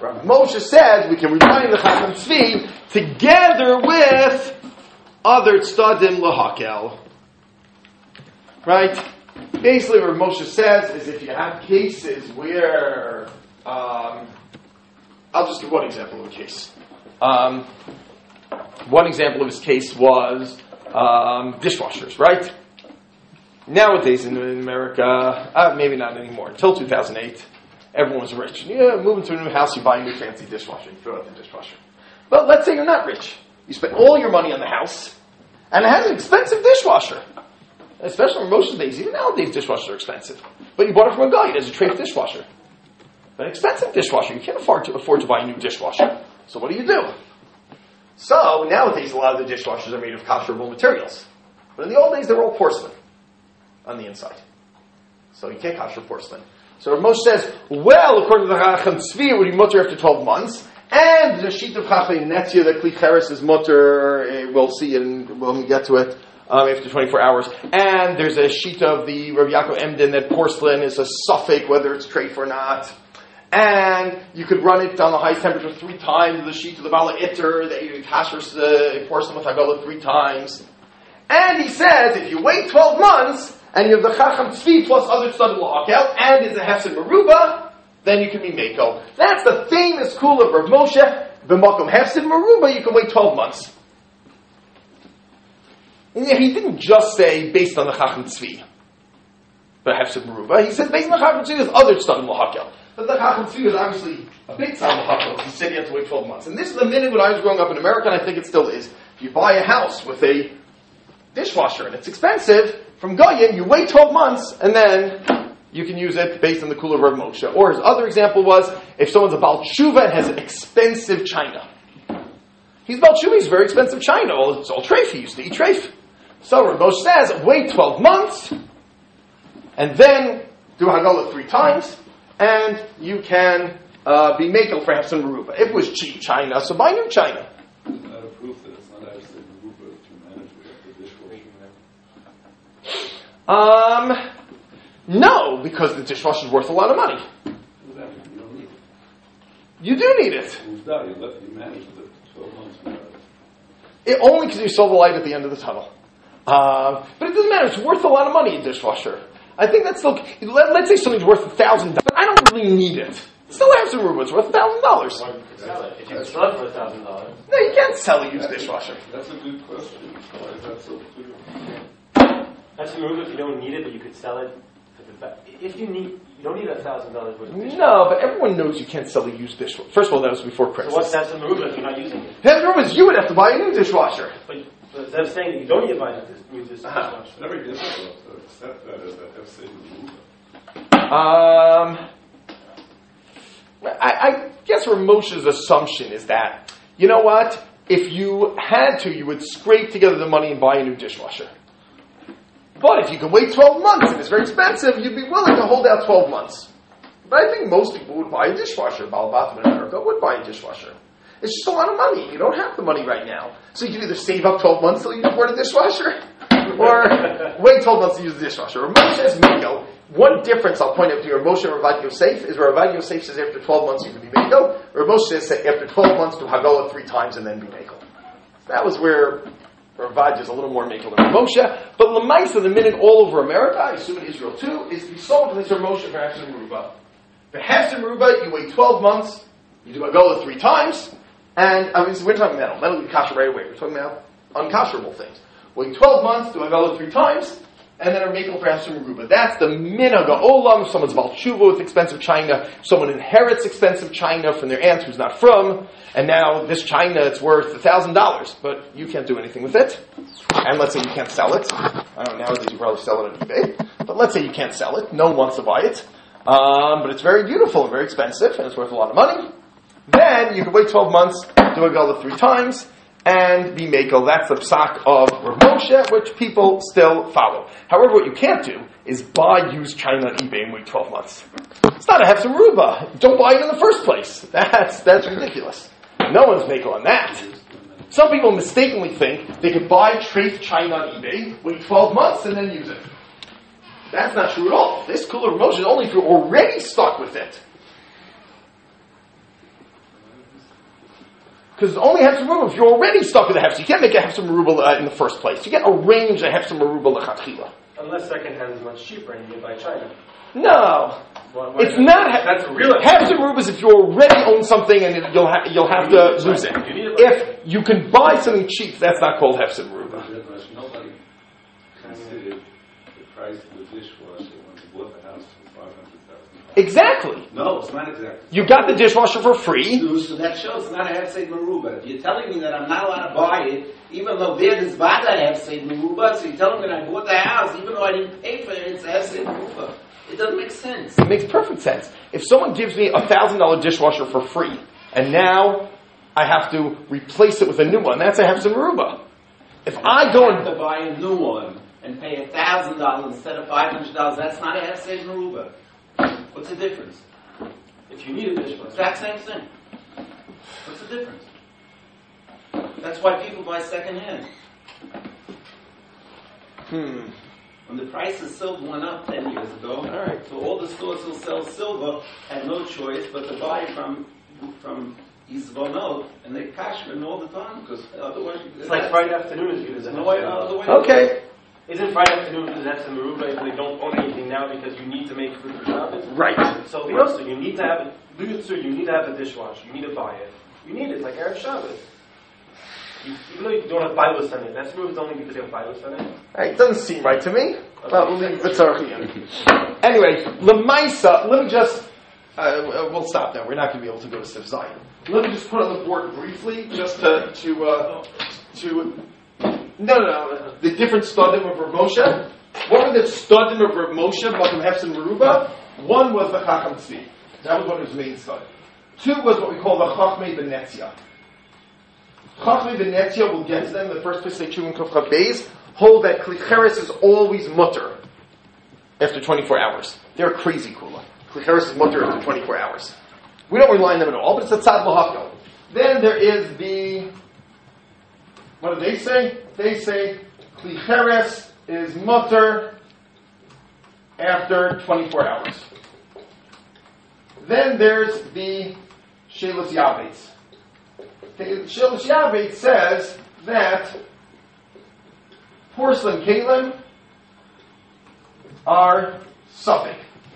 Rav Moshe says we can rely on the Chacham Tzvi together with other tzadim lahakel. Right? Basically, what Rav Moshe says is if you have cases where, um, I'll just give one example of a case. Um, one example of his case was um, dishwashers, right? Nowadays in, in America, uh, maybe not anymore, until two thousand eight, everyone was rich. Yeah, move into a new house, you buy a new fancy dishwasher, you throw out the dishwasher. But let's say you're not rich. You spend all your money on the house, and it has an expensive dishwasher. Especially in most days, even nowadays dishwashers are expensive. But you bought it from a guy, it has a treif dishwasher. An expensive dishwasher, you can't afford to afford to buy a new dishwasher. So what do you do? So nowadays a lot of the dishwashers are made of kosherable materials. But in the old days they were all porcelain on the inside. So you can't kosher porcelain. So Rav Moshe says, well, according to the Chacham Tzvi, it would be mutter after twelve months. And the sheet of Chacham Netzia, the Kli Cheres is mutter, we'll see it and when we get to it, um, after twenty-four hours. And there's a sheet of the Rav Yaakov Emden that porcelain is a suffix, whether it's treif or not. And you could run it on the highest temperature three times, the sheet of the Bala Itter, that you kasher uh, porcelain with Hagala three times. And he says, if you wait twelve months, and you have the Chacham Tzvi plus other Tzadim La'akel, and is a Hefsed Meruba, then you can be Meko. That's the famous kula of Rav Moshe, B'makom Hefsed Meruba, you can wait twelve months. And he didn't just say, based on the Chacham Tzvi, but Hefsed Meruba. He said, based on the Chacham Tzvi, there's other Tzadim La'akel. But the Chacham Tzvi is obviously a big Tzadim La'akel. He said you have to wait twelve months. And this is the minute when I was growing up in America, and I think it still is. If you buy a house with a dishwasher, and it's expensive, from Goyim, you wait twelve months, and then you can use it based on the kula of Rav Moshe. Or his other example was, if someone's a Baal Tshuva and has expensive china. He's Baal Tshuva, he's very expensive china. Well, it's all treif, he used to eat treif. So Rav Moshe says, wait twelve months, and then do Hagala three times, and you can uh, be makel for Hefsed Meruba. If it was cheap china, so buy new china. Isn't that a proof that it's not actually Meruba to manage with the dishwasher? Um, no, because the dishwasher is worth a lot of money. You don't need it. You do need it. You let you manage with it twelve months. It only because you saw the light at the end of the tunnel. Um, but it doesn't matter. It's worth a lot of money, a dishwasher. I think that's still, let, let's say something's worth a thousand dollars, but I don't really need it. Still have some room, it's worth a thousand dollars. If you could sell it for a thousand dollars. No, you can't sell a used dishwasher. That's a good question. Why is that so clear? That's the move if you don't need it, but you could sell it. For the fa- if you need, you don't need a thousand dollars worth of dishwasher. No, but everyone knows you can't sell a used dishwasher. First of all, that was before So Christmas. what's that's the move if you're not using it? The room is you would have to buy a new dishwasher. But, but instead of saying that you don't need to buy a new dishwasher. Uh-huh. It's very difficult to accept that as a Hefsed Meruba. Um, I, I guess Rav Moshe's assumption is that, you know what? If you had to, you would scrape together the money and buy a new dishwasher. But if you can wait twelve months and it's very expensive, you'd be willing to hold out twelve months. But I think most people would buy a dishwasher. Baal Batim in America would buy a dishwasher. It's just a lot of money. You don't have the money right now. So you can either save up twelve months till you can afford a dishwasher, or wait twelve months to use the dishwasher. Rav Moshe says, Miko. One difference I'll point out to you, Rav Moshe and Rav Yosef, is Rav Yosef says after twelve months you can be Miko. Rav Moshe says after twelve months do Hagala three times and then be Miko. That was where Rav is a little more Miko than Rav Moshe. But Lamaisa, the minute all over America, I assume in Israel too, is to be sold to this Rav Moshe for Hefsed Meruba. For Hefsed Meruba, you wait twelve months, you do Hagala three times, and I mean, so we're talking metal. Metal you kasher right away. We're talking about unkosherable things. Wait twelve months, do Hagala three times, and then are making for Hefsed Meruba. That's the minhag ha'olam. If someone's Baal Tshuva with expensive china, someone inherits expensive china from their aunt who's not from, and now this china it's worth a thousand dollars, but you can't do anything with it. And let's say you can't sell it. I don't know, nowadays you probably sell it on eBay, but let's say you can't sell it. No one wants to buy it, um, but it's very beautiful and very expensive, and it's worth a lot of money. Then you can wait twelve months, do a gala three times, and be makel. That's the psak of Rav Moshe, which people still follow. However, what you can't do is buy used china on eBay and wait twelve months. It's not a Hefsed Meruba. Don't buy it in the first place. That's that's ridiculous. No one's makel on that. Some people mistakenly think they could buy treif china on eBay, wait twelve months, and then use it. That's not true at all. This kula of Rav Moshe is only if you're already stuck with it. Because it's only hefsem meruba if you're already stuck with a hefsem. You can't make a hefsem meruba uh, in the first place. You can't arrange a hefsem meruba lechatchila. Unless secondhand is much cheaper and you can buy China. No. Why, why It's not. Ha- That's real. Hefsem meruba is if you already own something and it, you'll, ha- you'll have to lose it. If you can buy something cheap, that's not called hefsem meruba. Nobody considered the price of the dishwasher when they bought the house for five hundred thousand dollars. Exactly. No, it's not exactly. You got the dishwasher for free. So that shows it's not a hefsed meruba. If you're telling me that I'm not allowed to buy it, even though there is bad hefsed meruba, so you're telling me that I bought the house, even though I didn't pay for it, it's a hefsed meruba. It doesn't make sense. It makes perfect sense. If someone gives me a thousand dollar dishwasher for free, and now I have to replace it with a new one, that's a hefsed meruba. If I go have and to buy a new one and pay a thousand dollars instead of five hundred dollars, that's not a hefsed meruba. What's the difference? If you need a dishwasher. Exact same thing. What's the difference? That's why people buy second hand. hmm. When the price of silver went up ten years ago, All right. so all the stores who sell silver had no choice but to buy from from Yisvonot, and they cash in all the time because otherwise It's like Friday afternoon is good as a no way, other way. Okay. Isn't Friday afternoon good as a meruba if they don't own anything now because you need to make food for Shabbos? Right. So the also you need to have it. Do it so you need to have a dishwasher. You need to buy it. You need it. It's like Erev Shabbos. You, even though you don't have Bible on it, that's meruba only because you have Bible on it. It doesn't seem right to me. Well, we'll leave the tzarech. Anyway, Lemaisa, let me just, uh, we'll stop now. We're not going to be able to go to Sif Zion. Let me just put on the board briefly, just to, to, uh, to, no, no, no, the different studim of Rav Moshe. What were the studim of Rav Moshe, Makom Hefsem Meruba? One was the Chacham Tzvi. That was one of his main stud. Two was what we call the Chachmei Venetzia. Chachmei Venetzia, we'll get to them. The first place they chew in Kufcha Beis, hold that Klicheres is always mutter after twenty-four hours. They're crazy kula. Klicheres is mutter after twenty-four hours. We don't rely on them at all, but it's a tzad l'hakol. Then there is the, what do they say? They say Klicheres is mutter after twenty-four hours. Then there's the Shelos Yavetz. The Shelos Yavetz says that porcelain kalim are suffix.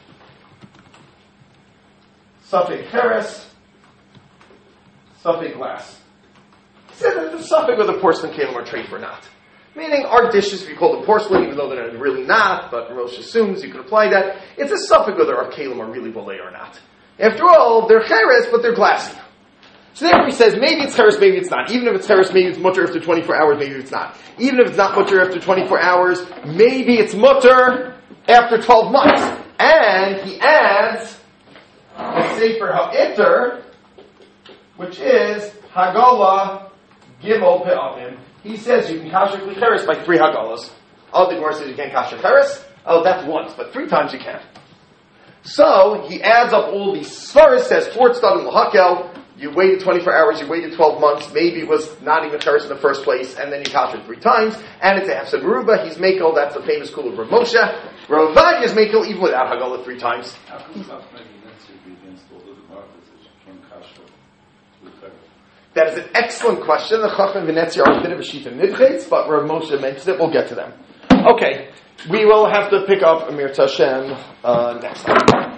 Suffix cheres, suffix glass. He says that the suffix whether porcelain kalim are treif or not. Meaning our dishes, if you call them porcelain, even though they're really not, but Rosh assumes you can apply that, it's a suffix whether our kalim are really boleh or not. After all, they're cheres, but they're glassy. So therefore he says, maybe it's cheres, maybe it's not. Even if it's cheres, maybe it's mutter after twenty-four hours, maybe it's not. Even if it's not mutter after twenty-four hours, maybe it's mutter after twelve months. And he adds the Sefer HaIter, which is Hagala Gimel Pe'avim. He says you can kasher kli cheres by three Hagalas. Oh, the Gemara says you can't kasher cheres. Oh, that's once, but three times you can. So he adds up all these svaras, says four tzad l'hakel. You waited twenty-four hours, you waited twelve months, maybe it was not even cheres in the first place, and then you kasher three times, and it's a hefsed meruba, he's makel, that's the famous school of Rav Moshe. Rav Vadia is makel even without Hagala three times. How come Chachmei Venetzia be against all of the markers that you can't kasher with cheres? That is an excellent question. The Chachmei Venetzia are a bit of a sheaf and midchetz, but Rav Moshe mentions it, we'll get to them. Okay, we will have to pick up Amir Tashem uh, next time.